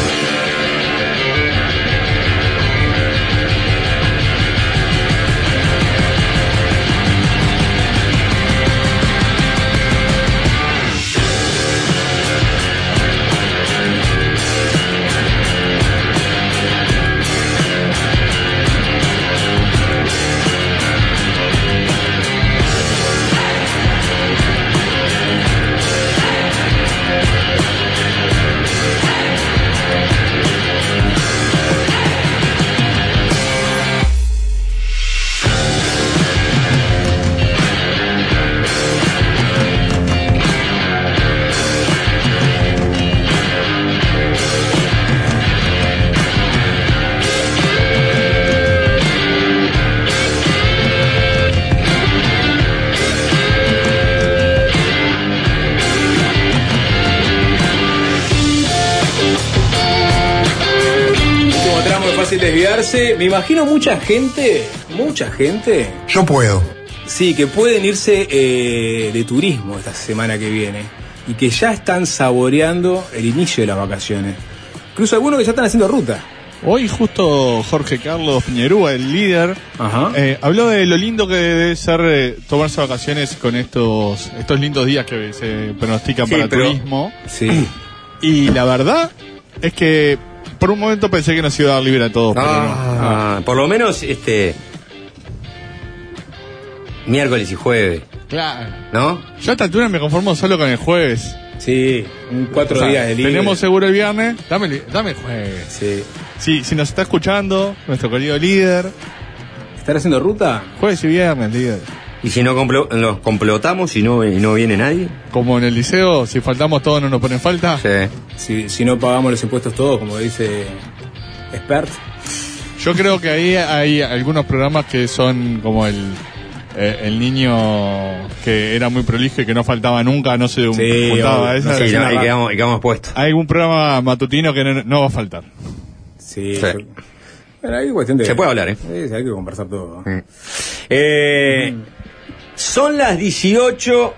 Desviarse, me imagino mucha gente, mucha gente. Yo puedo. Sí, que pueden irse eh, de turismo esta semana que viene y que ya están saboreando el inicio de las vacaciones. Incluso algunos que ya están haciendo ruta. Hoy justo Jorge Carlos Piñerúa, el líder, eh, habló de lo lindo que debe ser eh, tomarse vacaciones con estos estos lindos días que se pronostican sí, para pero, turismo. Sí. Y la verdad es que por un momento pensé que nos iba a dar libre a todos. Ah, pero no. Ah. Por lo menos este miércoles y jueves. Claro. ¿No? Yo a esta altura me conformo solo con el jueves. Sí, un cuatro o sea, días de libre. Tenemos seguro el viernes, dame, dame el jueves. Sí. Sí, si nos está escuchando, nuestro querido líder. ¿Están haciendo ruta? Jueves y viernes, líder. ¿Y si no complo- nos complotamos y no, y no viene nadie? Como en el liceo, si faltamos todos no nos ponen falta. Sí. Si, si no pagamos los impuestos todos, como dice Expert. Yo creo que ahí hay algunos programas que son como el eh, el niño que era muy prolijo y que no faltaba nunca, no se sí, juntaba. No, esa sí, no, y quedamos, y quedamos puestos. Hay algún programa matutino que no, no va a faltar. Sí. Sí. Yo, pero hay cuestión de, se puede hablar, ¿eh? Sí, hay que conversar todo. Mm. Eh, mm. Son las dieciocho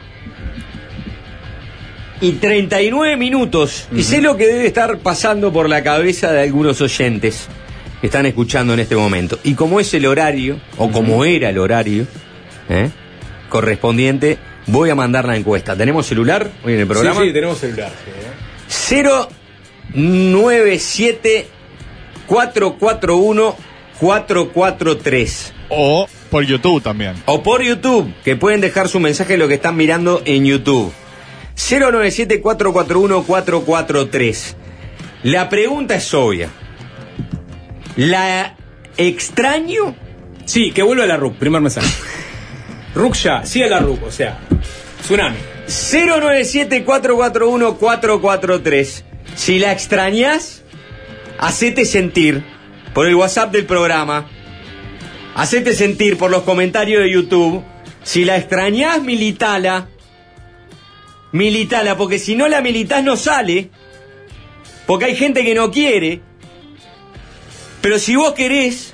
y treinta y nueve minutos. Uh-huh. Y sé lo que debe estar pasando por la cabeza de algunos oyentes que están escuchando en este momento. Y como es el horario, o uh-huh. como era el horario ¿eh? correspondiente, voy a mandar la encuesta. ¿Tenemos celular hoy en el programa? Sí, sí, tenemos celular. Sí, ¿eh? cero nueve siete cuatro cuatro uno cuatro cuatro tres. O por YouTube también. O por YouTube, que pueden dejar su mensaje de lo que están mirando en YouTube. cero nueve siete cuatro cuatro uno cuatro cuatro tres. La pregunta es obvia. ¿La extraño? Sí, que vuelva a la R U C, primer mensaje. R U C ya, sí a la R U C, o sea, tsunami. cero nueve siete cuatro cuatro uno cuatro cuatro tres. Si la extrañas, hacete sentir por el WhatsApp del programa. Hacete sentir por los comentarios de YouTube. Si la extrañás, militala. Militala, porque si no la militás no sale. Porque hay gente que no quiere. Pero si vos querés,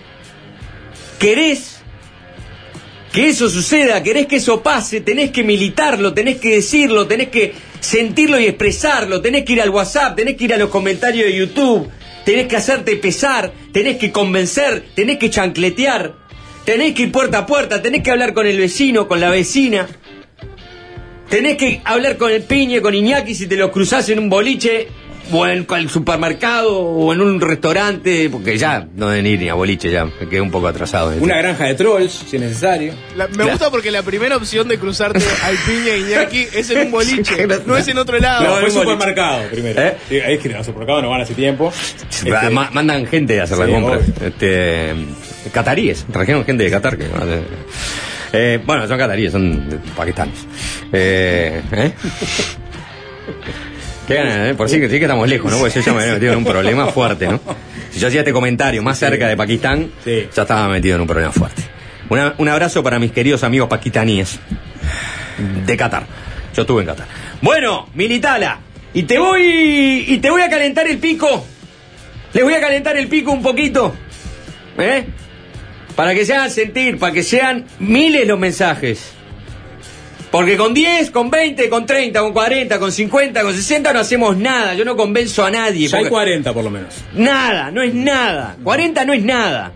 querés que eso suceda, querés que eso pase, tenés que militarlo, tenés que decirlo, tenés que sentirlo y expresarlo, tenés que ir al WhatsApp, tenés que ir a los comentarios de YouTube. Tenés que hacerte pesar, tenés que convencer, tenés que chancletear, tenés que ir puerta a puerta, tenés que hablar con el vecino, con la vecina, tenés que hablar con el Piñe, con Iñaki si te los cruzás en un boliche o en el supermercado o en un restaurante, porque ya no deben ir ni a boliche, ya me quedé un poco atrasado. Una granja de trolls, si es necesario. La, me claro. gusta porque la primera opción de cruzarte al Piña y Iñaki es en un boliche, no es en otro lado. No, en un supermercado primero. ¿Eh? Sí, es que en el supermercado no van hace tiempo. Este, mandan gente a hacer sí, la compra. Este, cataríes, trajeron gente de Qatar que eh, bueno, son cataríes, son pakistanes. Eh, ¿eh? Qué ganas, ¿eh? Por sí que sí que estamos lejos, ¿no? Porque yo ya me había metido en un problema fuerte, ¿no? Si yo hacía este comentario más cerca de Pakistán, sí. ya estaba metido en un problema fuerte. Una, un abrazo para mis queridos amigos pakistaníes de Qatar. Yo estuve en Qatar. Bueno, Militala, y te voy y te voy a calentar el pico. Les voy a calentar el pico un poquito, ¿eh? Para que se hagan sentir, para que sean miles los mensajes. Porque con diez, con veinte, con treinta, con cuarenta, con cincuenta, con sesenta no hacemos nada. Yo no convenzo a nadie. Ya hay cuarenta por lo menos. Nada, no es nada. cuarenta no es nada.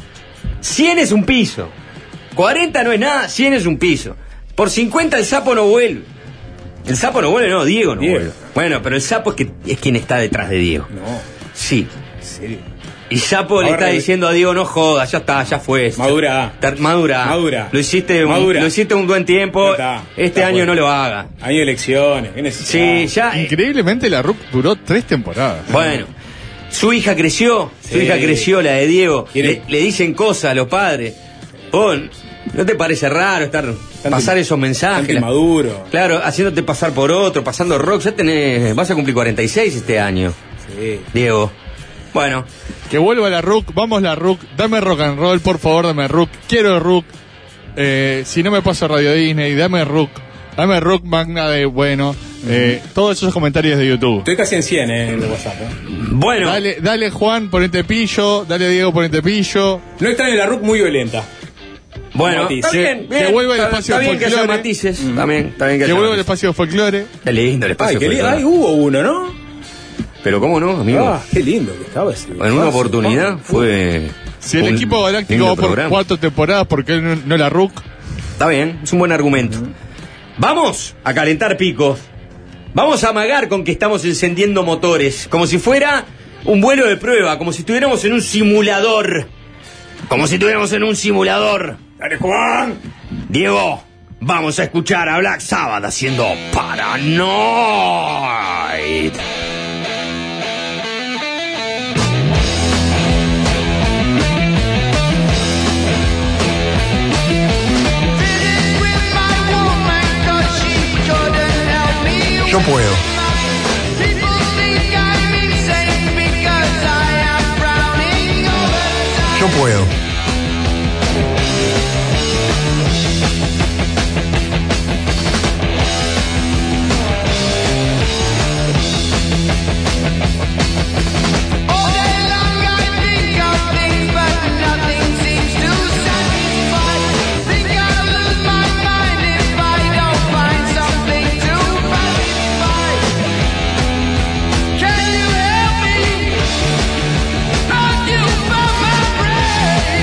cien es un piso. cuarenta no es nada, cien es un piso. Por cincuenta el sapo no vuelve. El sapo no vuelve, no, Diego no Diego. vuelve. Bueno, pero el sapo es, que, es quien está detrás de Diego. No. Sí. ¿En serio? Y Sapo Ahora le está diciendo a Diego, no jodas, ya está, ya fue. Madura. Madura. Madura. Lo hiciste un, Madura. Lo hiciste un buen tiempo. Está, este está año bueno. no lo haga. Año de elecciones. ¿Qué sí, ya. Increíblemente la R U C duró tres temporadas. Bueno. Su hija creció. Su sí. hija creció, la de Diego. Le, le dicen cosas a los padres. Oh, ¿no te parece raro estar tanto, pasar esos mensajes? Maduro. Claro, haciéndote pasar por otro, pasando rock. Ya tenés, vas a cumplir cuarenta y seis este año. Sí. Diego. Bueno. Que vuelva la R U C, vamos la R U C, dame rock and roll, por favor, dame R U C, quiero R U C, eh, si no me paso Radio Disney, dame R U C, dame R U C Magna de, bueno, eh, uh-huh. todos esos comentarios de YouTube. Estoy casi en cien eh, en el WhatsApp. ¿eh? Bueno. Dale, dale Juan, ponete pillo, dale Diego, ponete pillo. No extraño la R U C muy violenta. Bueno, Matiz. está bien, bien, que vuelva el espacio está bien folclore. Que haya matices, mm. también, está bien que, que haya vuelva el matices. espacio folclore. Qué lindo el espacio Ay, folclore. Ay, hubo uno, ¿no? Pero cómo no, amigo. Ah, qué lindo que estaba ese. En una oportunidad ah, fue. Si el equipo galáctico va por programa. cuatro temporadas, ¿por qué no, no la R U C? Está bien, es un buen argumento. Uh-huh. Vamos a calentar picos. Vamos a amagar con que estamos encendiendo motores. Como si fuera un vuelo de prueba. Como si estuviéramos en un simulador. Como si estuviéramos en un simulador. Dale, Juan. Diego, vamos a escuchar a Black Sabbath haciendo Paranoid. Yo puedo. Yo puedo. Can you help me? Are you from my brain?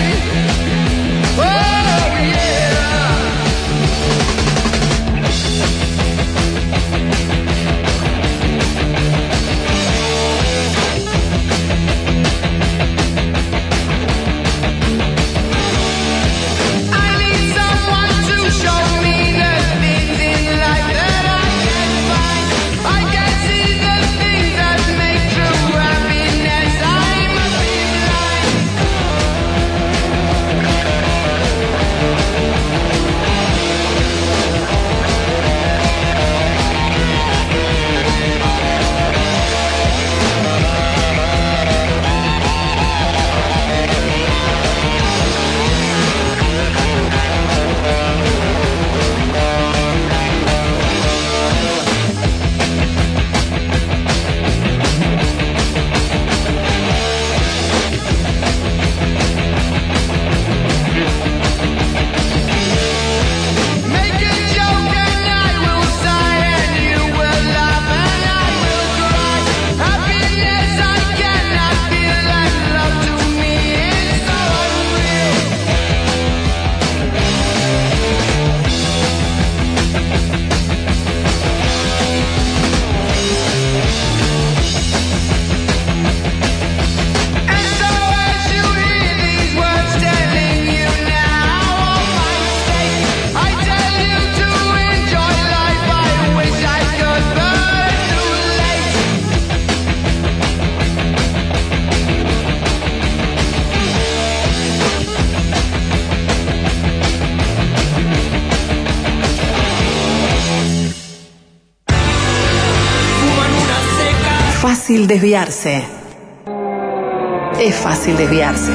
fácil desviarse. Es fácil desviarse.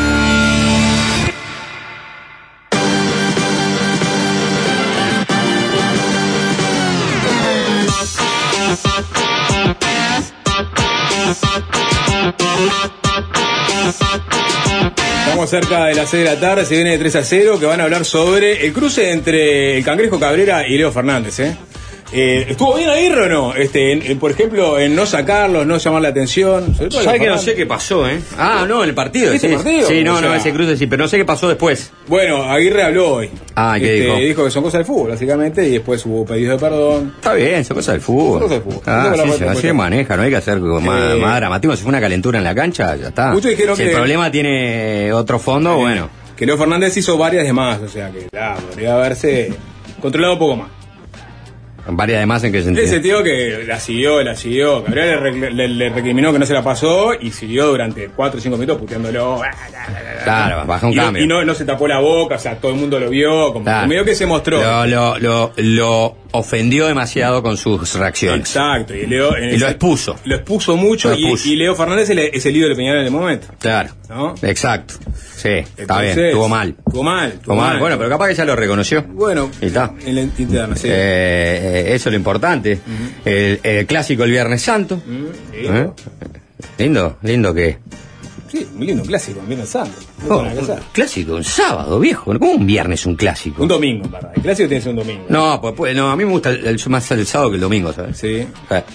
Estamos cerca de las seis de la tarde, se viene de tres a cero, que van a hablar sobre el cruce entre el Cangrejo Cabrera y Leo Fernández, ¿eh? Eh, ¿Estuvo bien Aguirre o no? Este, en, en, por ejemplo, en no sacarlos, no llamar la atención. ¿Sabes que no sé qué pasó, eh? Ah, no, en el partido. ¿Este sí, partido? Sí, no, o sea, no, ese cruce sí, pero no sé qué pasó después. Bueno, Aguirre habló hoy. Ah, ¿qué este, dijo? Dijo que son cosas del fútbol, básicamente, y después hubo pedidos de perdón. Está bien, son cosas del fútbol. Son cosas del fútbol. Ah, Eso sí, la se, la así se maneja, no hay que hacer más, Eh, más dramatismo. Si fue una calentura en la cancha, ya está. Muchos dijeron si que- el problema tiene otro fondo, Eh, bueno. Que Leo Fernández hizo varias de más, o sea que ya, podría haberse controlado un poco más. Varias de más, ¿en qué En sentido? el sentido que la siguió, la siguió. Cabrera le, re- le- le recriminó que no se la pasó y siguió durante cuatro o cinco minutos puteándolo. Claro, baja un y no, cambio. y no, no se tapó la boca, o sea, todo el mundo lo vio, como Claro. medio que se mostró. Lo, lo, lo, lo ofendió demasiado con sus reacciones. Exacto, y Leo en Y lo ese- expuso. Lo expuso mucho Lo y- expuso. Y, Leo Fernández es el, es el ídolo de Peñarol en el momento. Claro. ¿No? Exacto. Sí, está Entonces, bien, estuvo mal. Estuvo mal. Estuvo mal. Bueno, pero capaz que ya lo reconoció. Bueno, Y está. en la interna, sí. Eh, eh, eso es lo importante. el, el clásico el Viernes Santo. Mm, ¿Eh? lindo. Lindo, lindo que. Sí, muy lindo, un clásico, un Viernes Santo. No Oh, tiene nada que un hacer. clásico, un sábado, viejo. ¿Cómo un viernes un clásico? Un domingo, en verdad. El clásico tiene que ser un domingo. No, pues, pues no, a mí me gusta el, el- más el sábado que el domingo, ¿sabes? Sí. O sea,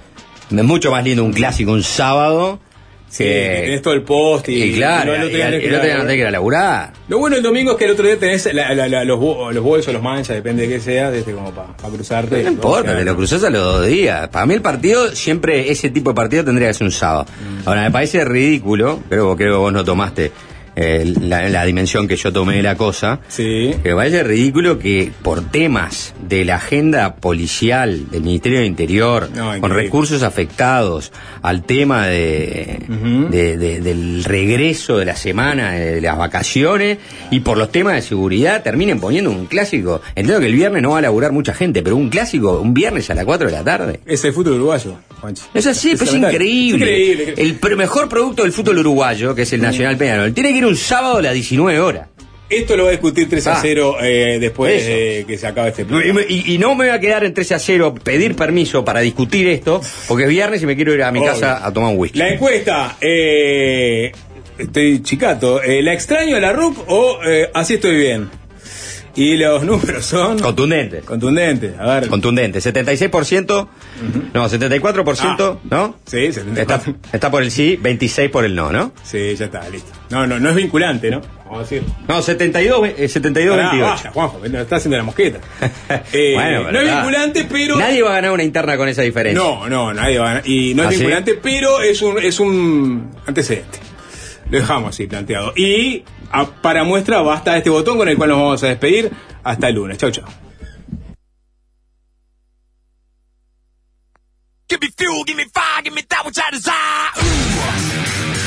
es mucho más lindo un clásico un sábado. Sí, que tenés todo el post y, y claro, y no- el otro y día al- tenés el que otro día ir a- no tenés que ir a laburar. Lo bueno del domingo es que el otro día tenés la- la- la- los, bo- los bolsos, los manchas, depende de qué sea, desde como para cruzarte. No importa, te lo cruzás a los dos días. Para mí el partido, siempre ese tipo de partido tendría que ser un sábado. Ahora, me parece ridículo, creo, creo que vos no tomaste eh, la, la dimensión que yo tomé de la cosa. Sí. Que me parece ridículo que por temas de la agenda policial del Ministerio del Interior, No, con increíble. recursos afectados al tema de, Ujú. de- de- del regreso de la semana, de las vacaciones, y por los temas de seguridad terminen poniendo un clásico. Entiendo que el viernes no va a laburar mucha gente, pero un clásico, un viernes a las cuatro de la tarde. Es el fútbol uruguayo, Juanchi. Es así, pues es lamentable. increíble. Es increíble. El pr- mejor producto del fútbol uruguayo, que es el Nacional Peñarol, tiene que ir un sábado a las diecinueve horas. Esto lo va a discutir tres a Ah. cero eh, después Eso. de que se acabe este Y, programa. y- y no me voy a quedar en trece a cero pedir permiso para discutir esto, porque es viernes y me quiero ir a mi Obvio. casa a tomar un whisky. La encuesta, eh, estoy chicato, eh, ¿la extraño a la R U C o eh, así estoy bien? Y los números son Contundente. contundentes. A ver. Contundente. setenta y seis por ciento, no, setenta y cuatro por ciento, ¿no? Sí, setenta y cuatro. Está, está por el sí, veintiséis por el no, ¿no? Sí, ya está, listo. No, no, no es vinculante, ¿no? Vamos a decir. No, setenta y dos, eh, setenta y dos, Pará, veintiocho. vaya, Juanjo, me lo está haciendo la mosqueta. Eh, Bueno, pero no es está. vinculante, pero. Nadie va a ganar una interna con esa diferencia. No, no, nadie va a ganar. Y no es ¿Ah, sí? vinculante, pero es un, es un antecedente. Lo dejamos así planteado. Y a- para muestra basta este botón con el cual nos vamos a despedir. Hasta el lunes. Chau, chau. Give me fuel, give me fire, give me that which I desire. Ooh.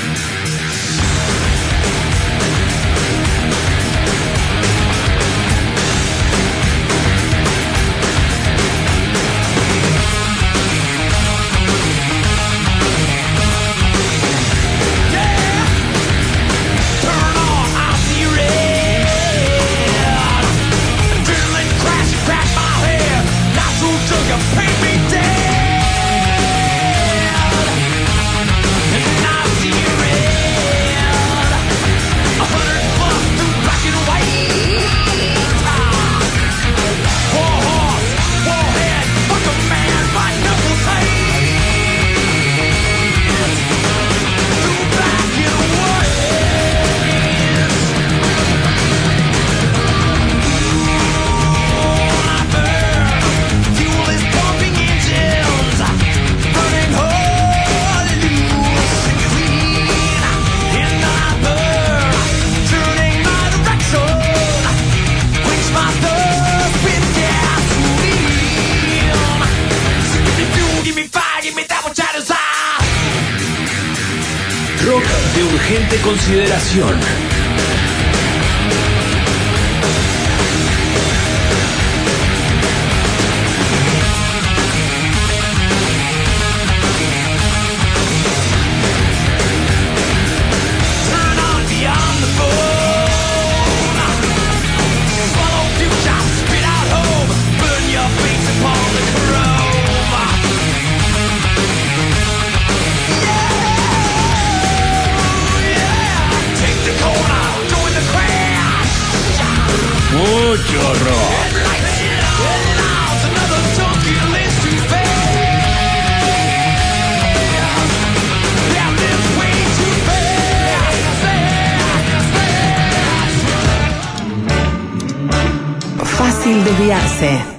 Rock de urgente consideración. chorro. Fácil desviarse.